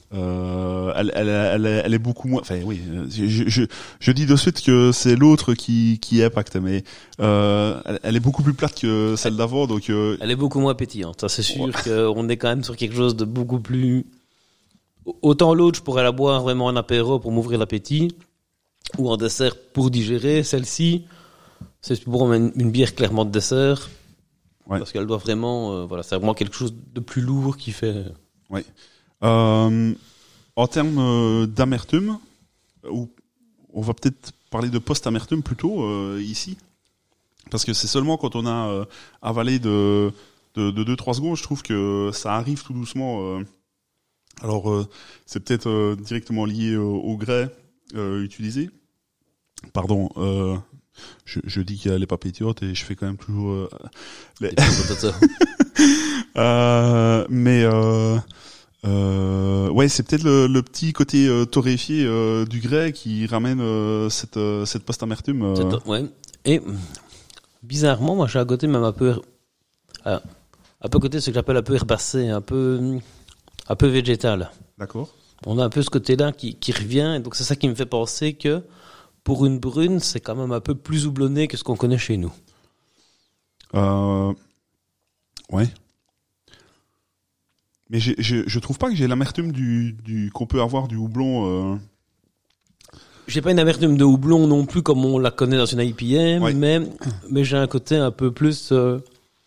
[SPEAKER 1] Euh, elle, elle, elle, elle est beaucoup moins. Enfin, oui. Je, je, je dis de suite que c'est l'autre qui, qui est pacte, mais euh, elle, elle est beaucoup plus plate que celle d'avant, donc. Euh...
[SPEAKER 2] Elle est beaucoup moins pétillante. Ça, c'est sûr
[SPEAKER 1] ouais.
[SPEAKER 2] qu'on est quand même sur quelque chose de beaucoup plus. Autant l'autre, je pourrais la boire vraiment en apéro pour m'ouvrir l'appétit, ou en dessert pour digérer. Celle-ci, c'est pour une, une bière clairement de dessert. Ouais. Parce qu'elle doit vraiment, euh, voilà, c'est vraiment quelque chose de plus lourd qui fait.
[SPEAKER 1] Oui. Euh, en termes euh, d'amertume, on va peut-être parler de post-amertume plutôt euh, ici, parce que c'est seulement quand on a euh, avalé de de deux trois secondes, je trouve que ça arrive tout doucement. Euh, alors euh, c'est peut-être euh, directement lié au, au grès euh, utilisé. Pardon. Euh, Je, je dis qu'elle est pas pétillante et je fais quand même toujours euh, les... euh, mais euh, euh, ouais, c'est peut-être le, le petit côté euh, torréfié euh, du grès qui ramène euh, cette euh, cette post-amertume. Euh...
[SPEAKER 2] Ouais. Et bizarrement, moi, j'ai à côté même un peu euh, un peu côté ce que j'appelle un peu herbacé, un peu un peu végétal.
[SPEAKER 1] D'accord.
[SPEAKER 2] On a un peu ce côté-là qui qui revient, et donc c'est ça qui me fait penser que pour une brune, c'est quand même un peu plus houblonné que ce qu'on connaît chez nous.
[SPEAKER 1] Euh, ouais. Mais j'ai, j'ai, je trouve pas que j'ai l'amertume du, du qu'on peut avoir du houblon. Euh...
[SPEAKER 2] J'ai pas une amertume de houblon non plus comme on la connaît dans une I P A,
[SPEAKER 1] ouais.
[SPEAKER 2] mais mais j'ai un côté un peu plus. Euh,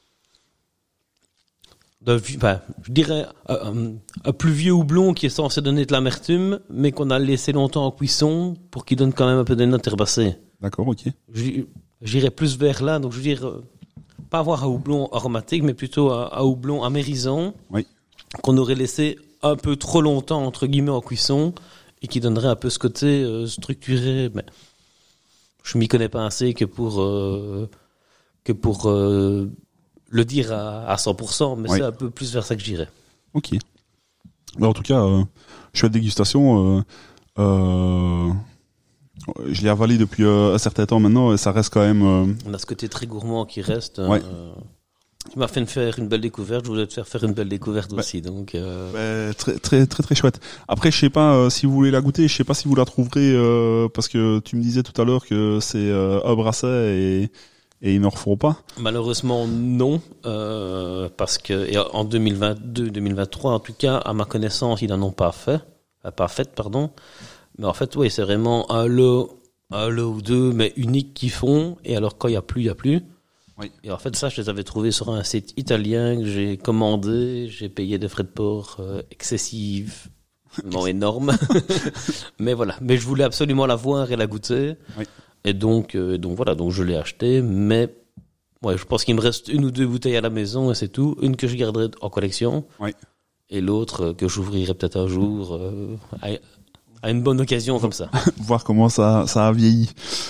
[SPEAKER 2] de, enfin, je dirais un, un plus vieux houblon qui est censé donner de l'amertume, mais qu'on a laissé longtemps en cuisson pour qu'il donne quand même un peu de notes herbacées.
[SPEAKER 1] D'accord, ok.
[SPEAKER 2] J'irais plus vers là, donc je veux dire, pas avoir un houblon aromatique, mais plutôt un, un houblon amérisant,
[SPEAKER 1] oui.
[SPEAKER 2] qu'on aurait laissé un peu trop longtemps, entre guillemets, en cuisson, et qui donnerait un peu ce côté euh, structuré. Mais je m'y connais pas assez que pour, euh, que pour euh, le dire à, à cent pour cent, mais oui. C'est un peu plus vers ça que j'irais.
[SPEAKER 1] Ok. Mais en tout cas, euh, chouette dégustation. Euh, euh, je l'ai avalé depuis euh, un certain temps maintenant et ça reste quand même... Euh...
[SPEAKER 2] On a ce côté très gourmand qui reste.
[SPEAKER 1] Ouais.
[SPEAKER 2] Euh, tu m'as fait faire une belle découverte, je voulais te faire faire une belle découverte bah, aussi. Donc,
[SPEAKER 1] euh... bah, très, très, très, très chouette. Après, je sais pas euh, si vous voulez la goûter, je sais pas si vous la trouverez, euh, parce que tu me disais tout à l'heure que c'est euh, un brasset et... Et ils n'en referont pas?
[SPEAKER 2] Malheureusement, non, euh, parce que et en deux mille vingt-deux, deux mille vingt-trois, en tout cas, à ma connaissance, ils n'en ont pas fait, euh, pas fait, pardon. Mais en fait, oui, c'est vraiment un lot, un lot ou deux, mais uniques qu'ils font. Et alors, quand il y a plus, il y a plus.
[SPEAKER 1] Oui.
[SPEAKER 2] Et en fait, ça, je les avais trouvés sur un site italien que j'ai commandé. J'ai payé des frais de port euh, excessifs, non énormes. Mais voilà. Mais je voulais absolument la voir et la goûter.
[SPEAKER 1] Oui.
[SPEAKER 2] Et donc, euh, donc voilà, donc je l'ai acheté, mais ouais, je pense qu'il me reste une ou deux bouteilles à la maison et c'est tout. Une que je garderai en collection,
[SPEAKER 1] oui.
[SPEAKER 2] Et l'autre euh, que j'ouvrirai peut-être un jour euh, à, à une bonne occasion comme ça.
[SPEAKER 1] Voir comment ça, ça a vieilli.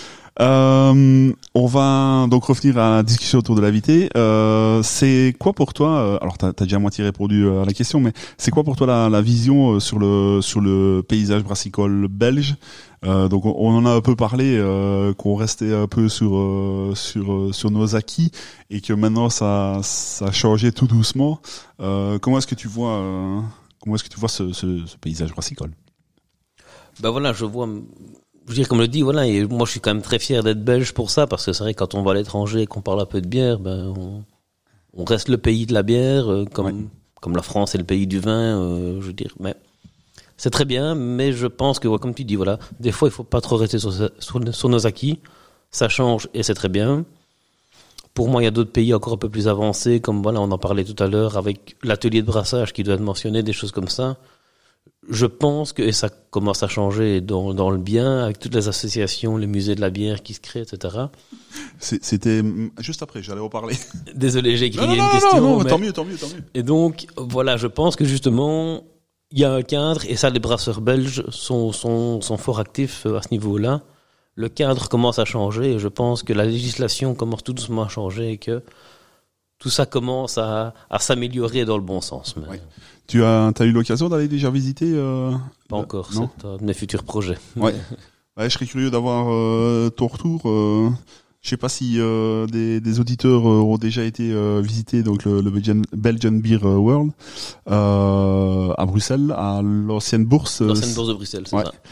[SPEAKER 1] Euh, on va donc revenir à la discussion autour de l'invité. Euh, c'est quoi pour toi, alors t'as, t'as déjà à moitié répondu à la question, mais c'est quoi pour toi la, la vision sur le sur le paysage brassicole belge? Euh, donc on, on en a un peu parlé, euh, qu'on restait un peu sur euh, sur sur nos acquis et que maintenant ça ça a changé tout doucement. Euh, comment est-ce que tu vois euh, comment est-ce que tu vois ce, ce, ce paysage brassicole?
[SPEAKER 2] Ben voilà, je vois. Je veux dire, comme le dit, voilà, et moi je suis quand même très fier d'être belge pour ça, parce que c'est vrai que quand on va à l'étranger et qu'on parle un peu de bière, ben on, on reste le pays de la bière, euh, comme ouais. comme la France est le pays du vin, euh, je veux dire. Mais c'est très bien, mais je pense que, ouais, comme tu dis, voilà, des fois il faut pas trop rester sur, sur, sur nos acquis, ça change et c'est très bien. Pour moi, il y a d'autres pays encore un peu plus avancés, comme voilà, on en parlait tout à l'heure avec l'atelier de brassage qui doit être mentionné, des choses comme ça. Je pense que et ça commence à changer dans, dans le bien, avec toutes les associations, les musées de la bière qui se créent, et cetera.
[SPEAKER 1] C'était juste après, j'allais en parler.
[SPEAKER 2] Désolé, j'ai crié
[SPEAKER 1] non, non,
[SPEAKER 2] une
[SPEAKER 1] non,
[SPEAKER 2] question.
[SPEAKER 1] Non, non,
[SPEAKER 2] mais...
[SPEAKER 1] tant mieux, tant mieux, tant mieux.
[SPEAKER 2] Et donc, voilà, je pense que justement, il y a un cadre, et ça, les brasseurs belges sont, sont, sont fort actifs à ce niveau-là. Le cadre commence à changer, et je pense que la législation commence tout doucement à changer, et que tout ça commence à, à s'améliorer dans le bon sens. Mais...
[SPEAKER 1] Oui. Tu as, t'as eu l'occasion d'aller déjà visiter euh,
[SPEAKER 2] Pas encore, c'est un de mes futurs projets.
[SPEAKER 1] Ouais. Ouais, je serais curieux d'avoir euh, ton retour. Euh, Je sais pas si euh, des, des auditeurs euh, ont déjà été euh, visités donc le, le Belgian, Belgian Beer World euh, à Bruxelles, à l'ancienne bourse.
[SPEAKER 2] L'ancienne bourse de Bruxelles, c'est
[SPEAKER 1] ouais.
[SPEAKER 2] ça.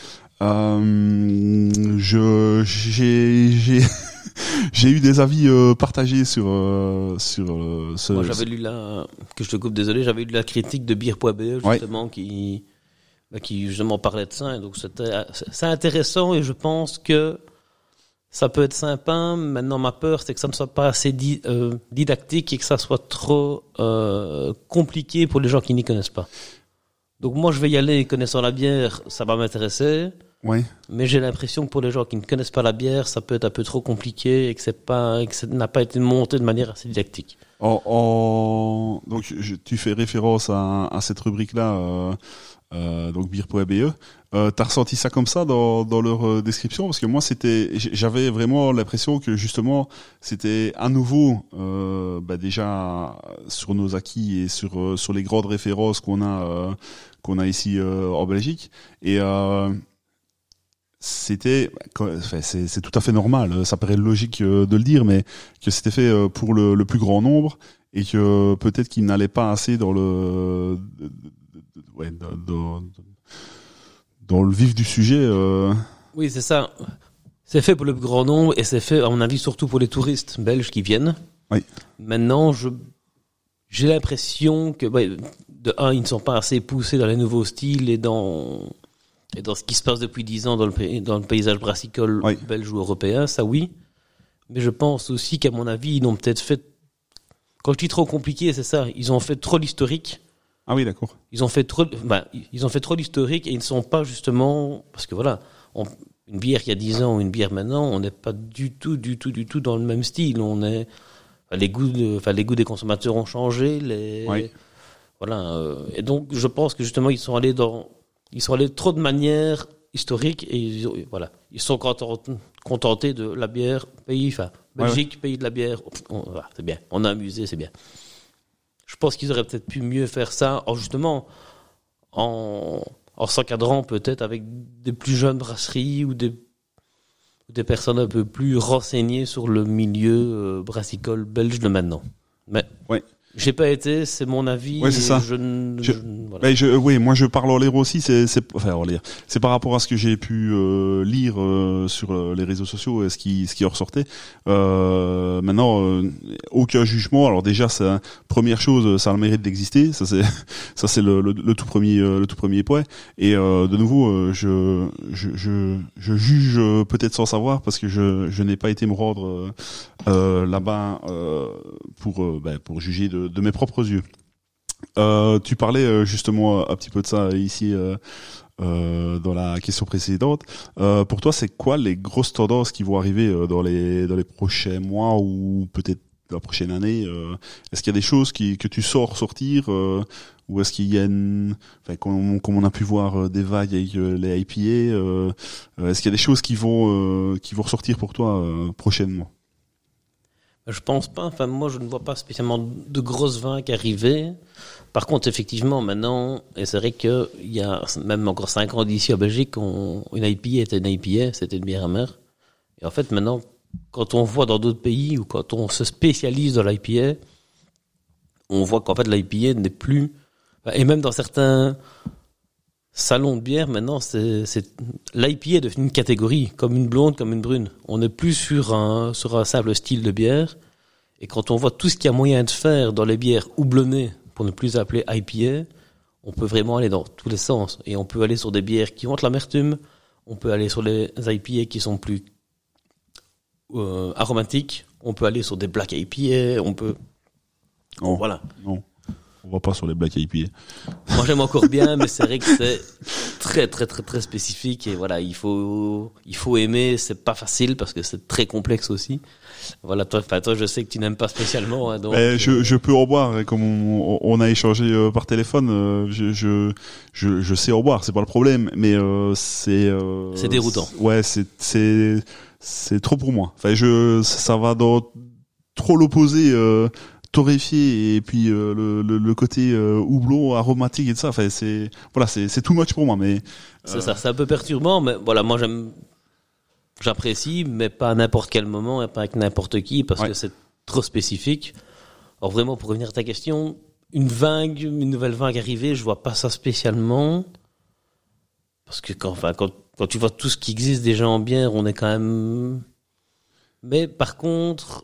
[SPEAKER 1] Euh, je j'ai j'ai j'ai eu des avis euh, partagés sur euh, sur euh, ce.
[SPEAKER 2] Moi, j'avais lu la que je te coupe, désolé, j'avais lu la critique de beer point b e justement ouais. qui qui justement parlait de ça. Et donc c'était c'est intéressant et je pense que ça peut être sympa. Maintenant, ma peur, c'est que ça ne soit pas assez di- euh, didactique et que ça soit trop euh, compliqué pour les gens qui n'y connaissent pas. Donc moi, je vais y aller connaissant la bière, ça va m'intéresser.
[SPEAKER 1] Ouais.
[SPEAKER 2] Mais j'ai l'impression que pour les gens qui ne connaissent pas la bière, ça peut être un peu trop compliqué et que c'est pas, et que ça n'a pas été monté de manière assez didactique.
[SPEAKER 1] En, en... donc je, tu fais référence à, à cette rubrique-là, euh, euh, donc beer point b e. Euh, t'as ressenti ça comme ça dans, dans leur euh, description? Parce que moi, c'était, j'avais vraiment l'impression que justement, c'était à nouveau, euh, bah déjà sur nos acquis et sur euh, sur les grandes références qu'on a euh, qu'on a ici euh, en Belgique. Et euh, c'était, enfin, c'est, c'est tout à fait normal. Ça paraît logique de le dire, mais que c'était fait pour le, le plus grand nombre et que peut-être qu'il n'allait pas assez dans le, ouais, dans, dans, dans le vif du sujet. Euh...
[SPEAKER 2] Oui, c'est ça. C'est fait pour le plus grand nombre et c'est fait, à mon avis, surtout pour les touristes belges qui viennent.
[SPEAKER 1] Oui.
[SPEAKER 2] Maintenant, je, j'ai l'impression que, ouais, de un, ils ne sont pas assez poussés dans les nouveaux styles et dans, et dans ce qui se passe depuis dix ans dans le, pays, dans le paysage brassicole oui. belge ou européen, ça oui. Mais je pense aussi qu'à mon avis, ils ont peut-être fait, quand je dis trop compliqué, c'est ça, ils ont fait trop l'historique.
[SPEAKER 1] Ah oui, d'accord.
[SPEAKER 2] Ils ont fait trop, ben, ils ont fait trop l'historique et ils ne sont pas justement, parce que voilà, on, une bière il y a dix ans ou une bière maintenant, on n'est pas du tout, du tout, du tout dans le même style. On est, enfin, les goûts, de, enfin, les goûts des consommateurs ont changé, les,
[SPEAKER 1] oui.
[SPEAKER 2] voilà. Euh, et donc, je pense que justement, ils sont allés dans, ils sont allés trop de manière historique et ils, voilà, ils sont contentés, contentés de la bière pays, enfin, Belgique, ouais, ouais. pays de la bière. On, voilà, c'est bien. On a amusé, c'est bien. Je pense qu'ils auraient peut-être pu mieux faire ça, en justement, en, en s'encadrant peut-être avec des plus jeunes brasseries ou des, des personnes un peu plus renseignées sur le milieu euh, brassicole belge de maintenant. Mais
[SPEAKER 1] ouais.
[SPEAKER 2] j'ai pas été, c'est mon avis.
[SPEAKER 1] Ouais, c'est ça.
[SPEAKER 2] Je, je,
[SPEAKER 1] je, voilà. ben je, oui, moi je parle en l'air aussi. C'est, c'est, enfin, en l'air. C'est par rapport à ce que j'ai pu euh, lire euh, sur euh, les réseaux sociaux et ce qui, ce qui en ressortait. Euh, maintenant, euh, aucun jugement. Alors déjà, c'est première chose, ça a le mérite d'exister. Ça c'est, ça c'est le, le, le tout premier, euh, le tout premier point. Et euh, de nouveau, euh, je, je, je, je juge euh, peut-être sans savoir parce que je, je n'ai pas été me rendre euh, euh, là-bas euh, pour, euh, ben, pour juger de de mes propres yeux. Euh, tu parlais euh, justement un petit peu de ça ici euh, euh, dans la question précédente. Euh, pour toi, c'est quoi les grosses tendances qui vont arriver euh, dans les dans les prochains mois ou peut-être la prochaine année? euh, Est-ce qu'il y a des choses qui que tu sors sortir euh, ou est-ce qu'il y a une, enfin, comme, comme on a pu voir euh, des vagues avec euh, les I P A, euh, est-ce qu'il y a des choses qui vont euh, qui vont ressortir pour toi euh, prochainement?
[SPEAKER 2] Je pense pas. Enfin, moi, je ne vois pas spécialement de grosses vagues arriver. Par contre, effectivement, maintenant, et c'est vrai qu'il y a même encore cinq ans d'ici en Belgique, on, une I P A était une I P A, c'était une bière amère. Et en fait, maintenant, quand on voit dans d'autres pays ou quand on se spécialise dans l'I P A, on voit qu'en fait, l'I P A n'est plus, et même dans certains salons de bière, maintenant, c'est, c'est, l'I P A est devenu une catégorie, comme une blonde, comme une brune. On n'est plus sur un, sur un simple style de bière. Et quand on voit tout ce qu'il y a moyen de faire dans les bières houblonnées, pour ne plus appeler I P A, on peut vraiment aller dans tous les sens. Et on peut aller sur des bières qui ont de l'amertume, on peut aller sur les I P A qui sont plus euh, aromatiques, on peut aller sur des black I P A, on peut...
[SPEAKER 1] Non,
[SPEAKER 2] voilà.
[SPEAKER 1] Non. On va pas sur les black I P A.
[SPEAKER 2] Moi, j'aime encore bien, mais c'est vrai que c'est très, très, très, très spécifique. Et voilà, il faut, il faut aimer. C'est pas facile parce que c'est très complexe aussi. Voilà, toi, enfin, toi, je sais que tu n'aimes pas spécialement. Hein, donc,
[SPEAKER 1] euh... je, je peux en boire. Et comme on, on a échangé euh, par téléphone, euh, je, je, je, je sais en boire. C'est pas le problème, mais euh, c'est. Euh,
[SPEAKER 2] c'est déroutant.
[SPEAKER 1] C'est, ouais, c'est, c'est, c'est trop pour moi. Enfin, je, ça va dans trop l'opposé. Euh, torréfié et puis euh, le, le, le côté euh, houblon aromatique et tout ça, enfin c'est voilà, c'est c'est too much pour moi, mais euh...
[SPEAKER 2] c'est ça, c'est un peu perturbant, mais voilà, moi j'aime j'apprécie, mais pas à n'importe quel moment et pas avec n'importe qui, parce ouais. que c'est trop spécifique. Alors vraiment, pour revenir à ta question, une vague, une nouvelle vague arrivée, je vois pas ça spécialement. Parce que quand, enfin, quand, quand tu vois tout ce qui existe déjà en bière, on est quand même... Mais par contre,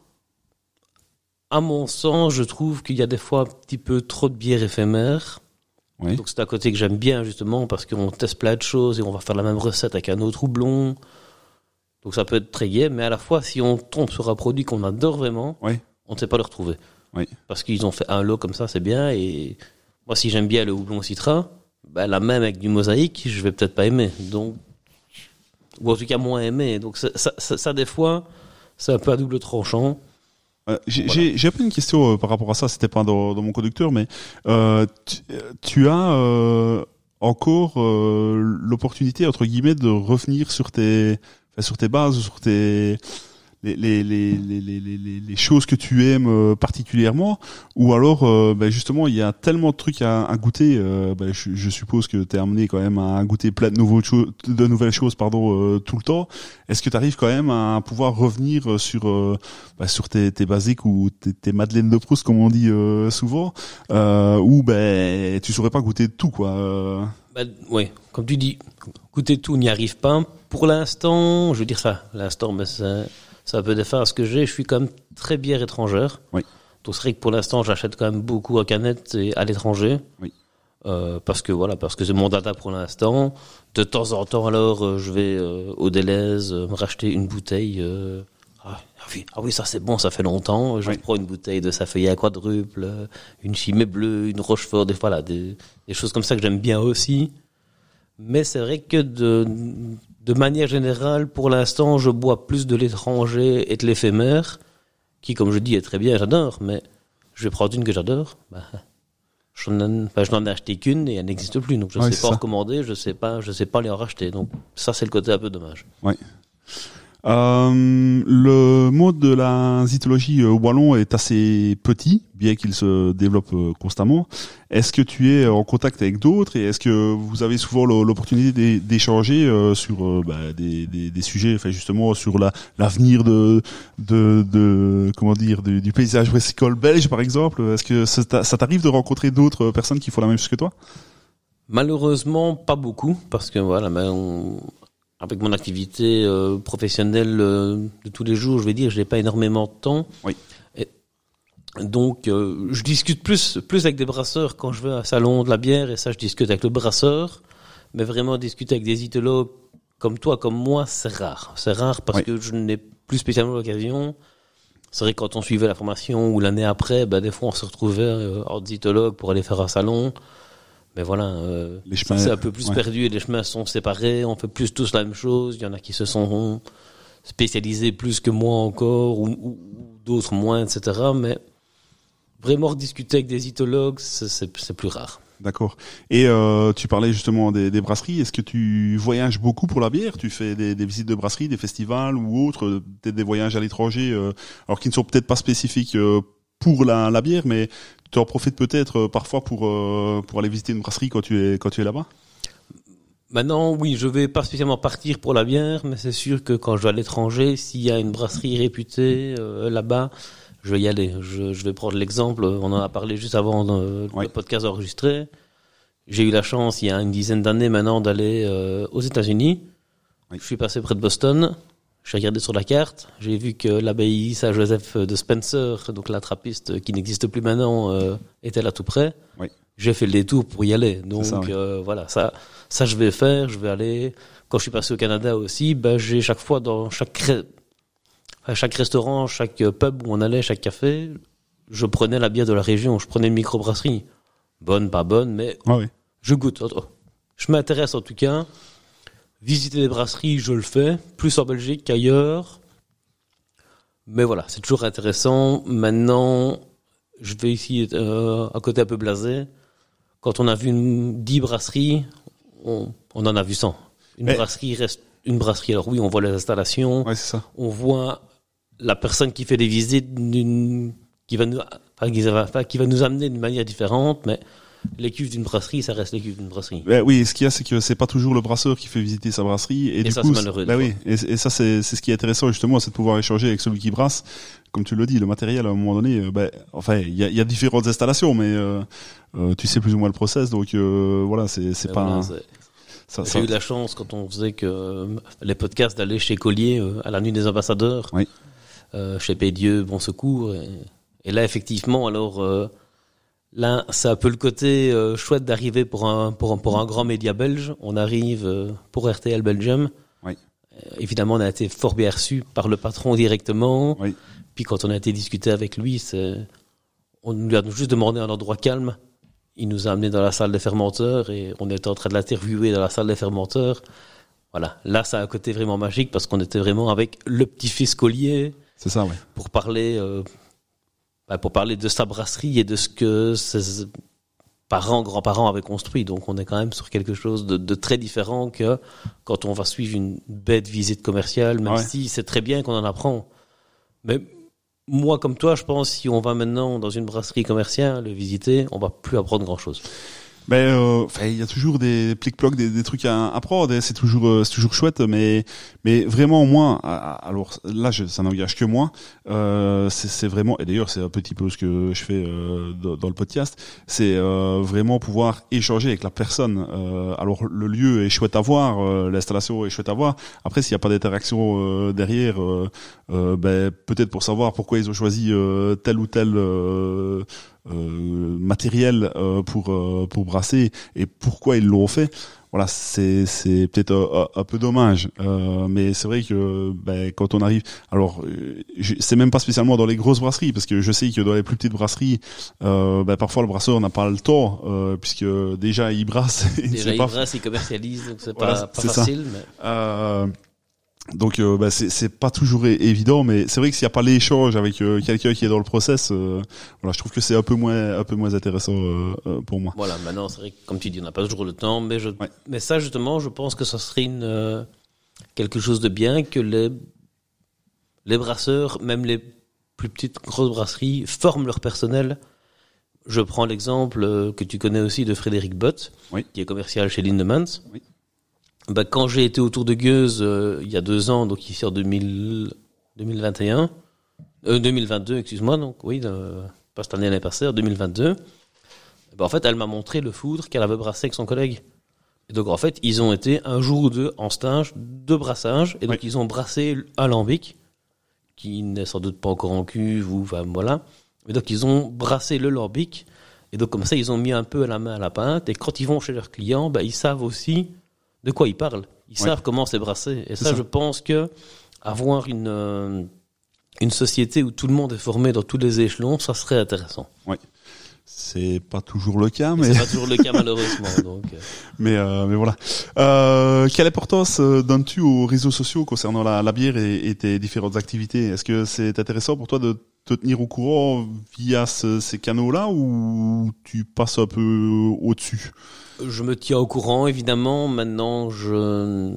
[SPEAKER 2] à mon sens, je trouve qu'il y a des fois un petit peu trop de bière éphémère. Oui. Donc c'est un côté que j'aime bien, justement, parce qu'on teste plein de choses et on va faire la même recette avec un autre houblon. Donc ça peut être très gai, mais à la fois, si on tombe sur un produit qu'on adore vraiment, oui. on ne sait pas le retrouver. Oui. Parce qu'ils ont fait un lot comme ça, c'est bien. Et moi, si j'aime bien le houblon citra, ben, la même avec du mosaïque, je vais peut-être pas aimer. Donc, ou en tout cas moins aimer. Donc ça, ça, ça, ça des fois, c'est un peu à double tranchant.
[SPEAKER 1] Euh, j'ai, voilà. j'ai, j'ai un peu une question euh, par rapport à ça. C'était pas dans, dans mon conducteur, mais euh, tu, tu as euh, encore euh, l'opportunité entre guillemets de revenir sur tes, enfin, sur tes bases, sur tes Les, les, les, les, les, les, les choses que tu aimes particulièrement, ou alors euh, ben justement il y a tellement de trucs à, à goûter, euh, ben je, je suppose que t'es amené quand même à goûter plein de, nouveaux cho- de nouvelles choses pardon, euh, tout le temps. Est-ce que tu arrives quand même à pouvoir revenir sur, euh, ben, sur tes, tes basiques ou tes, tes madeleines de Proust comme on dit euh, souvent, euh, ou ben tu saurais pas goûter tout quoi euh...
[SPEAKER 2] Ben, oui, comme tu dis, goûter tout n'y arrive pas. Pour l'instant, je veux dire ça, l'instant, mais c'est... ça peut défaire à ce que j'ai. Je suis quand même très bière étrangère. Oui. Donc c'est vrai que pour l'instant, j'achète quand même beaucoup à canette et à l'étranger. Oui. Euh, parce que voilà, parce que c'est mon data pour l'instant. De temps en temps, alors, euh, je vais euh, au Deleuze euh, me racheter une bouteille. Euh, ah, oui, ah oui, ça c'est bon, ça fait longtemps. Je oui. prends une bouteille de Safeuillet à quadruple, euh, une Chimay bleue, une Rochefort, des voilà, des, des choses comme ça que j'aime bien aussi. Mais c'est vrai que de De manière générale, pour l'instant, je bois plus de l'étranger et de l'éphémère, qui, comme je dis, est très bien, j'adore, mais je vais prendre une que j'adore. Bah, je n'en, enfin, je n'en ai acheté qu'une et elle n'existe plus, donc je ne ouais, sais pas en recommander, je ne sais pas, je sais pas les en racheter. Donc ça, c'est le côté un peu dommage.
[SPEAKER 1] Oui. Euh, le monde de la zytologie euh, wallon est assez petit, bien qu'il se développe euh, constamment. Est-ce que tu es en contact avec d'autres et est-ce que vous avez souvent l'opportunité d'échanger euh, sur euh, bah, des, des, des sujets, enfin justement sur la, l'avenir de, de, de comment dire du, du paysage brassicole belge par exemple? Est-ce que ça, ça t'arrive de rencontrer d'autres personnes qui font la même chose que toi?
[SPEAKER 2] Malheureusement, pas beaucoup, parce que voilà, mais on... avec mon activité euh, professionnelle euh, de tous les jours, je vais dire, je n'ai pas énormément de temps. Oui. Et donc, euh, je discute plus, plus avec des brasseurs quand je vais à un salon de la bière, et ça, je discute avec le brasseur. Mais vraiment, discuter avec des zytologues comme toi, comme moi, c'est rare. C'est rare parce oui. que je n'ai plus spécialement l'occasion. C'est vrai que quand on suivait la formation ou l'année après, ben, des fois, on se retrouvait euh, en zytologue pour aller faire un salon. Mais voilà, euh, les chemins, c'est un peu plus ouais. perdu et les chemins sont séparés, on fait plus tous la même chose, il y en a qui se sont spécialisés plus que moi encore, ou, ou d'autres moins, et cetera. Mais vraiment rediscuter avec des zytologues, c'est, c'est, c'est plus rare.
[SPEAKER 1] D'accord. Et euh, tu parlais justement des, des brasseries, est-ce que tu voyages beaucoup pour la bière? Tu fais des, des visites de brasseries, des festivals ou autres, peut-être des voyages à l'étranger, euh, alors qui ne sont peut-être pas spécifiques euh, pour la, la bière, mais tu en profites peut-être euh, parfois pour euh, pour aller visiter une brasserie quand tu es quand tu es là-bas?
[SPEAKER 2] Maintenant, oui, je vais pas spécialement partir pour la bière, mais c'est sûr que quand je vais à l'étranger, s'il y a une brasserie réputée euh, là-bas, je vais y aller. Je, je vais prendre l'exemple, on en a parlé juste avant de, oui. le podcast enregistré. J'ai eu la chance, il y a une dizaine d'années maintenant, d'aller euh, aux États-Unis. Oui. Je suis passé près de Boston. J'ai regardé sur la carte, j'ai vu que l'abbaye Saint-Joseph de Spencer, donc la trappiste qui n'existe plus maintenant, euh, était là tout près. Oui. J'ai fait le détour pour y aller. Donc ça, oui. euh, voilà, ça, ça je vais faire. Je vais aller. Quand je suis passé au Canada aussi, ben j'ai chaque fois dans chaque chaque restaurant, chaque pub où on allait, chaque café, je prenais la bière de la région. Je prenais une microbrasserie, bonne, pas bonne, mais ah oui. je goûte. Je m'intéresse en tout cas. Visiter des brasseries, je le fais, plus en Belgique qu'ailleurs. Mais voilà, c'est toujours intéressant. Maintenant, je vais ici euh, à côté un peu blasé. Quand on a vu une, dix brasseries, on, on en a vu cent. Une Mais... brasserie reste une brasserie. Alors oui, on voit les installations, ouais, c'est ça. On voit la personne qui fait des visites, d'une, qui va nous, enfin, qui va, enfin, qui va nous amener d'une manière différente. Mais les cuves d'une brasserie, ça reste les cuves d'une brasserie.
[SPEAKER 1] Ben oui, ce qu'il y a, c'est que c'est pas toujours le brasseur qui fait visiter sa brasserie, et,
[SPEAKER 2] Et
[SPEAKER 1] du
[SPEAKER 2] ça,
[SPEAKER 1] coup,
[SPEAKER 2] c'est malheureux,
[SPEAKER 1] ben
[SPEAKER 2] des
[SPEAKER 1] oui, et, et ça c'est c'est ce qui est intéressant justement, c'est de pouvoir échanger avec celui qui brasse. Comme tu le dis, le matériel à un moment donné, euh, ben enfin il y a, il y a différentes installations, mais euh, euh, tu sais plus ou moins le process, donc euh, voilà, c'est c'est
[SPEAKER 2] Mais
[SPEAKER 1] pas.
[SPEAKER 2] voilà,
[SPEAKER 1] un-
[SPEAKER 2] c'est-
[SPEAKER 1] ça,
[SPEAKER 2] J'ai
[SPEAKER 1] ça-
[SPEAKER 2] eu de la chance quand on faisait que euh, les podcasts d'aller chez Collier euh, à la nuit des ambassadeurs,
[SPEAKER 1] Oui.
[SPEAKER 2] euh, chez Pédieu, Bon Secours, et, et là effectivement, alors euh, là c'est un peu le côté euh, chouette d'arriver pour un pour un, pour un grand média belge. On arrive euh, pour R T L Belgium.
[SPEAKER 1] Oui.
[SPEAKER 2] Euh, évidemment, on a été fort bien reçu par le patron directement.
[SPEAKER 1] Oui.
[SPEAKER 2] Puis quand on a été discuter avec lui, c'est on lui a juste demandé un endroit calme. Il nous a amené dans la salle des fermenteurs et on était en train de l'interviewer dans la salle des fermenteurs. Voilà, là, ça a un côté vraiment magique parce qu'on était vraiment avec le petit-fils Collier
[SPEAKER 1] C'est ça, ouais.
[SPEAKER 2] pour parler, euh, bah, pour parler de sa brasserie et de ce que ses parents, grands-parents avaient construit. Donc, on est quand même sur quelque chose de, de très différent que quand on va suivre une bête visite commerciale, même
[SPEAKER 1] Ouais.
[SPEAKER 2] si c'est très bien qu'on en apprend. Mais moi, comme toi, je pense si on va maintenant dans une brasserie commerciale le visiter, on va plus apprendre grand-chose.
[SPEAKER 1] Ben, euh, enfin, il y a toujours des plic-plocs, des, des trucs à apprendre. Et c'est toujours, euh, c'est toujours chouette, mais, mais vraiment moi, alors là, je, ça n'engage que moi. Euh, c'est, c'est vraiment, et d'ailleurs, c'est un petit peu ce que je fais euh, dans, dans le podcast. C'est euh, vraiment pouvoir échanger avec la personne. Euh, alors le lieu est chouette à voir, euh, l'installation est chouette à voir. Après, s'il n'y a pas d'interaction euh, derrière, euh, euh, ben peut-être pour savoir pourquoi ils ont choisi euh, tel ou tel. Euh, Euh, matériel euh, pour euh, pour brasser et pourquoi ils l'ont fait. Voilà, c'est c'est peut-être un, un peu dommage, euh, mais c'est vrai que ben, quand on arrive, alors euh, je, c'est même pas spécialement dans les grosses brasseries parce que je sais que dans les plus petites brasseries, euh, ben, parfois le brasseur n'a pas le temps euh, puisque déjà il brasse, il
[SPEAKER 2] Déjà,
[SPEAKER 1] sait
[SPEAKER 2] il
[SPEAKER 1] pas.
[SPEAKER 2] brasse, il commercialise, donc c'est
[SPEAKER 1] Voilà,
[SPEAKER 2] pas, pas
[SPEAKER 1] c'est ça.
[SPEAKER 2] facile. Mais...
[SPEAKER 1] Euh, donc euh, bah, c'est c'est pas toujours é- évident, mais c'est vrai que s'il y a pas l'échange avec euh, quelqu'un qui est dans le process, euh, voilà, je trouve que c'est un peu moins un peu moins intéressant euh, euh, pour moi.
[SPEAKER 2] Voilà, maintenant, c'est vrai que, comme tu dis, on n'a pas toujours le temps, mais je,
[SPEAKER 1] Ouais.
[SPEAKER 2] mais ça, justement, je pense que ça serait une, euh, quelque chose de bien que les, les brasseurs, même les plus petites grosses brasseries, forment leur personnel. Je prends l'exemple euh, que tu connais aussi de Frédéric Bott,
[SPEAKER 1] Oui.
[SPEAKER 2] qui est commercial chez Lindemans.
[SPEAKER 1] Oui.
[SPEAKER 2] Ben, quand j'ai été autour de Gueuse, euh, il y a deux ans, donc ici en deux mille, deux mille vingt et un, euh, deux mille vingt-deux, excuse-moi, donc oui, euh, pas cette année, l'année passée, en deux mille vingt-deux, ben, en fait, elle m'a montré le foudre qu'elle avait brassé avec son collègue. Et donc, en fait, ils ont été un jour ou deux en stage de brassage, et donc
[SPEAKER 1] Oui.
[SPEAKER 2] ils ont brassé un lambic, qui n'est sans doute pas encore en cuve, ou enfin, voilà. Et donc, ils ont brassé le lambic, et donc, comme ça, ils ont mis un peu la main à la pinte, et quand ils vont chez leurs clients, ben, ils savent aussi de quoi ils parlent. Ils
[SPEAKER 1] Ouais.
[SPEAKER 2] savent comment c'est brassé. Et
[SPEAKER 1] C'est
[SPEAKER 2] ça,
[SPEAKER 1] ça.
[SPEAKER 2] je pense que avoir une, euh, une société où tout le monde est formé dans tous les échelons, ça serait intéressant.
[SPEAKER 1] C'est pas toujours le cas,
[SPEAKER 2] Et
[SPEAKER 1] mais
[SPEAKER 2] c'est pas toujours le cas, malheureusement. Donc, euh,
[SPEAKER 1] mais euh, mais voilà. Euh, quelle importance euh, donnes-tu aux réseaux sociaux concernant la, la bière et, et tes différentes activités? Est-ce que c'est intéressant pour toi de te tenir au courant via ce- ces canaux-là ou tu passes un peu au-dessus?
[SPEAKER 2] je me tiens au courant, évidemment. Maintenant, je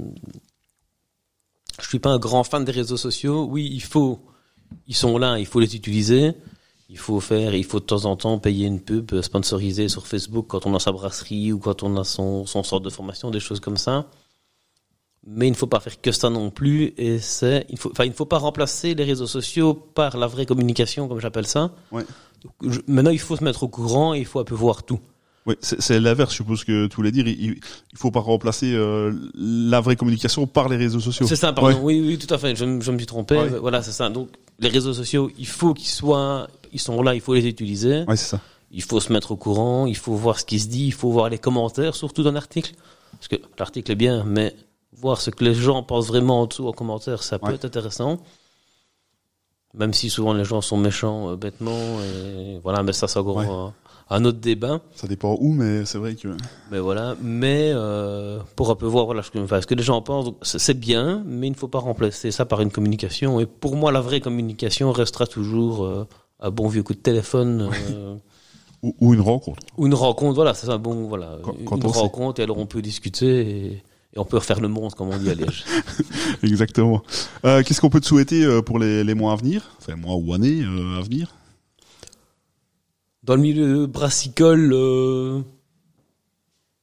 [SPEAKER 2] je suis pas un grand fan des réseaux sociaux. Oui, il faut, ils sont là, il faut les utiliser. Il faut faire, il faut de temps en temps payer une pub sponsorisée sur Facebook quand on a sa brasserie ou quand on a son, son centre de formation, des choses comme ça. Mais il ne faut pas faire que ça non plus. Et c'est, il faut, enfin, il ne faut pas remplacer les réseaux sociaux par la vraie communication, comme j'appelle ça.
[SPEAKER 1] Ouais.
[SPEAKER 2] Donc, je- maintenant, il faut se mettre au courant et il faut un peu voir tout.
[SPEAKER 1] Oui, c'est c'est l'inverse, je suppose que tu voulais dire. Il, il faut pas remplacer euh, la vraie communication par les réseaux sociaux.
[SPEAKER 2] C'est ça, pardon.
[SPEAKER 1] Ouais.
[SPEAKER 2] Oui, oui, tout à fait. Je, me- je me suis trompé.
[SPEAKER 1] Ouais.
[SPEAKER 2] Voilà, c'est ça. Donc, les réseaux sociaux, il faut qu'ils soient, ils sont là, il faut les utiliser.
[SPEAKER 1] Ouais, c'est ça.
[SPEAKER 2] Il faut se mettre au courant, il faut voir ce qui se dit, il faut voir les commentaires, surtout dans l'article. Parce que l'article est bien, mais voir ce que les gens pensent vraiment en dessous en commentaire, ça peut
[SPEAKER 1] Ouais.
[SPEAKER 2] être intéressant. Même si souvent les gens sont méchants, euh, bêtement. Et voilà, mais ça, c'est encore
[SPEAKER 1] Ouais.
[SPEAKER 2] un, un autre débat.
[SPEAKER 1] Ça dépend où, mais c'est vrai que.
[SPEAKER 2] Mais voilà, mais euh, pour un peu voir voilà, ce, que, enfin, ce que les gens pensent, donc, c'est c'est bien, mais il ne faut pas remplacer ça par une communication. Et pour moi, la vraie communication restera toujours euh, un bon vieux coup de téléphone. Euh,
[SPEAKER 1] Ou, ou une rencontre.
[SPEAKER 2] Ou une rencontre, voilà, c'est un bon, voilà,
[SPEAKER 1] Quand-
[SPEAKER 2] une
[SPEAKER 1] quand on sait.
[SPEAKER 2] rencontre, et alors on peut discuter et, et on peut refaire le monde, comme on dit à Liège.
[SPEAKER 1] Exactement. Euh, Qu'est-ce qu'on peut te souhaiter euh, pour les, les mois à venir, enfin mois ou années euh, à venir?
[SPEAKER 2] Dans le milieu brassicole, euh,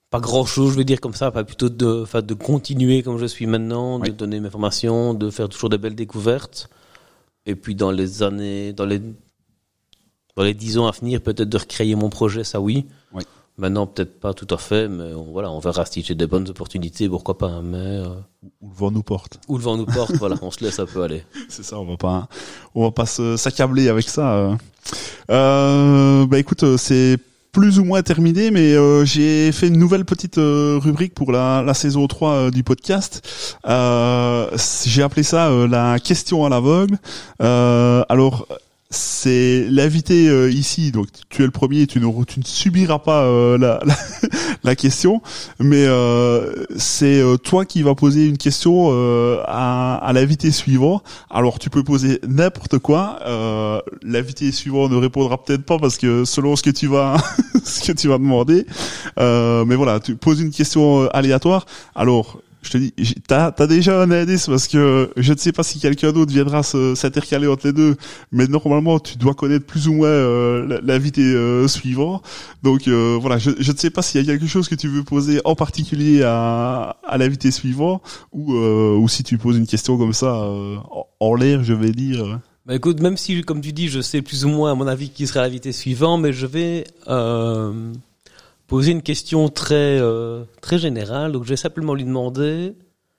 [SPEAKER 2] pas grand chose, je veux dire comme ça, pas plutôt de, enfin, de continuer comme je suis maintenant,
[SPEAKER 1] Oui.
[SPEAKER 2] de donner mes formations, de faire toujours des belles découvertes. Et puis dans les années, dans les, dans les dix ans à venir, peut-être de recréer mon projet, ça oui.
[SPEAKER 1] Oui.
[SPEAKER 2] Maintenant, peut-être pas tout à fait, mais on, voilà, on verra si j'ai des bonnes opportunités, pourquoi pas. Mais euh,
[SPEAKER 1] Où le vent nous porte.
[SPEAKER 2] où le vent nous porte, voilà, on se laisse un peu aller.
[SPEAKER 1] C'est ça, on va pas, on va pas se s'accabler avec ça. Euh, euh bah écoute, c'est plus ou moins terminé, mais euh, j'ai fait une nouvelle petite euh, rubrique pour la, la saison trois euh, du podcast. Euh, j'ai appelé ça euh, la question à l'aveugle. Euh, alors, c'est l'invité euh, ici, donc tu es le premier, tu ne, tu ne subiras pas euh, la, la, la question, mais euh, c'est euh, toi qui vas poser une question euh, à, à l'invité suivant. Alors tu peux poser n'importe quoi. Euh, l'invité suivant ne répondra peut-être pas parce que selon ce que tu vas ce que tu vas demander, euh, mais voilà, tu poses une question aléatoire. Alors je te dis, t'as, t'as déjà un indice parce que je ne sais pas si quelqu'un d'autre viendra se, s'intercaler entre les deux, mais normalement tu dois connaître plus ou moins euh, l'invité euh, suivant. Donc euh, voilà, je, je ne sais pas s'il y a quelque chose que tu veux poser en particulier à, à l'invité suivant ou, euh, ou si tu poses une question comme ça euh, en, en l'air, je vais dire.
[SPEAKER 2] Bah écoute, même si, comme tu dis, je sais plus ou moins à mon avis qui sera l'invité suivant, mais je vais euh, poser une question très euh, très générale. Donc je vais simplement lui demander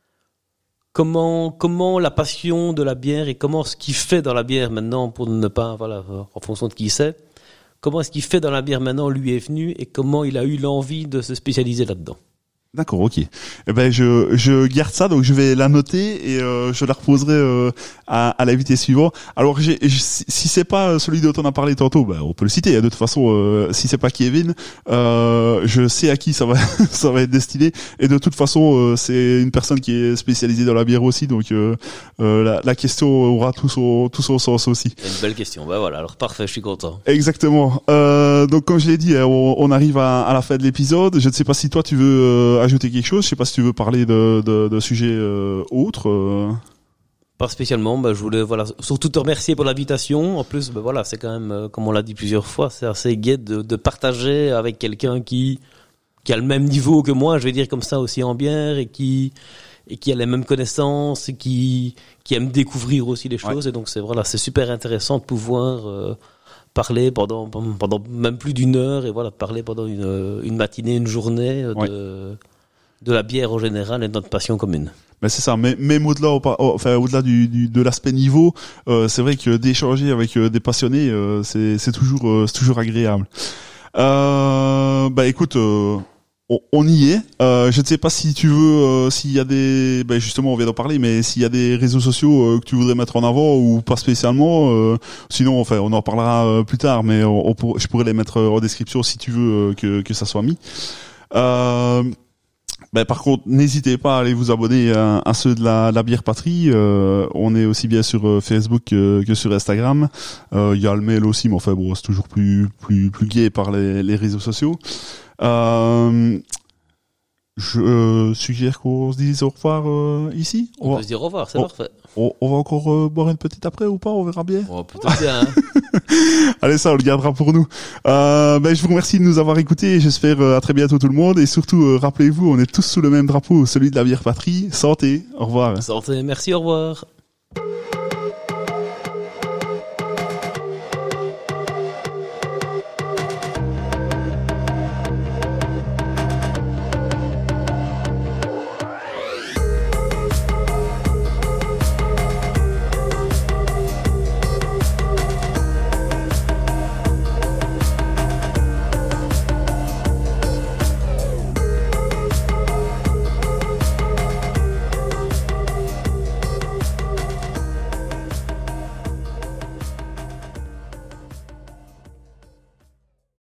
[SPEAKER 2] comment comment la passion de la bière et comment ce qu'il fait dans la bière maintenant, pour ne pas, voilà, en fonction de qui c'est, comment est-ce qu'il fait dans la bière maintenant lui est venu et comment il a eu l'envie de se spécialiser là-dedans.
[SPEAKER 1] D'accord, ok. Eh ben je je garde ça, donc je vais la noter et euh, je la reposerai euh, à, à l'invité suivant. Alors j'ai, si, si c'est pas celui dont on a parlé tantôt, ben on peut le citer. De toute façon, euh, si c'est pas Kevin, euh, je sais à qui ça va ça va être destiné. Et de toute façon, euh, c'est une personne qui est spécialisée dans la bière aussi, donc euh, euh, la, la question aura tout son tout son sens aussi.
[SPEAKER 2] C'est une belle question. Ben voilà, alors parfait, je suis content.
[SPEAKER 1] Exactement. Euh, donc comme je l'ai dit, on, on arrive à, à la fin de l'épisode. Je ne sais pas si toi tu veux euh, ajouter quelque chose. Je sais pas si tu veux parler de, de, de sujets euh, autres. Euh.
[SPEAKER 2] Pas spécialement. Ben je voulais voilà surtout te remercier pour l'invitation. En plus, ben voilà, c'est quand même euh, comme on l'a dit plusieurs fois, c'est assez gai de, de partager avec quelqu'un qui qui a le même niveau que moi. Je vais dire comme ça aussi en bière et qui et qui a les mêmes connaissances et qui qui aime découvrir aussi les choses. Ouais. Et donc c'est voilà, c'est super intéressant de pouvoir euh, parler pendant pendant même plus d'une heure et voilà, de parler pendant une une matinée, une journée de ouais. de la bière en général et de notre passion commune.
[SPEAKER 1] Ben c'est ça, mais même au-delà, au, enfin au-delà du, du de l'aspect niveau, euh, c'est vrai que d'échanger avec euh, des passionnés, euh, c'est c'est toujours euh, c'est toujours agréable. Euh, bah écoute, euh, on, on y est. Euh, je ne sais pas si tu veux, euh, s'il y a des, ben justement on vient d'en parler, mais s'il y a des réseaux sociaux euh, que tu voudrais mettre en avant ou pas spécialement. Euh, sinon, enfin, on en parlera euh, plus tard, mais on, on pour, je pourrais les mettre en description si tu veux euh, que que ça soit mis. Euh, Ben, par contre, n'hésitez pas à aller vous abonner à, à ceux de la, la bière patrie. Euh, on est aussi bien sur euh, Facebook que, que sur Instagram. Il euh, y a le mail aussi, mais enfin bon, c'est toujours plus plus plus gai par les, les réseaux sociaux. Euh, je euh, suggère qu'on se dise au revoir euh, ici.
[SPEAKER 2] On, on va, peut se dire au revoir, c'est
[SPEAKER 1] on,
[SPEAKER 2] parfait.
[SPEAKER 1] On, on va encore euh, boire une petite après ou pas, on verra bien.
[SPEAKER 2] On va peut-être bien. Hein.
[SPEAKER 1] Allez, ça, on le gardera pour nous. Euh, ben, je vous remercie de nous avoir écoutés. J'espère euh, à très bientôt tout le monde. Et surtout, euh, rappelez-vous, on est tous sous le même drapeau, celui de la bière patrie. Santé, au revoir.
[SPEAKER 2] Santé, merci, au revoir.